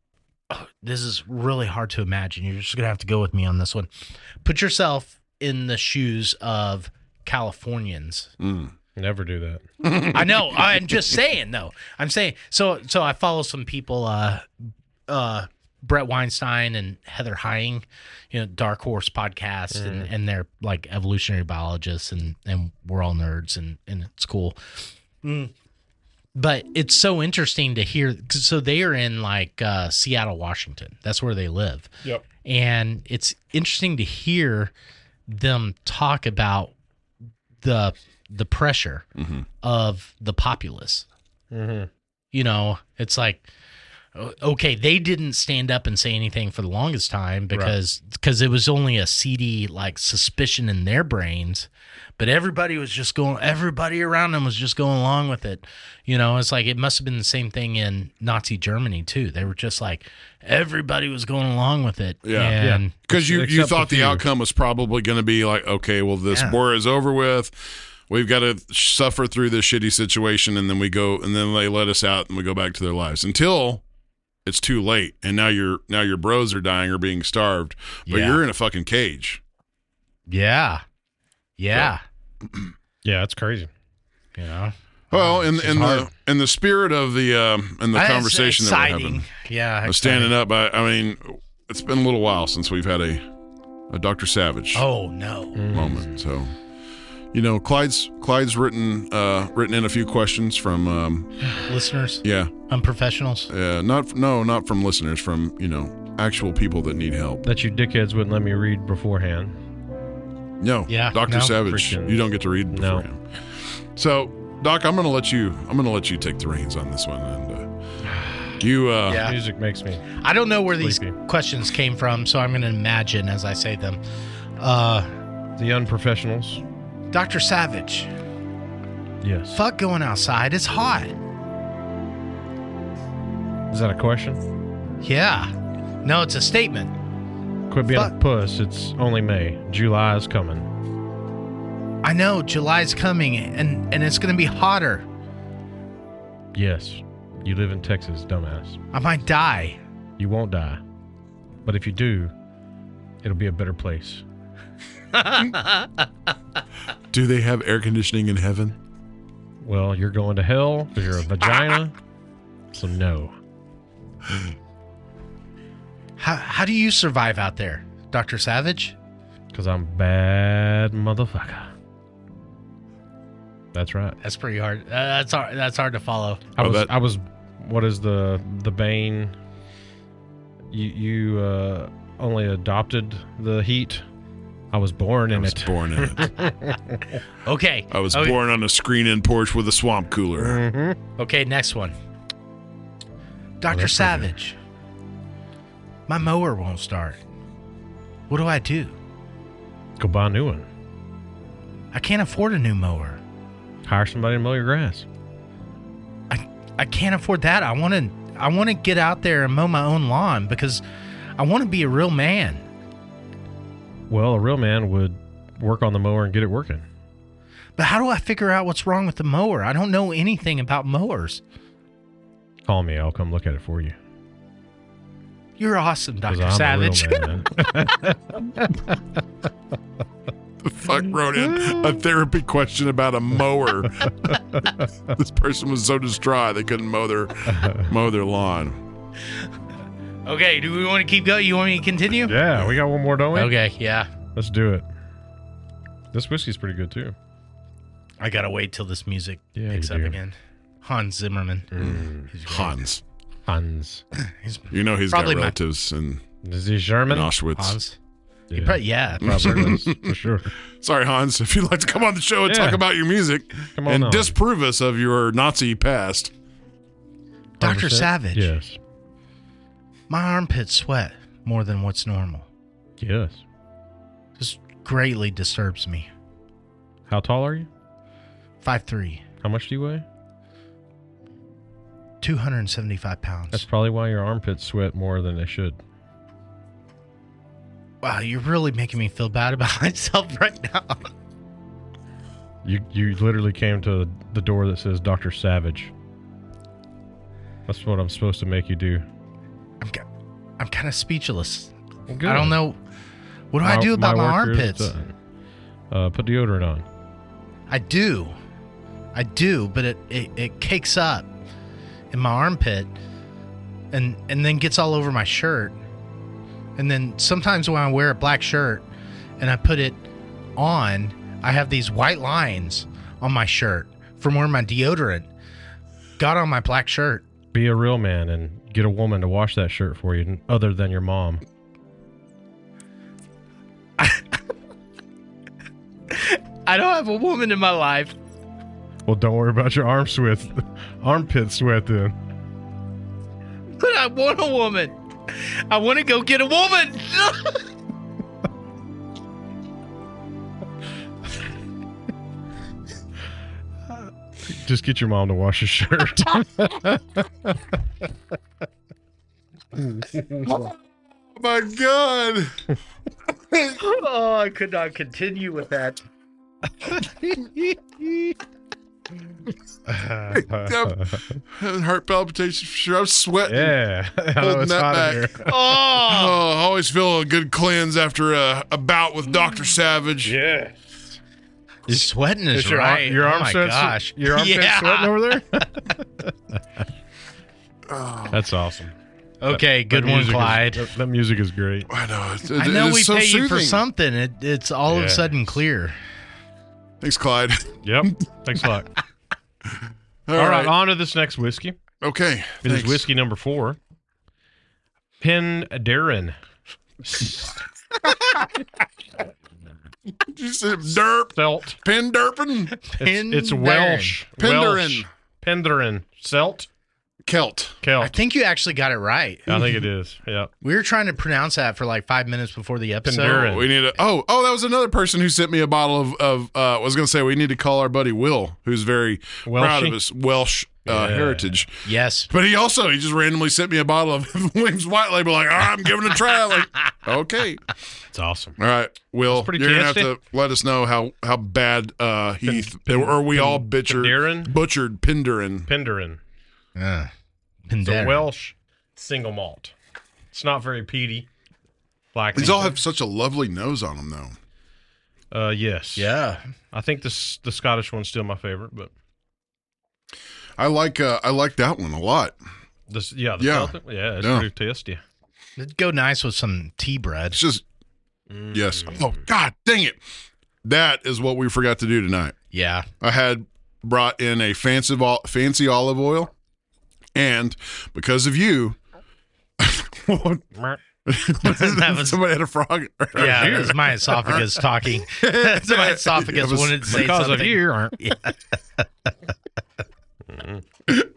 Speaker 3: oh, this is really hard to imagine. You're just going to have to go with me on this one. Put yourself in the shoes of Californians.
Speaker 4: Mm.
Speaker 2: Never do that.
Speaker 3: I know. I'm just saying, though. I'm saying so. So I follow some people, uh, uh, Brett Weinstein and Heather Hying, you know, Dark Horse podcast, and, and they're like evolutionary biologists, and and we're all nerds, and and it's cool. Mm. But it's so interesting to hear. 'Cause so they are in like uh, Seattle, Washington. That's where they live.
Speaker 2: Yep.
Speaker 3: And it's interesting to hear them talk about the the pressure
Speaker 4: Mm-hmm.
Speaker 3: of the populace.
Speaker 2: Mm-hmm.
Speaker 3: You know, it's like, o- okay, they didn't stand up and say anything for the longest time because because it was only a seedy like suspicion in their brains, but everybody was just going, everybody around them was just going along with it. You know, it's like it must have been the same thing in Nazi Germany too. They were just like everybody was going along with it.
Speaker 4: Yeah.
Speaker 3: and
Speaker 4: Because you, you
Speaker 2: Except
Speaker 4: thought
Speaker 2: a
Speaker 4: the
Speaker 2: few.
Speaker 4: outcome was probably going to be like, okay, well, this
Speaker 3: Yeah.
Speaker 4: war is over with. We've got to suffer through this shitty situation, and then we go, and then they let us out, and we go back to their lives until it's too late. And now your now your bros are dying or being starved, but
Speaker 3: Yeah.
Speaker 4: you're in a fucking cage.
Speaker 3: yeah, yeah,
Speaker 2: Yeah, it's crazy.
Speaker 3: you know.
Speaker 4: Well, in in
Speaker 2: hard.
Speaker 4: the in the spirit of the um, in the
Speaker 3: It's
Speaker 4: conversation that we're
Speaker 3: exciting.
Speaker 4: having,
Speaker 3: Yeah,
Speaker 4: I was standing up. I, I mean, it's been a little while since we've had a a Doctor Savage
Speaker 3: Oh no.
Speaker 4: moment. So, you know, Clyde's Clyde's written uh, written in a few questions from um,
Speaker 3: Listeners,
Speaker 4: yeah,
Speaker 3: unprofessionals.
Speaker 4: uh, not no, not from listeners, from you know actual people that need help.
Speaker 2: That you dickheads wouldn't let me read beforehand.
Speaker 4: No,
Speaker 3: Yeah,
Speaker 4: Doctor
Speaker 3: no.
Speaker 4: Savage,
Speaker 2: Freaking-
Speaker 4: you don't get to read
Speaker 2: No.
Speaker 4: beforehand. So, Doc, I'm gonna let you. I'm gonna let you take the reins on this one, and uh, you. Uh,
Speaker 3: Yeah.
Speaker 2: Music makes me.
Speaker 3: I don't know where these
Speaker 2: Sleepy.
Speaker 3: questions came from, so I'm going to imagine as I say them. Uh,
Speaker 2: The unprofessionals.
Speaker 3: Doctor Savage,
Speaker 2: Yes.
Speaker 3: fuck going outside. It's hot.
Speaker 2: Is that a question?
Speaker 3: Yeah. No, it's a statement.
Speaker 2: Quit being
Speaker 3: Fuck.
Speaker 2: a puss. It's only May. July is coming.
Speaker 3: I know July's coming, and and it's going to be hotter.
Speaker 2: Yes. You live in Texas, dumbass.
Speaker 3: I might die.
Speaker 2: You won't die. But if you do, it'll be a better place.
Speaker 4: do they have air conditioning in heaven?
Speaker 2: Well, you're going to hell because you're a vagina. So no.
Speaker 3: How how do you survive out there, Doctor Savage?
Speaker 2: Because I'm a bad motherfucker. That's right.
Speaker 3: That's pretty hard. Uh, that's hard. That's hard to follow.
Speaker 2: I
Speaker 4: Oh,
Speaker 2: was,
Speaker 4: that-
Speaker 2: I was, what is the, the Bane? You, you uh, only adopted the heat. I was born
Speaker 4: I
Speaker 2: in
Speaker 4: was
Speaker 2: it.
Speaker 4: born in it.
Speaker 3: Okay.
Speaker 4: I was
Speaker 3: okay.
Speaker 4: born on a screen-in porch with a swamp cooler.
Speaker 2: Mm-hmm.
Speaker 3: Okay, next one. Doctor
Speaker 2: that's pretty good.
Speaker 3: Savage, my mower won't start. What do I do?
Speaker 2: Go buy a new one.
Speaker 3: I can't afford a new mower.
Speaker 2: Hire somebody to mow your grass.
Speaker 3: I I can't afford that. I want to I want to get out there and mow my own lawn because I want to be a real man.
Speaker 2: Well, a real man would work on the mower and get it working.
Speaker 3: But how do I figure out what's wrong with the mower? I don't know anything about mowers.
Speaker 2: Call me. I'll come look at it for you.
Speaker 3: You're awesome,
Speaker 2: 'Cause
Speaker 3: Doctor
Speaker 2: I'm a
Speaker 3: Savage.
Speaker 2: real man, man.
Speaker 4: The fuck wrote in a therapy question about a mower. This person was so distraught they couldn't mow their mow their lawn.
Speaker 3: Okay, do we want to keep going? You want me to continue?
Speaker 2: Yeah, we got one more, don't we?
Speaker 3: Okay, yeah.
Speaker 2: Let's do it. This whiskey's pretty good, too.
Speaker 3: I gotta wait till this music
Speaker 2: Yeah,
Speaker 3: picks
Speaker 2: you
Speaker 3: up
Speaker 2: do.
Speaker 3: again. Hans Zimmerman.
Speaker 2: Mm.
Speaker 3: He's great.
Speaker 4: Hans.
Speaker 2: Hans.
Speaker 3: He's
Speaker 4: You know he's got
Speaker 3: Probably my-
Speaker 4: relatives in,
Speaker 2: Is he
Speaker 4: in
Speaker 2: German?
Speaker 4: Auschwitz.
Speaker 3: Hans.
Speaker 2: Yeah,
Speaker 3: He probably, yeah.
Speaker 2: probably is, for sure.
Speaker 4: Sorry, Hans, if you'd like to come on the show and
Speaker 2: Yeah.
Speaker 4: talk about your music
Speaker 2: Come on
Speaker 4: and
Speaker 2: on.
Speaker 4: disprove us of your Nazi past.
Speaker 3: Doctor
Speaker 2: one hundred percent?
Speaker 3: Savage.
Speaker 2: Yes.
Speaker 3: My armpits sweat more than what's normal.
Speaker 2: Yes.
Speaker 3: This greatly disturbs me.
Speaker 2: How tall are you?
Speaker 3: five three,
Speaker 2: How much do you weigh?
Speaker 3: two hundred seventy-five pounds.
Speaker 2: That's probably why your armpits sweat more than they should.
Speaker 3: Wow, you're really making me feel bad about myself right now.
Speaker 2: You you literally came to the door that says Doctor Savage. That's what I'm supposed to make you do.
Speaker 3: I'm, ki- I'm kind of speechless.
Speaker 2: Good.
Speaker 3: I don't know. What do I do about my,
Speaker 2: work here is
Speaker 3: armpits?
Speaker 2: done. Uh, put deodorant on.
Speaker 3: I do. I do, but it, it, it cakes up in my armpit and and then gets all over my shirt. And then sometimes when I wear a black shirt and I put it on, I have these white lines on my shirt from where my deodorant got on my black shirt.
Speaker 2: Be a real man and get a woman to wash that shirt for you, other than your mom.
Speaker 3: I don't have a woman in my life.
Speaker 2: Well, don't worry about your arm sweat, armpit sweat then.
Speaker 3: But I want a woman. I want to go get a woman.
Speaker 2: Just get your mom to wash your shirt.
Speaker 4: Oh my God.
Speaker 3: Oh, I could not continue with that.
Speaker 4: Having heart palpitations for sure. I'm sweating.
Speaker 2: Yeah. I know
Speaker 4: Holding
Speaker 2: it's
Speaker 4: that
Speaker 2: hot
Speaker 4: back.
Speaker 2: in here.
Speaker 3: Oh,
Speaker 4: Oh, I always feel a good cleanse after a, a bout with Doctor Savage.
Speaker 2: Yeah.
Speaker 3: sweating is,
Speaker 2: Is your,
Speaker 3: right.
Speaker 2: arm, your
Speaker 3: oh
Speaker 2: arm
Speaker 3: my
Speaker 2: sweat-
Speaker 3: gosh.
Speaker 2: Your armpit
Speaker 3: Yeah.
Speaker 2: sweating over there? That's awesome.
Speaker 3: Okay,
Speaker 2: That
Speaker 3: good one,
Speaker 2: music is-
Speaker 3: Clyde.
Speaker 2: that, that music is great.
Speaker 4: I know. It,
Speaker 3: I
Speaker 4: it-
Speaker 3: know
Speaker 4: it is
Speaker 3: we
Speaker 4: so
Speaker 3: pay you for
Speaker 4: soothing.
Speaker 3: something. It, it's all of
Speaker 2: Yeah.
Speaker 3: a sudden clear.
Speaker 4: Thanks, Clyde.
Speaker 2: Yep. Thanks a lot.
Speaker 4: All,
Speaker 2: All right.
Speaker 4: right.
Speaker 2: on to this next whiskey.
Speaker 4: Okay.
Speaker 2: It is
Speaker 4: thanks.
Speaker 2: whiskey number four. Penderyn.
Speaker 4: You said derp.
Speaker 2: Selt.
Speaker 4: Pin derpin.
Speaker 2: It's, it's
Speaker 3: Penderyn.
Speaker 2: Welsh.
Speaker 4: Penderyn.
Speaker 2: Welsh. Penderyn. Selt.
Speaker 4: Kelt.
Speaker 2: Kelt.
Speaker 3: I think you actually got it right.
Speaker 2: I think it is. Yeah.
Speaker 3: We were trying to pronounce that for like five minutes before the episode.
Speaker 2: Penderyn.
Speaker 4: We need to. Oh, oh, that was another person who sent me a bottle of. of uh, I was going to say we need to call our buddy Will, who's very proud of
Speaker 2: Welshie?
Speaker 4: his Welsh uh,
Speaker 2: Yeah.
Speaker 4: heritage.
Speaker 3: Yes.
Speaker 4: But he also he just randomly sent me a bottle of Williams White Label. Like, all right, I'm giving it a try. Like, okay,
Speaker 2: It's awesome.
Speaker 4: all right, Will,
Speaker 2: It's pretty
Speaker 4: you're gonna have
Speaker 2: tasty.
Speaker 4: to let us know how how bad uh, Heath or we all butchered
Speaker 2: Penderyn?
Speaker 4: butchered Penderyn.
Speaker 2: Penderyn.
Speaker 3: Uh,
Speaker 2: It's a
Speaker 3: Penderyn.
Speaker 2: Welsh single malt. It's not very peaty. Like
Speaker 4: These all have such a lovely nose on them, though.
Speaker 2: Uh, yes.
Speaker 3: Yeah.
Speaker 2: I think this the Scottish one's still my favorite, but
Speaker 4: I like uh, I like that one a lot.
Speaker 2: this yeah the
Speaker 4: Yeah.
Speaker 2: Celtic, yeah it's
Speaker 4: Yeah.
Speaker 2: pretty tasty.
Speaker 3: It'd go nice with some tea bread.
Speaker 4: It's just
Speaker 2: Mm.
Speaker 4: yes. Oh God, dang it! That is what we forgot to do tonight.
Speaker 3: Yeah.
Speaker 4: I had brought in a fancy vol- fancy olive oil, and because of you, what-
Speaker 3: That was-
Speaker 4: somebody had a frog.
Speaker 3: Yeah, that was my esophagus talking. That's my esophagus
Speaker 4: It was
Speaker 3: wanted to say
Speaker 2: Because
Speaker 3: something.
Speaker 2: of you, aren't
Speaker 3: Yeah.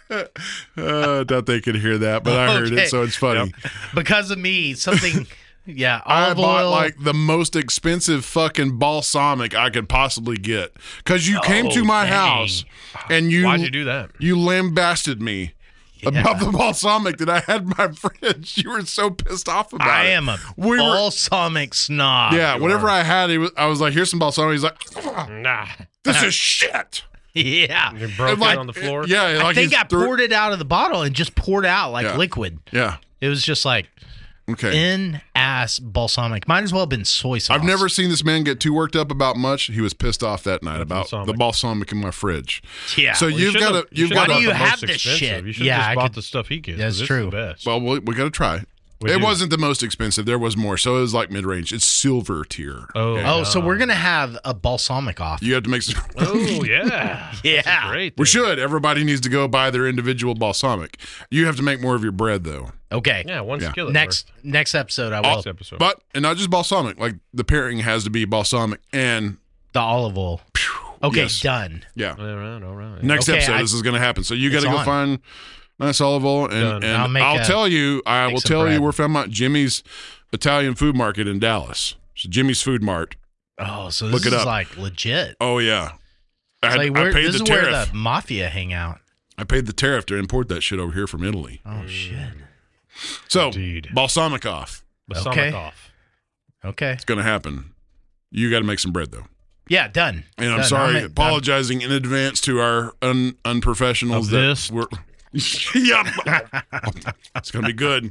Speaker 4: uh, doubt they could hear that, but I heard
Speaker 3: Okay.
Speaker 4: it, so it's funny.
Speaker 3: Because of me, something. Yeah,
Speaker 4: I
Speaker 3: olive
Speaker 4: bought
Speaker 3: oil.
Speaker 4: like the most expensive fucking balsamic I could possibly get because you came
Speaker 3: Oh,
Speaker 4: to my
Speaker 3: dang.
Speaker 4: house and you
Speaker 2: Why'd you do that?
Speaker 4: You lambasted me about the balsamic that I had in my fridge. You were so pissed off about
Speaker 3: I
Speaker 4: it.
Speaker 3: am a
Speaker 4: We were-
Speaker 3: balsamic snob.
Speaker 4: Yeah, whenever I had it, I was like, "Here's some balsamic." He's like,
Speaker 2: Nah.
Speaker 4: "This is shit."
Speaker 3: Yeah.
Speaker 2: You broke
Speaker 4: And
Speaker 2: it
Speaker 4: like-
Speaker 2: on the floor?
Speaker 4: Yeah,
Speaker 3: I
Speaker 4: like
Speaker 3: think
Speaker 4: he's
Speaker 3: I
Speaker 4: threw-
Speaker 3: poured it out of the bottle and just poured out like
Speaker 4: Yeah.
Speaker 3: liquid.
Speaker 4: Yeah.
Speaker 3: It was just like
Speaker 4: Okay.
Speaker 3: in ass balsamic. Might as well have been soy sauce.
Speaker 4: I've never seen this man get too worked up about much. He was pissed off that night about
Speaker 2: balsamic.
Speaker 4: the balsamic in my fridge.
Speaker 3: Yeah.
Speaker 4: So
Speaker 2: Well, you
Speaker 4: you've
Speaker 2: shouldn't
Speaker 4: got
Speaker 2: have-
Speaker 4: to
Speaker 2: you
Speaker 4: you've
Speaker 2: shouldn't
Speaker 4: got
Speaker 3: Why do
Speaker 2: have
Speaker 4: to
Speaker 3: you
Speaker 2: bought the
Speaker 3: have
Speaker 2: most
Speaker 3: this
Speaker 2: expensive.
Speaker 3: shit?
Speaker 2: You should
Speaker 3: Yeah,
Speaker 2: have
Speaker 3: I
Speaker 2: just bought
Speaker 3: could-
Speaker 2: the stuff he gets. 'cause
Speaker 3: That's
Speaker 2: this is
Speaker 3: true.
Speaker 2: the best.
Speaker 4: Well, we, we got to try.
Speaker 2: We
Speaker 4: it
Speaker 2: do.
Speaker 4: wasn't the most expensive. There was more. So it was like mid range. It's silver tier.
Speaker 2: Oh,
Speaker 4: Okay?
Speaker 3: Oh, so we're gonna have a balsamic off.
Speaker 4: You have to make some.
Speaker 2: Oh, yeah.
Speaker 3: Yeah.
Speaker 2: Great.
Speaker 4: We
Speaker 2: then.
Speaker 4: should. Everybody needs to go buy their individual balsamic. You have to make more of your bread, though.
Speaker 3: Okay.
Speaker 2: Yeah, one
Speaker 4: Yeah.
Speaker 2: skillet.
Speaker 3: Next next episode I will.
Speaker 2: Next episode.
Speaker 4: But, and not just balsamic. Like the pairing has to be balsamic and,
Speaker 3: The olive oil. Okay,
Speaker 4: yes.
Speaker 3: done.
Speaker 4: yeah.
Speaker 2: All right, all right.
Speaker 4: Next
Speaker 3: Okay,
Speaker 4: episode,
Speaker 3: I-
Speaker 4: this is going to happen. So you got
Speaker 3: It's
Speaker 4: to go
Speaker 3: on.
Speaker 4: find nice olive oil, and,
Speaker 2: Done.
Speaker 4: and
Speaker 3: I'll
Speaker 4: I'll,
Speaker 3: make a-
Speaker 4: tell you, I
Speaker 3: make
Speaker 4: will
Speaker 3: some
Speaker 4: tell
Speaker 3: bread.
Speaker 4: you, we're from at Jimmy's Italian Food Market in Dallas. So Jimmy's Food Mart.
Speaker 3: Oh, so this
Speaker 4: Look it
Speaker 3: is
Speaker 4: up.
Speaker 3: like legit.
Speaker 4: Oh yeah, I,
Speaker 3: It's
Speaker 4: had,
Speaker 3: like
Speaker 4: I
Speaker 3: where,
Speaker 4: paid
Speaker 3: this
Speaker 4: the
Speaker 3: is where
Speaker 4: tariff.
Speaker 3: the mafia hang out.
Speaker 4: I paid the tariff to import that shit over here from Italy.
Speaker 3: Oh shit.
Speaker 4: So
Speaker 2: Indeed.
Speaker 4: balsamic off.
Speaker 2: Balsamic
Speaker 3: Okay.
Speaker 2: off.
Speaker 3: Okay.
Speaker 4: It's going to happen. You got to make some bread though.
Speaker 3: Yeah, done.
Speaker 4: And I'm
Speaker 3: Done.
Speaker 4: sorry,
Speaker 3: I'm-
Speaker 4: apologizing in advance to our un, unprofessionals
Speaker 2: Of
Speaker 4: that
Speaker 2: this?
Speaker 4: we're. Yeah, it's gonna be good.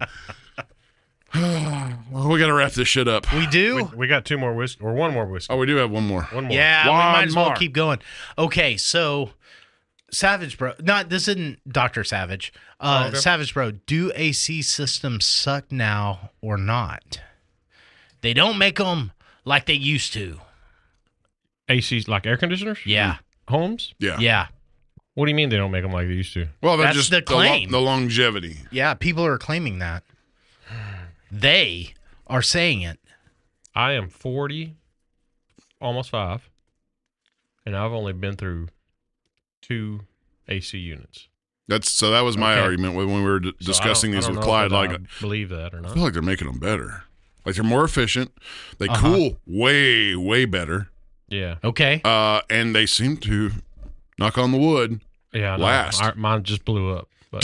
Speaker 4: we got to wrap this shit up.
Speaker 3: We do.
Speaker 2: We, we got two more whiskey, or one more whiskey.
Speaker 4: Oh, we do have one more.
Speaker 2: One more.
Speaker 3: Yeah,
Speaker 4: One
Speaker 3: we might as well
Speaker 4: more.
Speaker 3: keep going. Okay, so Savage Bro, not this isn't Doctor Savage. Uh,
Speaker 2: Oh, okay.
Speaker 3: Savage Bro, do A C systems suck now or not? They don't make them like they used to.
Speaker 2: A Cs, like air conditioners?
Speaker 3: Yeah,
Speaker 2: Homes?
Speaker 4: Yeah.
Speaker 3: yeah,
Speaker 2: What do you mean they don't make them like they used to?
Speaker 4: Well, they're
Speaker 3: That's
Speaker 4: just
Speaker 3: the
Speaker 4: the, lo-
Speaker 3: claim.
Speaker 4: the longevity.
Speaker 3: yeah. People are claiming that. They are saying it.
Speaker 2: I am forty, almost five, and I've only been through two A C units.
Speaker 4: That's so. That was my
Speaker 2: Okay.
Speaker 4: argument when we were d-
Speaker 2: So
Speaker 4: discussing
Speaker 2: I don't-
Speaker 4: these
Speaker 2: I don't
Speaker 4: with
Speaker 2: know
Speaker 4: Clyde.
Speaker 2: whether
Speaker 4: Like,
Speaker 2: I believe that or
Speaker 4: I
Speaker 2: not.
Speaker 4: feel like they're making them better. Like they're more efficient. They
Speaker 3: Uh-huh.
Speaker 4: cool way, way better.
Speaker 2: Yeah.
Speaker 3: Okay.
Speaker 4: Uh, and they seem to, knock on the wood,
Speaker 2: Yeah. I know.
Speaker 4: last.
Speaker 2: Our- mine just blew up. But,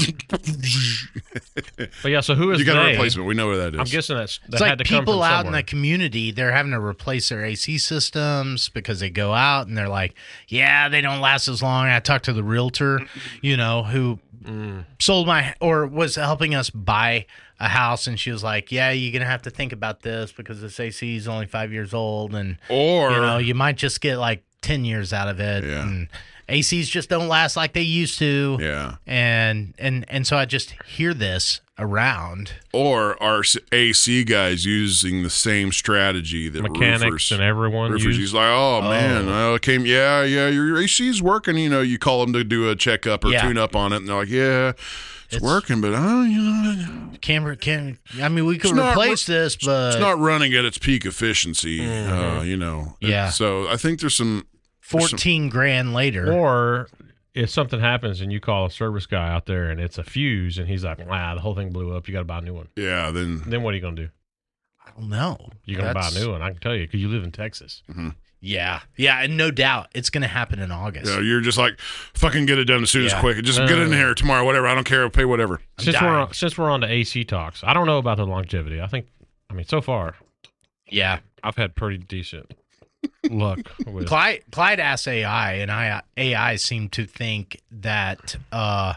Speaker 2: but yeah, so who is
Speaker 4: you got
Speaker 2: they?
Speaker 4: a replacement. We know where that is.
Speaker 2: I'm guessing that's that
Speaker 3: It's
Speaker 2: had
Speaker 3: like
Speaker 2: to come
Speaker 3: people
Speaker 2: from
Speaker 3: out in
Speaker 2: somewhere.
Speaker 3: the community, they're having to replace their A C systems because they go out and they're like, yeah, they don't last as long. I talked to the realtor, you know, who
Speaker 2: Mm.
Speaker 3: sold my or was helping us buy a house. And she was like, yeah, you're going to have to think about this because this A C is only five years old. And,
Speaker 4: or
Speaker 3: you know, you might just get like ten years out of it.
Speaker 4: Yeah.
Speaker 3: And A Cs just don't last like they used to.
Speaker 4: yeah,
Speaker 3: And, and, and so I just hear this around.
Speaker 4: or are s- A C guys using the same strategy that
Speaker 2: Mechanics
Speaker 4: roofers
Speaker 2: and everyone
Speaker 4: Roofers,
Speaker 2: use.
Speaker 4: he's like, oh, man, I came, yeah, yeah, your A C's working. You know, you call them to do a checkup or
Speaker 3: Yeah.
Speaker 4: tune up on it, and they're like, yeah, it's,
Speaker 3: It's-
Speaker 4: working, but oh, you know,
Speaker 3: Camera can I mean we could
Speaker 4: It's not-
Speaker 3: replace this, but
Speaker 4: it's not running at its peak efficiency. Uh, you know,
Speaker 3: Yeah.
Speaker 4: So I think there's some
Speaker 3: fourteen grand later.
Speaker 2: Or if something happens and you call a service guy out there and it's a fuse and he's like, wow, the whole thing blew up. You got to buy a new one.
Speaker 4: yeah. Then
Speaker 2: Then what are you going to do?
Speaker 3: I don't know.
Speaker 2: You're going to buy a
Speaker 3: That's-
Speaker 2: new one. I can tell you because you live in Texas.
Speaker 3: Yeah, yeah, and no doubt it's going to happen in August.
Speaker 4: you know, you're just like, fucking get it done as soon
Speaker 3: Yeah.
Speaker 4: as quick. Just get in
Speaker 2: Uh,
Speaker 4: here tomorrow, whatever. I don't care. I'll pay whatever.
Speaker 2: Since
Speaker 3: dying.
Speaker 2: we're on, since we're on the A C talks, I don't know about the longevity. I think, I mean, so far
Speaker 3: Yeah,
Speaker 2: I've had pretty decent luck with.
Speaker 3: Clyde, Clyde asked A I, and I A I seem to think that uh,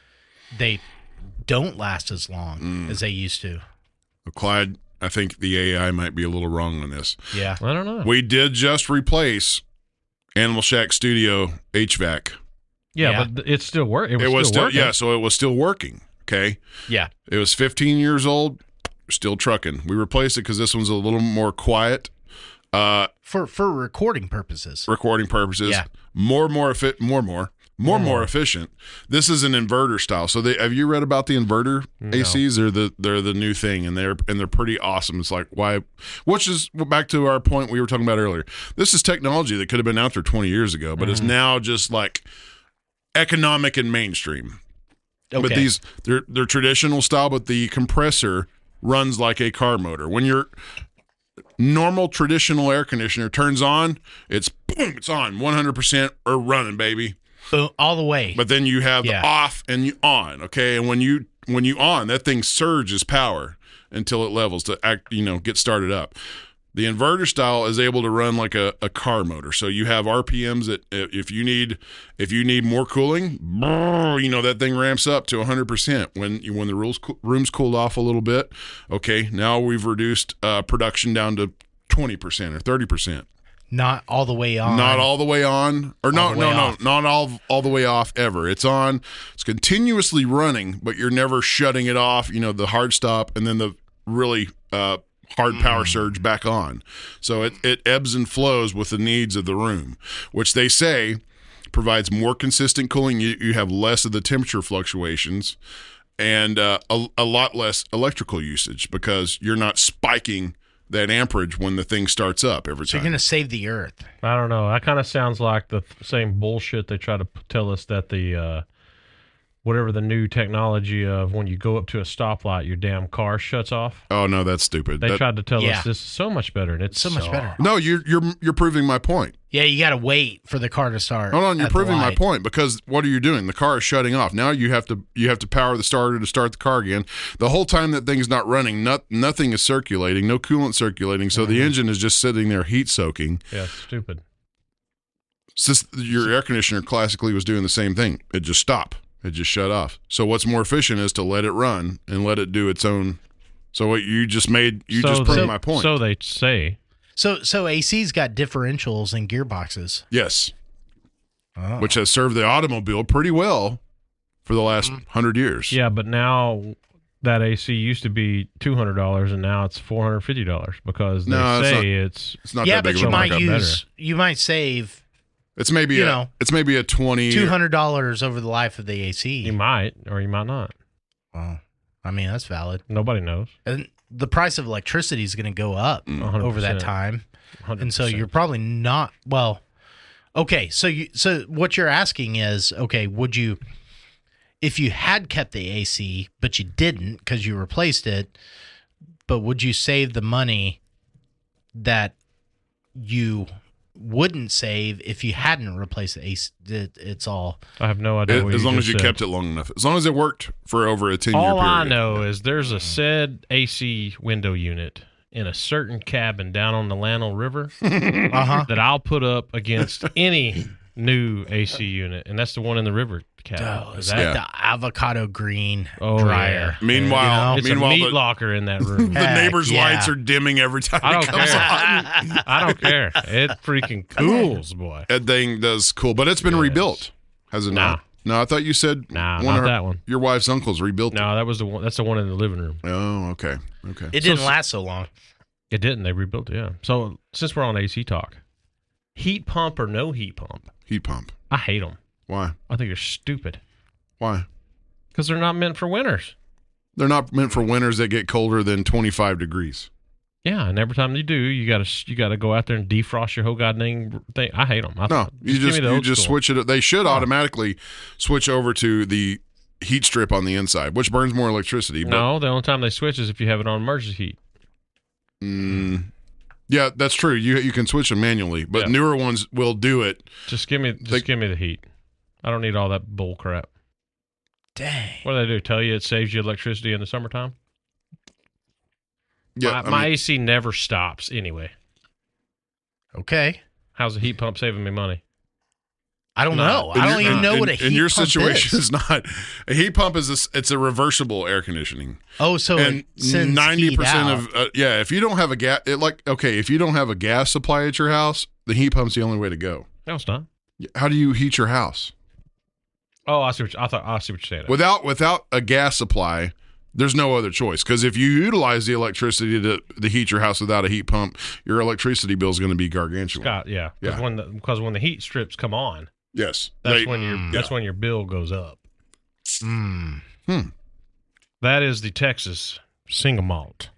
Speaker 3: they don't last as long
Speaker 4: Mm.
Speaker 3: as they used to.
Speaker 4: Well, Clyde, I think the A I might be a little wrong on this.
Speaker 3: Yeah,
Speaker 2: I don't know.
Speaker 4: We did just replace Animal Shack Studio H V A C.
Speaker 2: yeah,
Speaker 3: Yeah.
Speaker 2: but it's still work. It was,
Speaker 4: It was
Speaker 2: still,
Speaker 4: still,
Speaker 2: working.
Speaker 4: yeah, so it was still working. Okay.
Speaker 3: yeah,
Speaker 4: It was fifteen years old, still trucking. We replaced it because this one's a little more quiet, uh,
Speaker 3: for for recording purposes.
Speaker 4: recording purposes.
Speaker 3: Yeah.
Speaker 4: More, more, effi- more, more, more, more efficient. This is an inverter style. So they, have you read about the inverter A Cs? They're the they're the new thing, and they're and they're pretty awesome. It's like why, which is back to our point we were talking about earlier. This is technology that could have been out there twenty years ago, but it's now just like economic and mainstream.
Speaker 3: Okay.
Speaker 4: But these they're they're traditional style, but the compressor runs like a car motor. When your normal traditional air conditioner turns on, it's boom, it's on one hundred percent or running, baby.
Speaker 3: So all the way.
Speaker 4: But then you have
Speaker 3: Yeah.
Speaker 4: the off and you on, okay? And when you when you on, that thing surges power until it levels to act, you know, get started up. The inverter style is able to run like a, a car motor. So you have R P Ms that if you need if you need more cooling, you know, that thing ramps up to one hundred percent when when the room's, room's cooled off a little bit. Okay, now we've reduced uh, production down to twenty percent or thirty percent.
Speaker 3: Not all the way on.
Speaker 4: Not all the way on, or no,
Speaker 3: All the way
Speaker 4: no, no,
Speaker 3: off.
Speaker 4: not all all the way off ever. It's on. It's continuously running, but you're never shutting it off. You know, the hard stop and then the really uh, hard power surge back on. So it it ebbs and flows with the needs of the room, which they say provides more consistent cooling. You you have less of the temperature fluctuations, and uh, a, a lot less electrical usage because you're not spiking that amperage when the thing starts up every
Speaker 3: So
Speaker 4: time.
Speaker 3: you're going to save the earth.
Speaker 2: I don't know. That kind of sounds like the th- same bullshit they try to p- tell us that the uh, whatever the new technology of when you go up to a stoplight, your damn car shuts off.
Speaker 4: Oh no, that's stupid.
Speaker 2: They
Speaker 4: That-
Speaker 2: tried to tell
Speaker 3: Yeah.
Speaker 2: us this is so much better, and it's
Speaker 3: So much better.
Speaker 4: No, you're you're you're proving my point.
Speaker 3: Yeah, you got to wait for the car to start.
Speaker 4: Hold on, you're
Speaker 3: at the
Speaker 4: proving my
Speaker 3: light.
Speaker 4: point because what are you doing? The car is shutting off. Now you have to you have to power the starter to start the car again. The whole time that thing's not running, not, nothing is circulating, no coolant circulating, so
Speaker 3: Mm-hmm.
Speaker 4: the engine is just sitting there heat soaking.
Speaker 2: Yeah, it's stupid.
Speaker 4: Since your air conditioner classically was doing the same thing, it just stopped. It just shut off. So what's more efficient is to let it run and let it do its own. So what you just made, you
Speaker 2: So
Speaker 4: just proved
Speaker 2: they-
Speaker 4: my point.
Speaker 2: So they say.
Speaker 3: So so A C's got differentials and gearboxes.
Speaker 4: Yes.
Speaker 3: Oh.
Speaker 4: Which has served the automobile pretty well for the last hundred years.
Speaker 2: Yeah, but now that A C used to be two hundred dollars, and now it's four hundred fifty dollars because they
Speaker 4: No, it's
Speaker 2: say
Speaker 4: not-
Speaker 2: it's
Speaker 4: It's not
Speaker 3: yeah,
Speaker 4: that big
Speaker 3: but
Speaker 4: of
Speaker 3: you
Speaker 4: a
Speaker 3: might
Speaker 4: markup.
Speaker 3: use you might save
Speaker 4: It's maybe
Speaker 3: you
Speaker 4: a,
Speaker 3: know,
Speaker 4: it's maybe a twenty.
Speaker 3: two hundred dollars over the life of the A C.
Speaker 2: You might or you might not.
Speaker 3: Well, I mean that's valid.
Speaker 2: Nobody knows.
Speaker 3: And the price of electricity is going to go up
Speaker 2: one hundred
Speaker 3: over that
Speaker 2: percent.
Speaker 3: time,
Speaker 2: one hundred
Speaker 3: and so
Speaker 2: percent.
Speaker 3: you're probably not well. Okay, so you so what you're asking is okay, would you, if you had kept the A C but you didn't because you replaced it, but would you save the money that you wouldn't save if you hadn't replaced the A C? It, it's all
Speaker 2: I have no idea.
Speaker 4: It-
Speaker 2: what
Speaker 4: as
Speaker 2: you
Speaker 4: long
Speaker 2: just
Speaker 4: as you
Speaker 2: said.
Speaker 4: kept it long enough, as long as it worked for over a ten year
Speaker 2: All
Speaker 4: period.
Speaker 2: I know is there's a said A C window unit in a certain cabin down on the Lannel River
Speaker 3: uh-huh.
Speaker 2: that I'll put up against any new A C unit, and that's the one in the river cabin.
Speaker 3: Oh,
Speaker 2: Is
Speaker 3: it's
Speaker 2: that-
Speaker 3: like the avocado green
Speaker 2: Oh,
Speaker 3: dryer.
Speaker 2: yeah.
Speaker 4: Meanwhile,
Speaker 2: It's
Speaker 4: meanwhile,
Speaker 2: a meat
Speaker 4: the,
Speaker 2: locker in that room.
Speaker 4: the
Speaker 3: Heck,
Speaker 4: neighbor's
Speaker 3: yeah.
Speaker 4: lights are dimming every time
Speaker 2: I
Speaker 4: it
Speaker 2: don't
Speaker 4: comes
Speaker 2: care.
Speaker 4: on.
Speaker 2: I don't care. It freaking cools, boy.
Speaker 4: That thing does cool, but it's been
Speaker 2: Yes.
Speaker 4: rebuilt, has it
Speaker 2: Nah.
Speaker 4: not? No, I thought you said
Speaker 2: Nah,
Speaker 4: one
Speaker 2: not
Speaker 4: of her-
Speaker 2: that one.
Speaker 4: Your wife's uncles rebuilt
Speaker 2: No, that was the one. That's the one in the living room.
Speaker 4: it. Oh, okay, okay.
Speaker 3: It
Speaker 2: So-
Speaker 3: didn't last so long.
Speaker 2: It didn't. They rebuilt it. Yeah. So since we're on A C talk, heat pump or no heat pump,
Speaker 4: Heat pump.
Speaker 2: I hate them.
Speaker 4: Why?
Speaker 2: I think they're stupid
Speaker 4: Why?
Speaker 2: because they're not meant for winters.
Speaker 4: They're not meant for winters that get colder than twenty-five degrees.
Speaker 2: Yeah, and every time you do, you gotta you gotta go out there and defrost your whole goddamn thing. I hate them. I,
Speaker 4: No, you
Speaker 2: give
Speaker 4: just
Speaker 2: me the
Speaker 4: you
Speaker 2: old
Speaker 4: just
Speaker 2: school.
Speaker 4: switch it. They should automatically switch over to the heat strip on the inside, which burns more electricity. But,
Speaker 2: No, the only time they switch is if you have it on emergency heat.
Speaker 4: mm, yeah, that's true. You you can switch them manually, but
Speaker 2: Yeah.
Speaker 4: newer ones will do it.
Speaker 2: Just give me just
Speaker 4: They-
Speaker 2: give me the heat. I don't need all that bull crap.
Speaker 3: Dang.
Speaker 2: What do they do? Tell you it saves you electricity in the summertime?
Speaker 4: Yeah,
Speaker 2: my,
Speaker 4: I
Speaker 2: my
Speaker 4: mean,
Speaker 2: A C never stops anyway.
Speaker 3: Okay.
Speaker 2: How's the heat pump saving me money?
Speaker 3: I don't
Speaker 2: No.
Speaker 3: know.
Speaker 4: in
Speaker 3: I don't
Speaker 4: your-
Speaker 3: even know
Speaker 4: in-
Speaker 3: what a heat
Speaker 4: in your
Speaker 3: pump
Speaker 4: situation
Speaker 3: is.
Speaker 4: is not a heat pump is a, s- it's a reversible air conditioning.
Speaker 3: Oh, so
Speaker 4: and
Speaker 3: it sends
Speaker 4: ninety
Speaker 3: heat
Speaker 4: percent
Speaker 3: out.
Speaker 4: of uh, yeah, if you don't have a gas, it like okay, if you don't have a gas supply at your house, the heat pump's the only way to go.
Speaker 2: No, it's not.
Speaker 4: How do you heat your house
Speaker 2: Oh, I see what you, I thought. I see what you're saying.
Speaker 4: without without a gas supply? There's no other choice because if you utilize the electricity to, to heat your house without a heat pump, your electricity bill is going to be gargantuan.
Speaker 2: Scott, yeah, because
Speaker 4: Yeah.
Speaker 2: when the because when the heat strips come on,
Speaker 4: Yes,
Speaker 2: that's
Speaker 4: They-
Speaker 2: when your
Speaker 3: Mm.
Speaker 2: that's when your bill goes up.
Speaker 3: Mm.
Speaker 4: Hmm.
Speaker 2: That is the Texas single malt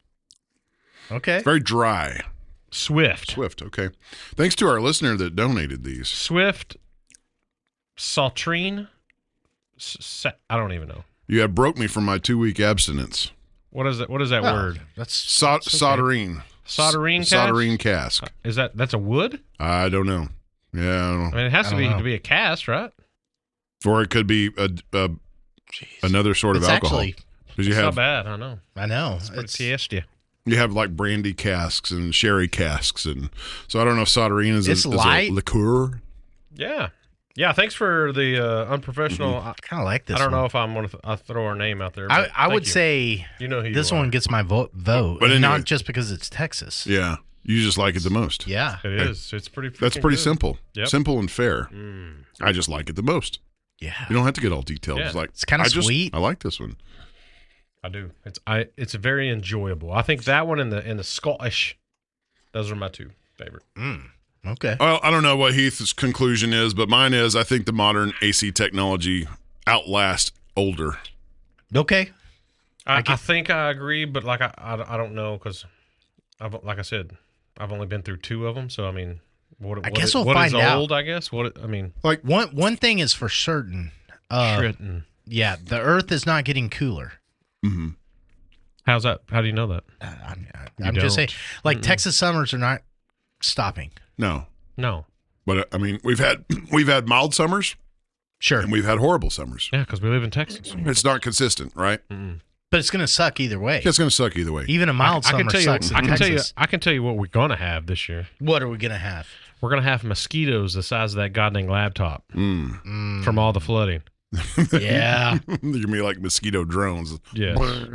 Speaker 3: Okay.
Speaker 4: It's very dry.
Speaker 2: Swift.
Speaker 4: Swift. Okay. Thanks to our listener that donated these.
Speaker 2: Swift Saltrine S- sa- I don't even know.
Speaker 4: You have broke me from my two week abstinence.
Speaker 2: What is that? What is that
Speaker 3: Oh,
Speaker 2: word?
Speaker 3: That's
Speaker 4: So-
Speaker 3: that's okay.
Speaker 4: soldering.
Speaker 2: Soldering
Speaker 4: S-
Speaker 2: cask?
Speaker 4: Soldering cask.
Speaker 2: Is that that's a wood?
Speaker 4: I don't know. Yeah, I don't know.
Speaker 2: I mean, it has
Speaker 3: I
Speaker 2: to
Speaker 3: don't
Speaker 2: be
Speaker 3: know.
Speaker 2: to be a cast, right?
Speaker 4: Or it could be a, a another sort
Speaker 3: It's
Speaker 4: of alcohol.
Speaker 3: actually-
Speaker 4: Because you
Speaker 2: It's not
Speaker 4: have
Speaker 2: bad. I know.
Speaker 3: I know.
Speaker 2: It's pretty
Speaker 3: It's,
Speaker 2: tasty.
Speaker 4: you have like brandy casks and sherry casks, and so I don't know if soldering is, a,
Speaker 3: It's
Speaker 4: is a
Speaker 3: light.
Speaker 4: liqueur.
Speaker 2: Yeah. Yeah. Thanks for the uh, unprofessional. I,
Speaker 3: kind of like this
Speaker 2: I don't
Speaker 3: one.
Speaker 2: know if I'm going to th- I'll throw our name out there.
Speaker 3: I,
Speaker 2: but
Speaker 3: I
Speaker 2: thank
Speaker 3: would
Speaker 2: you.
Speaker 3: say
Speaker 2: You know who you
Speaker 3: this
Speaker 2: are.
Speaker 3: one gets my vote, vote
Speaker 4: But
Speaker 3: and
Speaker 4: anyway.
Speaker 3: not just because it's Texas.
Speaker 4: Yeah, you just like it the most.
Speaker 3: Yeah.
Speaker 2: It is. It's pretty.
Speaker 4: That's
Speaker 2: freaking
Speaker 4: pretty
Speaker 2: good.
Speaker 4: simple.
Speaker 2: Yep.
Speaker 4: Simple and fair.
Speaker 2: Mm.
Speaker 4: I just like it the most.
Speaker 3: Yeah.
Speaker 4: You don't have to get all detailed.
Speaker 2: Yeah.
Speaker 4: It's like
Speaker 3: It's kinda
Speaker 4: I just-
Speaker 3: sweet.
Speaker 4: I like this one.
Speaker 2: I do. It's I. It's very enjoyable. I think that one and the and the Scottish. Those are my two favorite.
Speaker 3: Mm. Okay.
Speaker 4: Well, I don't know what Heath's conclusion is, but mine is I think the modern A C technology outlasts older.
Speaker 3: Okay.
Speaker 2: I, I,
Speaker 3: can-
Speaker 2: think I agree, but like I, I, I don't know because I've like I said, I've only been through two of them. So I mean, what
Speaker 3: I
Speaker 2: what
Speaker 3: guess
Speaker 2: is-
Speaker 3: we'll
Speaker 2: what is
Speaker 3: find out.
Speaker 2: old? I guess what I mean.
Speaker 4: Like
Speaker 3: One one thing is for certain. Uh,
Speaker 2: Shritton.
Speaker 3: yeah, the Earth is not getting cooler.
Speaker 4: hmm
Speaker 2: How's that? How do you know that?
Speaker 3: Uh, I'm,
Speaker 2: You
Speaker 3: I'm just saying,
Speaker 2: don't.
Speaker 3: like
Speaker 2: Mm-mm.
Speaker 3: Texas summers are not stopping.
Speaker 4: No,
Speaker 2: No.
Speaker 4: but uh, I mean we've had we've had mild summers
Speaker 3: Sure,
Speaker 4: and we've had horrible summers.
Speaker 2: Yeah, because we live in Texas.
Speaker 4: It's not consistent, right?
Speaker 2: Mm-mm.
Speaker 3: but it's going to suck either way.
Speaker 4: It's going to suck either way.
Speaker 3: Even a mild
Speaker 2: I, I
Speaker 3: summer
Speaker 2: can tell you.
Speaker 3: sucks.
Speaker 2: I
Speaker 3: in
Speaker 2: can tell you.
Speaker 3: Texas.
Speaker 2: I can tell you what we're gonna have this year.
Speaker 3: What are we going to have?
Speaker 2: We're gonna have mosquitoes the size of that goddamn laptop
Speaker 4: Mm.
Speaker 3: Mm,
Speaker 2: from all the flooding.
Speaker 3: yeah,
Speaker 4: They're gonna be like mosquito drones.
Speaker 2: Yes.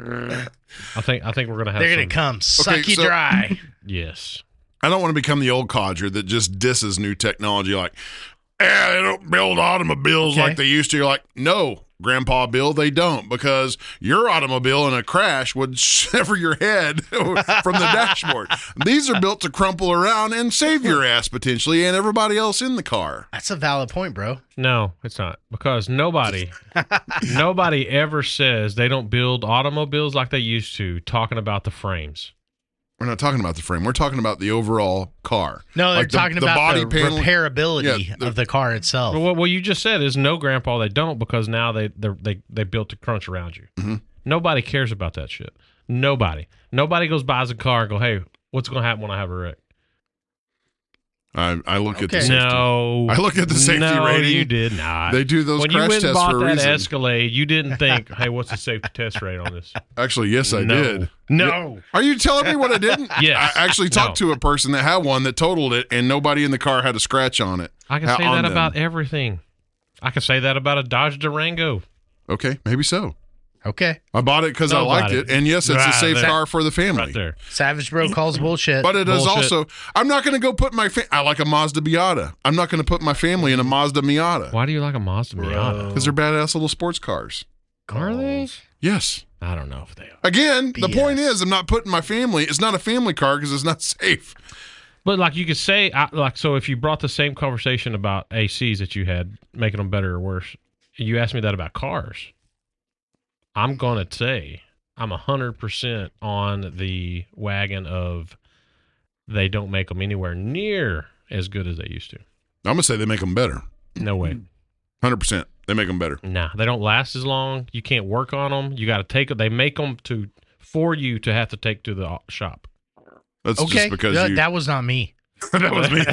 Speaker 2: I think. I think we're gonna have.
Speaker 3: they're
Speaker 2: some,
Speaker 3: going to come suck
Speaker 4: Okay,
Speaker 3: you
Speaker 4: so-
Speaker 3: dry.
Speaker 2: Yes.
Speaker 4: I don't want to become the old codger that just disses new technology like, eh, they don't build automobiles
Speaker 3: Okay.
Speaker 4: like they used to. You're like, no, Grandpa Bill, they don't, because your automobile in a crash would sever your head from the dashboard. These are built to crumple around and save your ass potentially and everybody else in the car.
Speaker 3: That's a valid point, bro.
Speaker 2: No, it's not because nobody, nobody ever says they don't build automobiles like they used to. Talking about the frames.
Speaker 4: We're not talking about the frame. We're talking about the overall car.
Speaker 3: No, they're
Speaker 4: Like the-
Speaker 3: talking
Speaker 4: the
Speaker 3: about
Speaker 4: body
Speaker 3: the
Speaker 4: panel-
Speaker 3: repairability
Speaker 4: Yeah, the-
Speaker 3: of the car itself.
Speaker 2: Well, what, what you just said is no, Grandpa, they don't because now they they're, they they built a crunch around you.
Speaker 4: Mhm.
Speaker 2: Nobody cares about that shit. Nobody. Nobody goes buys a car and go, hey, what's going to happen when I have a wreck?
Speaker 4: I, I look at the
Speaker 3: Okay.
Speaker 4: safety.
Speaker 2: No,
Speaker 4: I look at the safety
Speaker 2: no,
Speaker 4: rating.
Speaker 2: you did not.
Speaker 4: They do those
Speaker 2: when you
Speaker 4: crash
Speaker 2: went and
Speaker 4: tests
Speaker 2: bought
Speaker 4: for a
Speaker 2: that
Speaker 4: reason.
Speaker 2: Escalade, you didn't think, hey, what's the safety test rate on this?
Speaker 4: Actually, yes, I
Speaker 2: No.
Speaker 4: did.
Speaker 2: No.
Speaker 4: Are you telling me what I didn't?
Speaker 2: Yes.
Speaker 4: I actually talked
Speaker 2: No.
Speaker 4: to a person that had one that totaled it, and nobody in the car had a scratch on it.
Speaker 2: I can
Speaker 4: Uh,
Speaker 2: say
Speaker 4: on
Speaker 2: that
Speaker 4: them.
Speaker 2: about everything. I can say that about a Dodge Durango.
Speaker 4: Okay, maybe so.
Speaker 3: Okay.
Speaker 4: I bought it because I liked
Speaker 2: Nobody.
Speaker 4: it, and yes, it's a
Speaker 2: Right
Speaker 4: safe
Speaker 2: there.
Speaker 4: car for the family.
Speaker 2: Right there.
Speaker 3: Savage Bro calls bullshit.
Speaker 4: But it is
Speaker 2: Bullshit.
Speaker 4: also. I'm not going to go put my. Fa- I like a Mazda Miata. I'm not going to put my family in a Mazda Miata
Speaker 2: Why do you like a Mazda Miata?
Speaker 4: because they're badass little sports cars.
Speaker 2: Are they?
Speaker 4: Yes.
Speaker 2: I don't know if they are.
Speaker 4: Again, the
Speaker 3: B S.
Speaker 4: point is, I'm not putting my family. It's not a family car because it's not safe.
Speaker 2: But like you could say, I, like, so if you brought the same conversation about A Cs that you had, making them better or worse, you asked me that about cars. I'm gonna say I'm a hundred percent on the wagon of they don't make them anywhere near as good as they used to.
Speaker 4: I'm gonna say they make them better.
Speaker 2: No way.
Speaker 4: one hundred percent. They make them better.
Speaker 2: Nah, they don't last as long. You can't work on them. You got to take it. They make them to for you to have to take to the shop.
Speaker 4: That's
Speaker 3: okay.
Speaker 4: just because
Speaker 3: that,
Speaker 4: you.
Speaker 3: that was not me.
Speaker 4: that was me.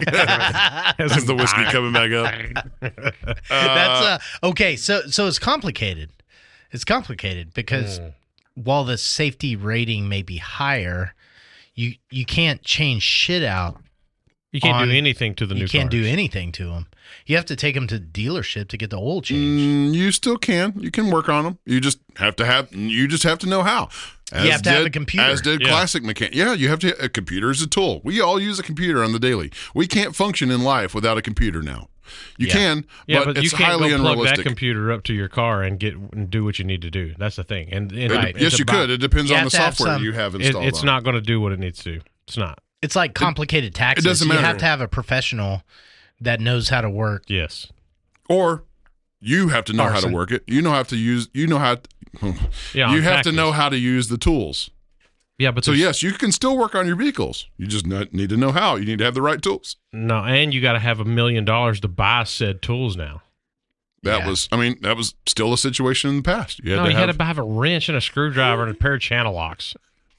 Speaker 4: That's the whiskey coming back up.
Speaker 3: That's uh okay. So so it's complicated. It's complicated because
Speaker 2: Mm.
Speaker 3: while the safety rating may be higher, you you can't change shit out.
Speaker 2: You can't
Speaker 3: on-
Speaker 2: do anything to the new
Speaker 3: You can't
Speaker 2: cars.
Speaker 3: do anything to them. You have to take them to the dealership to get the oil changed.
Speaker 4: Mm, you still can. You can work on them. You just have to have. You just have to know how. As
Speaker 3: You have to have
Speaker 4: did-
Speaker 3: a computer.
Speaker 4: As did
Speaker 2: Yeah.
Speaker 4: classic mechanic. Yeah, you have to. A computer is a tool. We all use a computer on the daily. We can't function in life without a computer now. You
Speaker 3: Yeah.
Speaker 4: can,
Speaker 2: Yeah,
Speaker 4: but,
Speaker 2: but,
Speaker 4: it's
Speaker 2: you can't
Speaker 4: highly
Speaker 2: go plug that
Speaker 4: unrealistic.
Speaker 2: computer up to your car and get and do what you need to do. That's the thing. And, and
Speaker 4: It-
Speaker 2: it's
Speaker 4: Yes, you
Speaker 2: about-
Speaker 4: could. It depends
Speaker 3: You
Speaker 4: on
Speaker 3: have
Speaker 4: the
Speaker 3: to have
Speaker 4: software
Speaker 3: some-
Speaker 4: you have
Speaker 2: it-
Speaker 4: installed.
Speaker 2: it's
Speaker 4: on
Speaker 2: not going to do what it needs to. It's not.
Speaker 3: It's like complicated taxes.
Speaker 4: doesn't
Speaker 3: You
Speaker 4: matter.
Speaker 3: have to have a professional that knows how to work.
Speaker 2: Yes.
Speaker 4: Or you have to know how
Speaker 3: Arson.
Speaker 4: to work it. You know how to use. You know how.
Speaker 2: Yeah.
Speaker 4: you
Speaker 2: on
Speaker 4: have
Speaker 2: taxes.
Speaker 4: to know how to use the tools.
Speaker 2: Yeah, but
Speaker 4: So
Speaker 2: there's-
Speaker 4: yes, you can still work on your vehicles. You just not- need to know how. You need to have the right tools.
Speaker 2: no, and you got to have a million dollars to buy said tools now.
Speaker 4: That
Speaker 3: Yeah.
Speaker 4: was, I mean, that was still a situation in the past. You had
Speaker 2: No,
Speaker 4: to
Speaker 2: you
Speaker 4: have,
Speaker 2: had to have a wrench and a screwdriver and a pair of channel locks.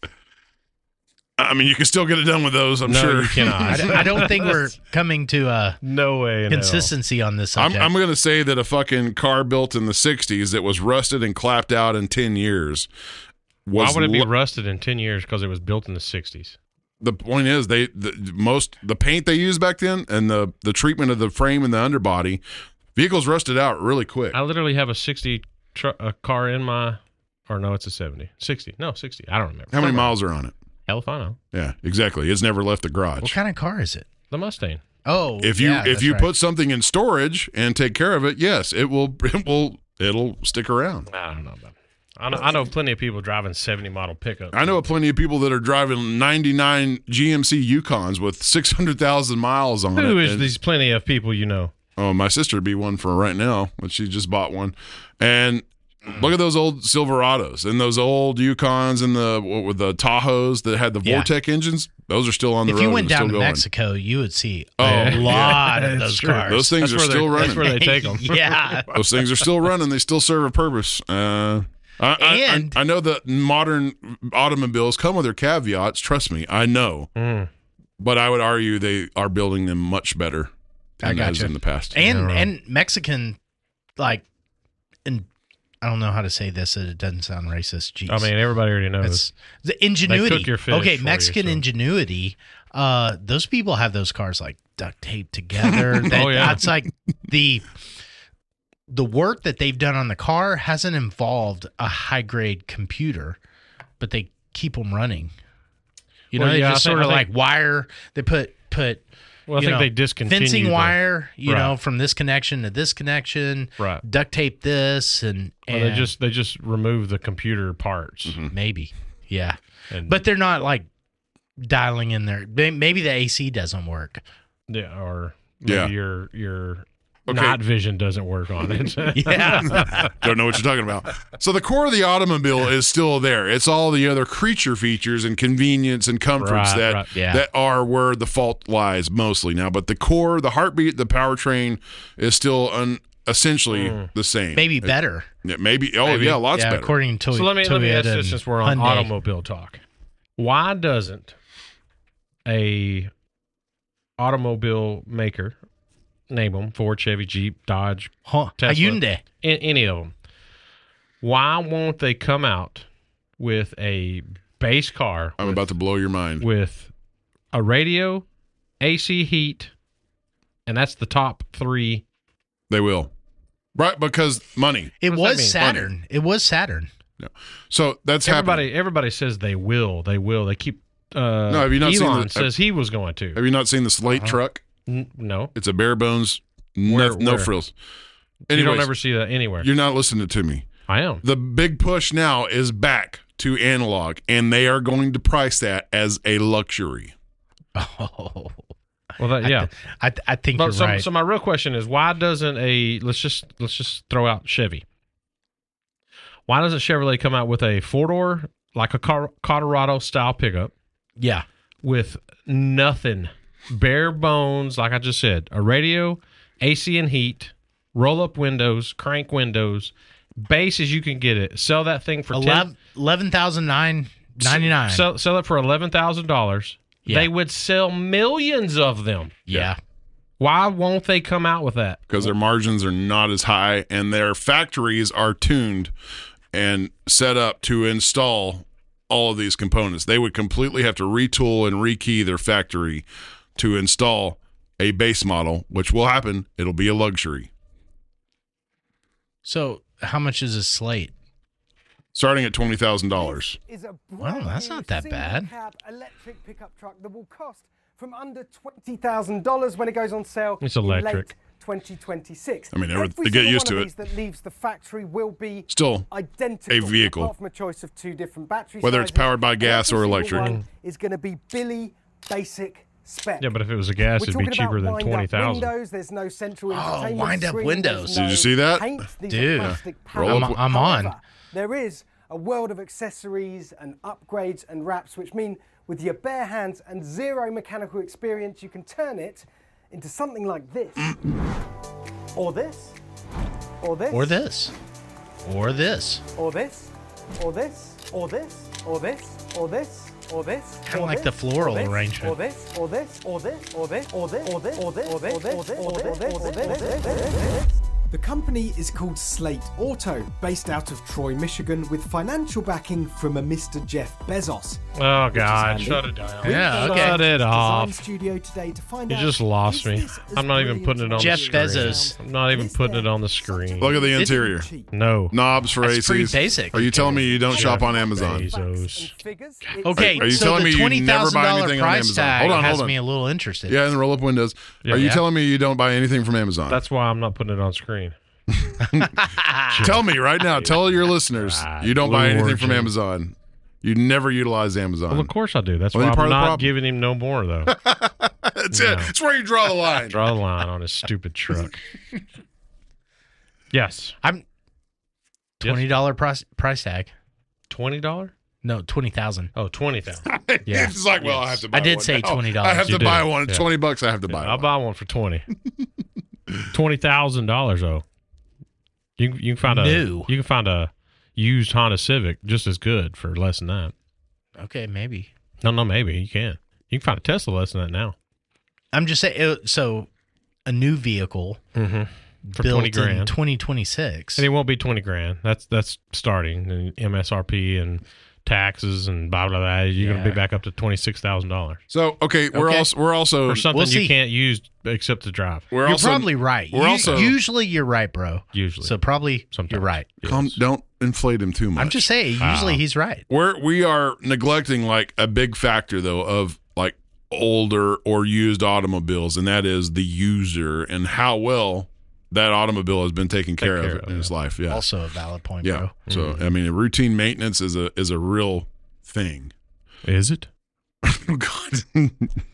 Speaker 4: I mean, you can still get it done with those, I'm
Speaker 2: No,
Speaker 4: sure.
Speaker 2: you cannot.
Speaker 3: I, I don't think we're coming to a
Speaker 2: No way. in hell.
Speaker 3: consistency on this
Speaker 4: I'm,
Speaker 3: subject.
Speaker 4: I'm going to say that a fucking car built in the sixties that was rusted and clapped out in ten years
Speaker 2: Why
Speaker 4: was
Speaker 2: would it be
Speaker 4: lo-
Speaker 2: rusted in ten years? Because it was built in the sixties.
Speaker 4: the point is they the most the paint they used back then and the the treatment of the frame and the underbody, vehicles rusted out really quick.
Speaker 2: I literally have a sixty tr- a car in my, or no, it's a seventy. sixty. No, sixty. I don't remember.
Speaker 4: How many
Speaker 2: Somewhere.
Speaker 4: miles are on it?
Speaker 2: Hell if I know.
Speaker 4: Yeah, exactly. It's never left the garage.
Speaker 3: what kind of car is it?
Speaker 2: The Mustang.
Speaker 3: Oh,
Speaker 4: if you
Speaker 3: yeah,
Speaker 4: if
Speaker 3: that's
Speaker 4: you
Speaker 3: right.
Speaker 4: put something in storage and take care of it, yes, it will it will it'll stick around.
Speaker 2: I don't know about it. I know, I know plenty of people driving seventy model pickups.
Speaker 4: I know plenty of people that are driving ninety-nine G M C Yukons with six hundred thousand miles on
Speaker 2: Who
Speaker 4: it.
Speaker 2: is
Speaker 4: and-
Speaker 2: these plenty of people you know?
Speaker 4: Oh, my sister would be one for right now, but she just bought one. And look at those old Silverados and those old Yukons and the what were the Tahoes that had the
Speaker 3: Yeah.
Speaker 4: Vortec engines. Those are still on the
Speaker 3: If
Speaker 4: road.
Speaker 3: you went
Speaker 4: and still
Speaker 3: down to
Speaker 4: going.
Speaker 3: Mexico, you would see
Speaker 4: Oh,
Speaker 3: a
Speaker 4: yeah.
Speaker 3: lot
Speaker 2: Yeah,
Speaker 3: of
Speaker 2: that's
Speaker 3: those
Speaker 2: true.
Speaker 3: cars.
Speaker 4: Those things
Speaker 2: That's
Speaker 4: are
Speaker 2: where
Speaker 4: still
Speaker 2: they-
Speaker 4: running.
Speaker 2: That's where they take them.
Speaker 3: yeah.
Speaker 4: Those things are still running. They still serve a purpose. Uh, I, I-
Speaker 3: And-
Speaker 4: I, I know that modern automobiles come with their caveats. Trust me, I know.
Speaker 2: Mm.
Speaker 4: But I would argue they are building them much better
Speaker 3: I
Speaker 4: than as
Speaker 3: gotcha.
Speaker 4: in the past.
Speaker 3: And
Speaker 2: Yeah, right.
Speaker 3: and Mexican, like, and I don't know how to say this so it doesn't sound racist. Jeez.
Speaker 2: I mean, everybody already knows.
Speaker 3: It's the ingenuity.
Speaker 2: your fish
Speaker 3: okay,
Speaker 2: for
Speaker 3: Mexican
Speaker 2: you, so.
Speaker 3: ingenuity. Uh, those people have those cars like duct taped together. That,
Speaker 2: Oh, yeah.
Speaker 3: That's like the the work that they've done on the car hasn't involved a high grade computer, but they keep them running. You know,
Speaker 2: Well,
Speaker 3: they
Speaker 2: yeah,
Speaker 3: just
Speaker 2: I think-
Speaker 3: sort of
Speaker 2: I think-
Speaker 3: like wire. They put put.
Speaker 2: Well, I
Speaker 3: you
Speaker 2: think
Speaker 3: know,
Speaker 2: they discontinued
Speaker 3: fencing
Speaker 2: the-
Speaker 3: wire. You
Speaker 2: Right.
Speaker 3: know, from this connection to this connection.
Speaker 2: Right.
Speaker 3: Duct tape this and,
Speaker 2: Well,
Speaker 3: and
Speaker 2: they just they just remove the computer parts.
Speaker 3: maybe, yeah.
Speaker 2: And,
Speaker 3: But they're not like dialing in there. May- Maybe the A C doesn't work.
Speaker 2: yeah, or maybe
Speaker 4: Yeah.
Speaker 2: your your
Speaker 4: Okay.
Speaker 2: night vision doesn't work on it.
Speaker 3: Yeah.
Speaker 4: Don't know what you're talking about. So the core of the automobile is still there. It's all the other creature features and convenience and comforts
Speaker 2: Right,
Speaker 4: that
Speaker 2: right.
Speaker 3: Yeah.
Speaker 4: that are where the fault lies mostly now. But the core, the heartbeat, the powertrain is still un, essentially
Speaker 2: Mm.
Speaker 4: the same.
Speaker 3: Maybe
Speaker 4: It-
Speaker 3: better.
Speaker 4: yeah, maybe. Oh
Speaker 3: Maybe.
Speaker 4: yeah, lots
Speaker 3: yeah,
Speaker 4: better.
Speaker 3: According to
Speaker 2: so let me let me ask
Speaker 3: Toyota
Speaker 2: this
Speaker 3: and
Speaker 2: since we're on
Speaker 3: Hyundai.
Speaker 2: automobile talk. Why doesn't a automobile maker, name them Ford, Chevy, Jeep, Dodge,
Speaker 3: Huh, a
Speaker 2: Tesla,
Speaker 3: Hyundai.
Speaker 2: a- any of them, why won't they come out with a base car
Speaker 4: I'm
Speaker 2: with,
Speaker 4: about to blow your mind.
Speaker 2: with a radio, A C heat, and that's the top three?
Speaker 4: They will, right? Because money.
Speaker 3: It
Speaker 2: What does
Speaker 3: was
Speaker 2: that mean?
Speaker 3: Saturn. It was Saturn.
Speaker 4: So that's
Speaker 2: Everybody
Speaker 4: happening.
Speaker 2: everybody says they will, they will. They keep. Uh,
Speaker 4: No, have you not seen
Speaker 2: Elon
Speaker 4: the-
Speaker 2: says he was going to.
Speaker 4: Have you not seen the Slate
Speaker 2: Uh-huh.
Speaker 4: truck?
Speaker 2: N- no,
Speaker 4: It's a bare bones, no,
Speaker 2: Where-
Speaker 4: no
Speaker 2: where?
Speaker 4: frills.
Speaker 2: you
Speaker 4: Anyways,
Speaker 2: don't ever see that anywhere.
Speaker 4: you're not listening to me.
Speaker 2: I am.
Speaker 4: The big push now is back to analog, and they are going to price that as a luxury.
Speaker 3: Oh,
Speaker 2: Well, that, yeah.
Speaker 3: I, th- I think
Speaker 2: But
Speaker 3: you're
Speaker 2: so,
Speaker 3: right.
Speaker 2: so my real question is, why doesn't a let's just let's just throw out Chevy? Why doesn't Chevrolet come out with a four door like a Car- Colorado style pickup
Speaker 3: yeah.
Speaker 2: with nothing, bare bones, like I just said, a radio, A C and heat, roll up windows, crank windows, base as you can get it. Sell that thing for ten,
Speaker 3: eleven thousand nine ninety-nine.
Speaker 2: Sell sell it for eleven thousand dollars.
Speaker 3: Yeah.
Speaker 2: They would sell millions of them.
Speaker 3: yeah.
Speaker 2: Why won't they come out with that?
Speaker 4: Because their margins are not as high, and their factories are tuned and set up to install all of these components. They would completely have to retool and rekey their factory to install a base model, which will happen. It'll be a luxury.
Speaker 3: So how much is a Slate?
Speaker 4: Starting at twenty thousand dollars.
Speaker 3: Well, that's not that bad.
Speaker 12: Cab electric pickup truck that will cost from under twenty thousand dollars when it goes on sale.
Speaker 2: It's
Speaker 12: in
Speaker 2: electric.
Speaker 12: late twenty twenty-six.
Speaker 4: I mean, every-
Speaker 12: Every
Speaker 4: they get
Speaker 12: single
Speaker 4: used
Speaker 12: one
Speaker 4: to
Speaker 12: of
Speaker 4: it.
Speaker 12: these that leaves the factory will be
Speaker 4: Still
Speaker 12: identical,
Speaker 4: a vehicle.
Speaker 12: apart from a choice of two different battery
Speaker 4: Whether it's
Speaker 12: sizes.
Speaker 4: powered by
Speaker 12: And
Speaker 4: gas
Speaker 12: every
Speaker 4: or
Speaker 12: single
Speaker 4: electric.
Speaker 12: one is going to be Billy basic spec.
Speaker 2: Yeah, but if it was a gas,
Speaker 12: We're
Speaker 2: it'd be
Speaker 12: talking
Speaker 2: cheaper
Speaker 12: about
Speaker 2: than
Speaker 12: wind-up
Speaker 2: twenty thousand.
Speaker 12: windows. There's no central
Speaker 3: Oh,
Speaker 12: entertainment
Speaker 3: wind-up
Speaker 12: screen,
Speaker 3: windows.
Speaker 12: there's
Speaker 4: Did
Speaker 12: no
Speaker 4: you see that?
Speaker 12: paint. These
Speaker 3: Dude.
Speaker 12: are plastic
Speaker 4: Roll
Speaker 12: panels.
Speaker 4: up-
Speaker 3: I'm on.
Speaker 12: However, there is a world of accessories and upgrades and wraps, which mean with your bare hands and zero mechanical experience, you can turn it into something like this, or this, or this,
Speaker 3: Or this. Or this.
Speaker 12: or this, or this, or this, or this, or this, or this.
Speaker 3: Kinda
Speaker 12: or
Speaker 3: like the
Speaker 12: this,
Speaker 3: floral
Speaker 12: or this,
Speaker 3: arrangement.
Speaker 12: Or this, or this, or this, or this, or this, or this, or this, or this, or this, or this, or this, or this, or this. The company is called Slate Auto, based out of Troy, Michigan, with financial backing from a Mister Jeff Bezos.
Speaker 2: Oh,
Speaker 12: Which is
Speaker 2: God.
Speaker 12: handy.
Speaker 2: Shut it down.
Speaker 12: We
Speaker 3: Yeah,
Speaker 12: found
Speaker 3: okay.
Speaker 12: out
Speaker 2: Shut it
Speaker 12: design
Speaker 2: off.
Speaker 12: Studio today to find
Speaker 2: You
Speaker 12: out,
Speaker 2: just lost
Speaker 12: is
Speaker 2: me.
Speaker 12: this as
Speaker 2: I'm not even
Speaker 12: brilliant
Speaker 2: putting it on
Speaker 3: Jeff
Speaker 2: the screen.
Speaker 3: Bezos.
Speaker 2: I'm not even
Speaker 12: Is
Speaker 2: putting
Speaker 12: there?
Speaker 2: it on the screen.
Speaker 4: Look at the
Speaker 3: It-
Speaker 4: interior.
Speaker 2: No.
Speaker 4: Knobs for
Speaker 3: That's
Speaker 4: A Cs.
Speaker 3: pretty basic.
Speaker 4: Are you telling me you don't shop on Amazon?
Speaker 2: Bezos.
Speaker 12: Figures,
Speaker 3: Okay,
Speaker 4: Are- are you
Speaker 3: so
Speaker 4: telling
Speaker 3: the
Speaker 4: me you
Speaker 3: twenty
Speaker 4: never
Speaker 3: thousand
Speaker 4: buy
Speaker 3: dollar
Speaker 4: anything on
Speaker 3: price
Speaker 4: Amazon?
Speaker 3: tag
Speaker 4: Hold on,
Speaker 3: has
Speaker 4: hold on.
Speaker 3: me a little interested.
Speaker 4: Yeah, and the roll-up windows.
Speaker 2: Yeah.
Speaker 4: Are you
Speaker 2: Yeah.
Speaker 4: telling me you don't buy anything from Amazon?
Speaker 2: That's why I'm not putting it on screen.
Speaker 4: Tell me right now. Tell your listeners
Speaker 2: Ah,
Speaker 4: you don't buy
Speaker 2: Blue
Speaker 4: anything from
Speaker 2: Origin.
Speaker 4: Amazon. You never utilize Amazon.
Speaker 2: Well, of course I do. That's
Speaker 4: Well,
Speaker 2: why
Speaker 4: you're part
Speaker 2: I'm
Speaker 4: of the
Speaker 2: not
Speaker 4: problem.
Speaker 2: giving him no more, though.
Speaker 4: That's
Speaker 2: No.
Speaker 4: it. That's where you draw the line.
Speaker 2: Draw the line on his stupid truck. Yes.
Speaker 3: I'm twenty dollar price price tag.
Speaker 2: twenty dollars?
Speaker 3: No, twenty thousand.
Speaker 2: Oh, twenty thousand.
Speaker 3: Yeah.
Speaker 4: It's like, well, I have to buy
Speaker 3: I did
Speaker 4: one
Speaker 3: say
Speaker 4: now.
Speaker 3: twenty dollars.
Speaker 4: I have
Speaker 2: You
Speaker 4: to buy
Speaker 2: did.
Speaker 4: one.
Speaker 2: Yeah.
Speaker 4: twenty bucks, I have to buy
Speaker 2: I'll
Speaker 4: one.
Speaker 2: buy one for twenty. twenty thousand dollars though. You can- you can find a
Speaker 3: New.
Speaker 2: you can find a used Honda Civic just as good for less than that.
Speaker 3: Okay, maybe.
Speaker 2: No, no, maybe you can. You can find a Tesla less than that now.
Speaker 3: I'm just saying. uh, So, a new vehicle
Speaker 2: Mm-hmm. For
Speaker 3: built
Speaker 2: twenty
Speaker 3: in
Speaker 2: grand,
Speaker 3: twenty twenty-six.
Speaker 2: and it won't be twenty grand. That's that's starting and M S R P and taxes and blah blah blah. You're gonna
Speaker 3: Yeah.
Speaker 2: be back up to twenty six thousand dollars
Speaker 4: So, okay, we're
Speaker 3: Okay.
Speaker 4: also we're also
Speaker 2: for something
Speaker 3: We'll
Speaker 2: you
Speaker 3: see.
Speaker 2: can't use except to drive.
Speaker 4: we're
Speaker 3: You're
Speaker 4: also
Speaker 3: probably right.
Speaker 4: we're
Speaker 3: U-
Speaker 4: also-
Speaker 3: usually you're right, bro.
Speaker 2: Usually,
Speaker 3: So probably
Speaker 2: sometimes
Speaker 3: you're right.
Speaker 4: calm,
Speaker 2: Yes.
Speaker 4: don't inflate him too much.
Speaker 3: I'm just saying. Usually
Speaker 2: Wow.
Speaker 3: he's right.
Speaker 4: We're we are neglecting like a big factor though of like older or used automobiles, and that is the user and how well that automobile has been taken care,
Speaker 2: care
Speaker 4: of
Speaker 2: of,
Speaker 4: in his life. Yeah.
Speaker 3: Also a valid point,
Speaker 4: yeah.
Speaker 3: bro.
Speaker 4: So I mean, routine maintenance is a is a real thing.
Speaker 2: Is it?
Speaker 4: Oh God.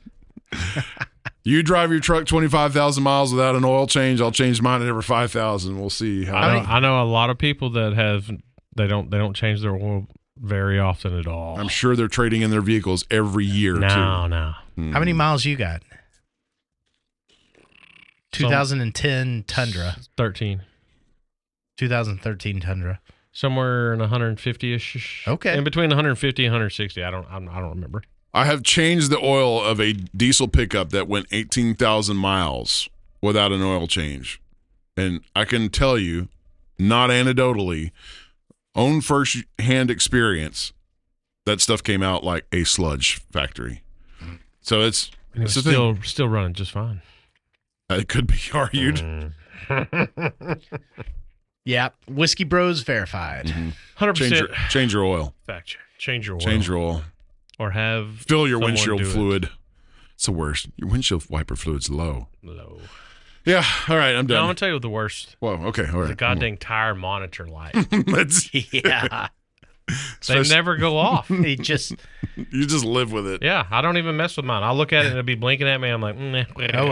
Speaker 4: You drive your truck twenty-five thousand miles without an oil change. I'll change mine at every five thousand. We'll see how.
Speaker 2: I know, I know a lot of people that have they don't they don't change their oil very often at all.
Speaker 4: I'm sure they're trading in their vehicles every year
Speaker 2: no,
Speaker 4: too.
Speaker 2: no.
Speaker 4: Hmm.
Speaker 3: How many miles you got? twenty ten Tundra.
Speaker 2: Thirteen.
Speaker 3: twenty thirteen Tundra.
Speaker 2: Somewhere in one hundred fifty ish.
Speaker 3: Okay.
Speaker 2: In between one hundred fifty and one hundred sixty. I don't I'm, I don't remember.
Speaker 4: I have changed the oil of a diesel pickup that went eighteen thousand miles without an oil change. And I can tell you, not anecdotally, own first-hand experience, that stuff came out like a sludge factory. So it's,
Speaker 2: And
Speaker 4: it's
Speaker 2: it's
Speaker 4: the
Speaker 2: still
Speaker 4: thing.
Speaker 2: still running just fine.
Speaker 4: It could be argued.
Speaker 2: Mm.
Speaker 3: Yeah. Whiskey Bros verified.
Speaker 4: Mhm.
Speaker 2: Hundred
Speaker 4: Change your,
Speaker 2: percent
Speaker 4: change your oil.
Speaker 2: fact check. Change your oil.
Speaker 4: Change your oil.
Speaker 2: or have
Speaker 4: Fill your
Speaker 2: someone
Speaker 4: windshield
Speaker 2: do it.
Speaker 4: fluid. It's the worst. Your windshield wiper fluid's low.
Speaker 2: Low.
Speaker 4: Yeah. All right. I'm
Speaker 2: No, I'm
Speaker 4: done.
Speaker 2: gonna tell you what the worst.
Speaker 4: Whoa. Okay. All right.
Speaker 2: The goddamn tire monitor light.
Speaker 4: Let's,
Speaker 3: Yeah.
Speaker 2: They never go off.
Speaker 3: They just
Speaker 4: you just live with it.
Speaker 2: Yeah, I don't even mess with mine. I'll look at it and it'll be blinking at me. I'm like, mm,
Speaker 3: Oh,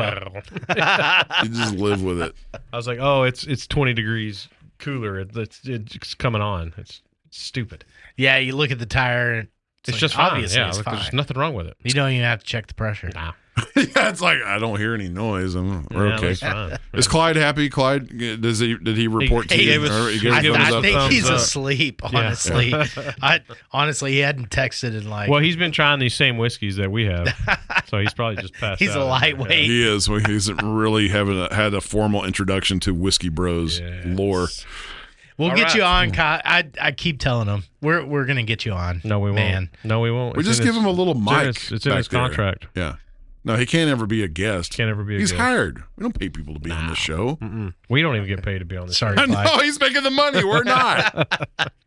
Speaker 3: well.
Speaker 4: You just live with it.
Speaker 2: I was like, oh, it's it's twenty degrees cooler. It, it's it's coming on. It's, it's stupid.
Speaker 3: Yeah, you look at the tire and
Speaker 2: It's,
Speaker 3: it's, like,
Speaker 2: just fine.
Speaker 3: obviously
Speaker 2: Yeah,
Speaker 3: it's
Speaker 2: look,
Speaker 3: fine.
Speaker 2: there's nothing wrong with it.
Speaker 3: You don't even have to check the pressure.
Speaker 2: Nah,
Speaker 4: Yeah, it's like I don't hear any noise. I'm we're
Speaker 2: yeah,
Speaker 4: okay.
Speaker 2: it's fine.
Speaker 4: Is Clyde happy? Clyde, does he did he report
Speaker 2: he
Speaker 4: to you?
Speaker 2: gave us-
Speaker 4: Or he
Speaker 2: he
Speaker 4: gave
Speaker 3: I,
Speaker 4: us
Speaker 2: gave
Speaker 4: thumbs
Speaker 3: I
Speaker 4: up?
Speaker 3: think
Speaker 2: Thumbs
Speaker 3: he's
Speaker 2: up.
Speaker 3: asleep.
Speaker 2: Yeah.
Speaker 3: Honestly, I honestly he hadn't texted in like.
Speaker 2: Well, he's been trying these same whiskeys that we have, so he's probably just passed
Speaker 3: He's
Speaker 2: out.
Speaker 3: a lightweight.
Speaker 4: He is. Well, he hasn't really having a, had a formal introduction to Whiskey Bros
Speaker 2: Yes.
Speaker 4: lore.
Speaker 3: We'll
Speaker 2: All
Speaker 3: get
Speaker 2: right.
Speaker 3: you on. Kyle. I I keep telling him we're we're gonna get you on.
Speaker 2: No, we won't.
Speaker 3: Man.
Speaker 2: No, we won't.
Speaker 4: We
Speaker 2: It's
Speaker 4: just
Speaker 2: in
Speaker 4: give
Speaker 2: his-
Speaker 4: him a little
Speaker 2: It's in
Speaker 4: mic.
Speaker 2: his, it's in
Speaker 4: back
Speaker 2: his
Speaker 4: there.
Speaker 2: contract.
Speaker 4: Yeah. No, he can't ever be a guest.
Speaker 2: Can't ever be a
Speaker 4: He's
Speaker 2: guest.
Speaker 4: hired. We don't pay people to be on this show.
Speaker 2: Mm-mm. We don't even get paid to be on this.
Speaker 3: Sorry,
Speaker 2: show.
Speaker 4: I know
Speaker 3: Clyde.
Speaker 4: he's making the money. We're not.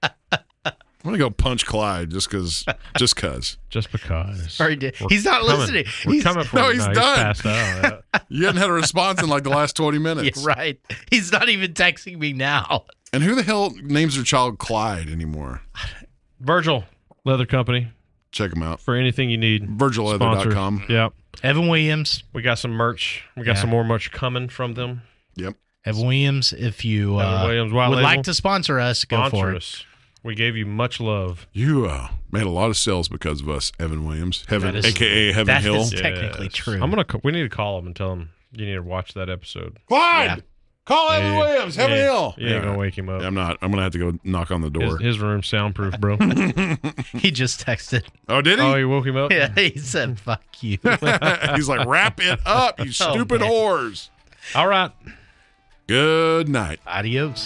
Speaker 4: I'm gonna go punch Clyde just because. Just cause.
Speaker 2: Just because.
Speaker 3: Sorry, dude.
Speaker 2: We're
Speaker 3: He's not
Speaker 2: coming-
Speaker 3: listening.
Speaker 2: We're
Speaker 3: He's-
Speaker 2: coming for
Speaker 4: No,
Speaker 2: him.
Speaker 4: he's
Speaker 2: No,
Speaker 4: done.
Speaker 2: passed out. Yeah.
Speaker 4: You hadn't had a response in like the last twenty minutes.
Speaker 3: Yeah, right. He's not even texting me now.
Speaker 4: And who the hell names their child Clyde anymore?
Speaker 2: Virgil Leather Company
Speaker 4: Check him out.
Speaker 2: for anything you need.
Speaker 4: virgil leather dot com.
Speaker 2: Sponsor. Yep.
Speaker 3: Evan Williams.
Speaker 2: We got some merch. We got
Speaker 3: Yeah.
Speaker 2: some more merch coming from them.
Speaker 4: Yep.
Speaker 3: Evan Williams. If you
Speaker 2: Evan
Speaker 3: uh,
Speaker 2: Williams, Wild
Speaker 3: would
Speaker 2: Label.
Speaker 3: like to sponsor us, go
Speaker 2: Sponsor
Speaker 3: for it.
Speaker 2: us. We gave you much love.
Speaker 4: You uh, made a lot of sales because of us, Evan Williams. Heaven,
Speaker 3: That is-
Speaker 4: A K A Heaven
Speaker 3: that
Speaker 4: Hill.
Speaker 3: is- Technically true.
Speaker 2: I'm gonna. ca- We need to call him and tell him you need to watch that episode.
Speaker 4: Clyde! Call Evan
Speaker 2: Yeah,
Speaker 4: Williams. Heaven
Speaker 2: yeah,
Speaker 4: Hill.
Speaker 2: You ain't gonna wake him up.
Speaker 4: I'm not. I'm gonna have to go knock on the
Speaker 2: His,
Speaker 4: door.
Speaker 2: his room's soundproof, bro.
Speaker 3: He just texted.
Speaker 4: Oh, did he?
Speaker 2: Oh, he woke him up?
Speaker 3: Yeah, he said, fuck you.
Speaker 4: He's like, wrap it up, you
Speaker 3: Oh,
Speaker 4: stupid
Speaker 3: man.
Speaker 4: whores.
Speaker 2: All right.
Speaker 4: Good night.
Speaker 3: Adios.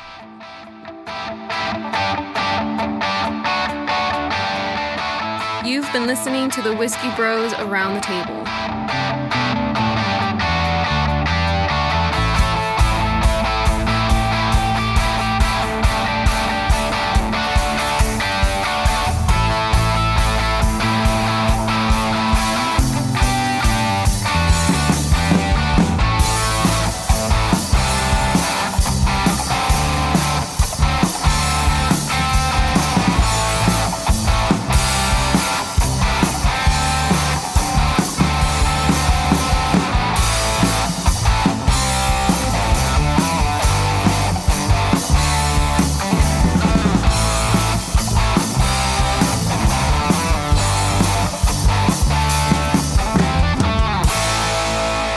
Speaker 13: You've been listening to the Whiskey Bros Around the Table.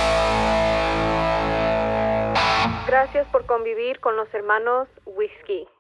Speaker 14: Gracias por convivir con los hermanos Whiskey.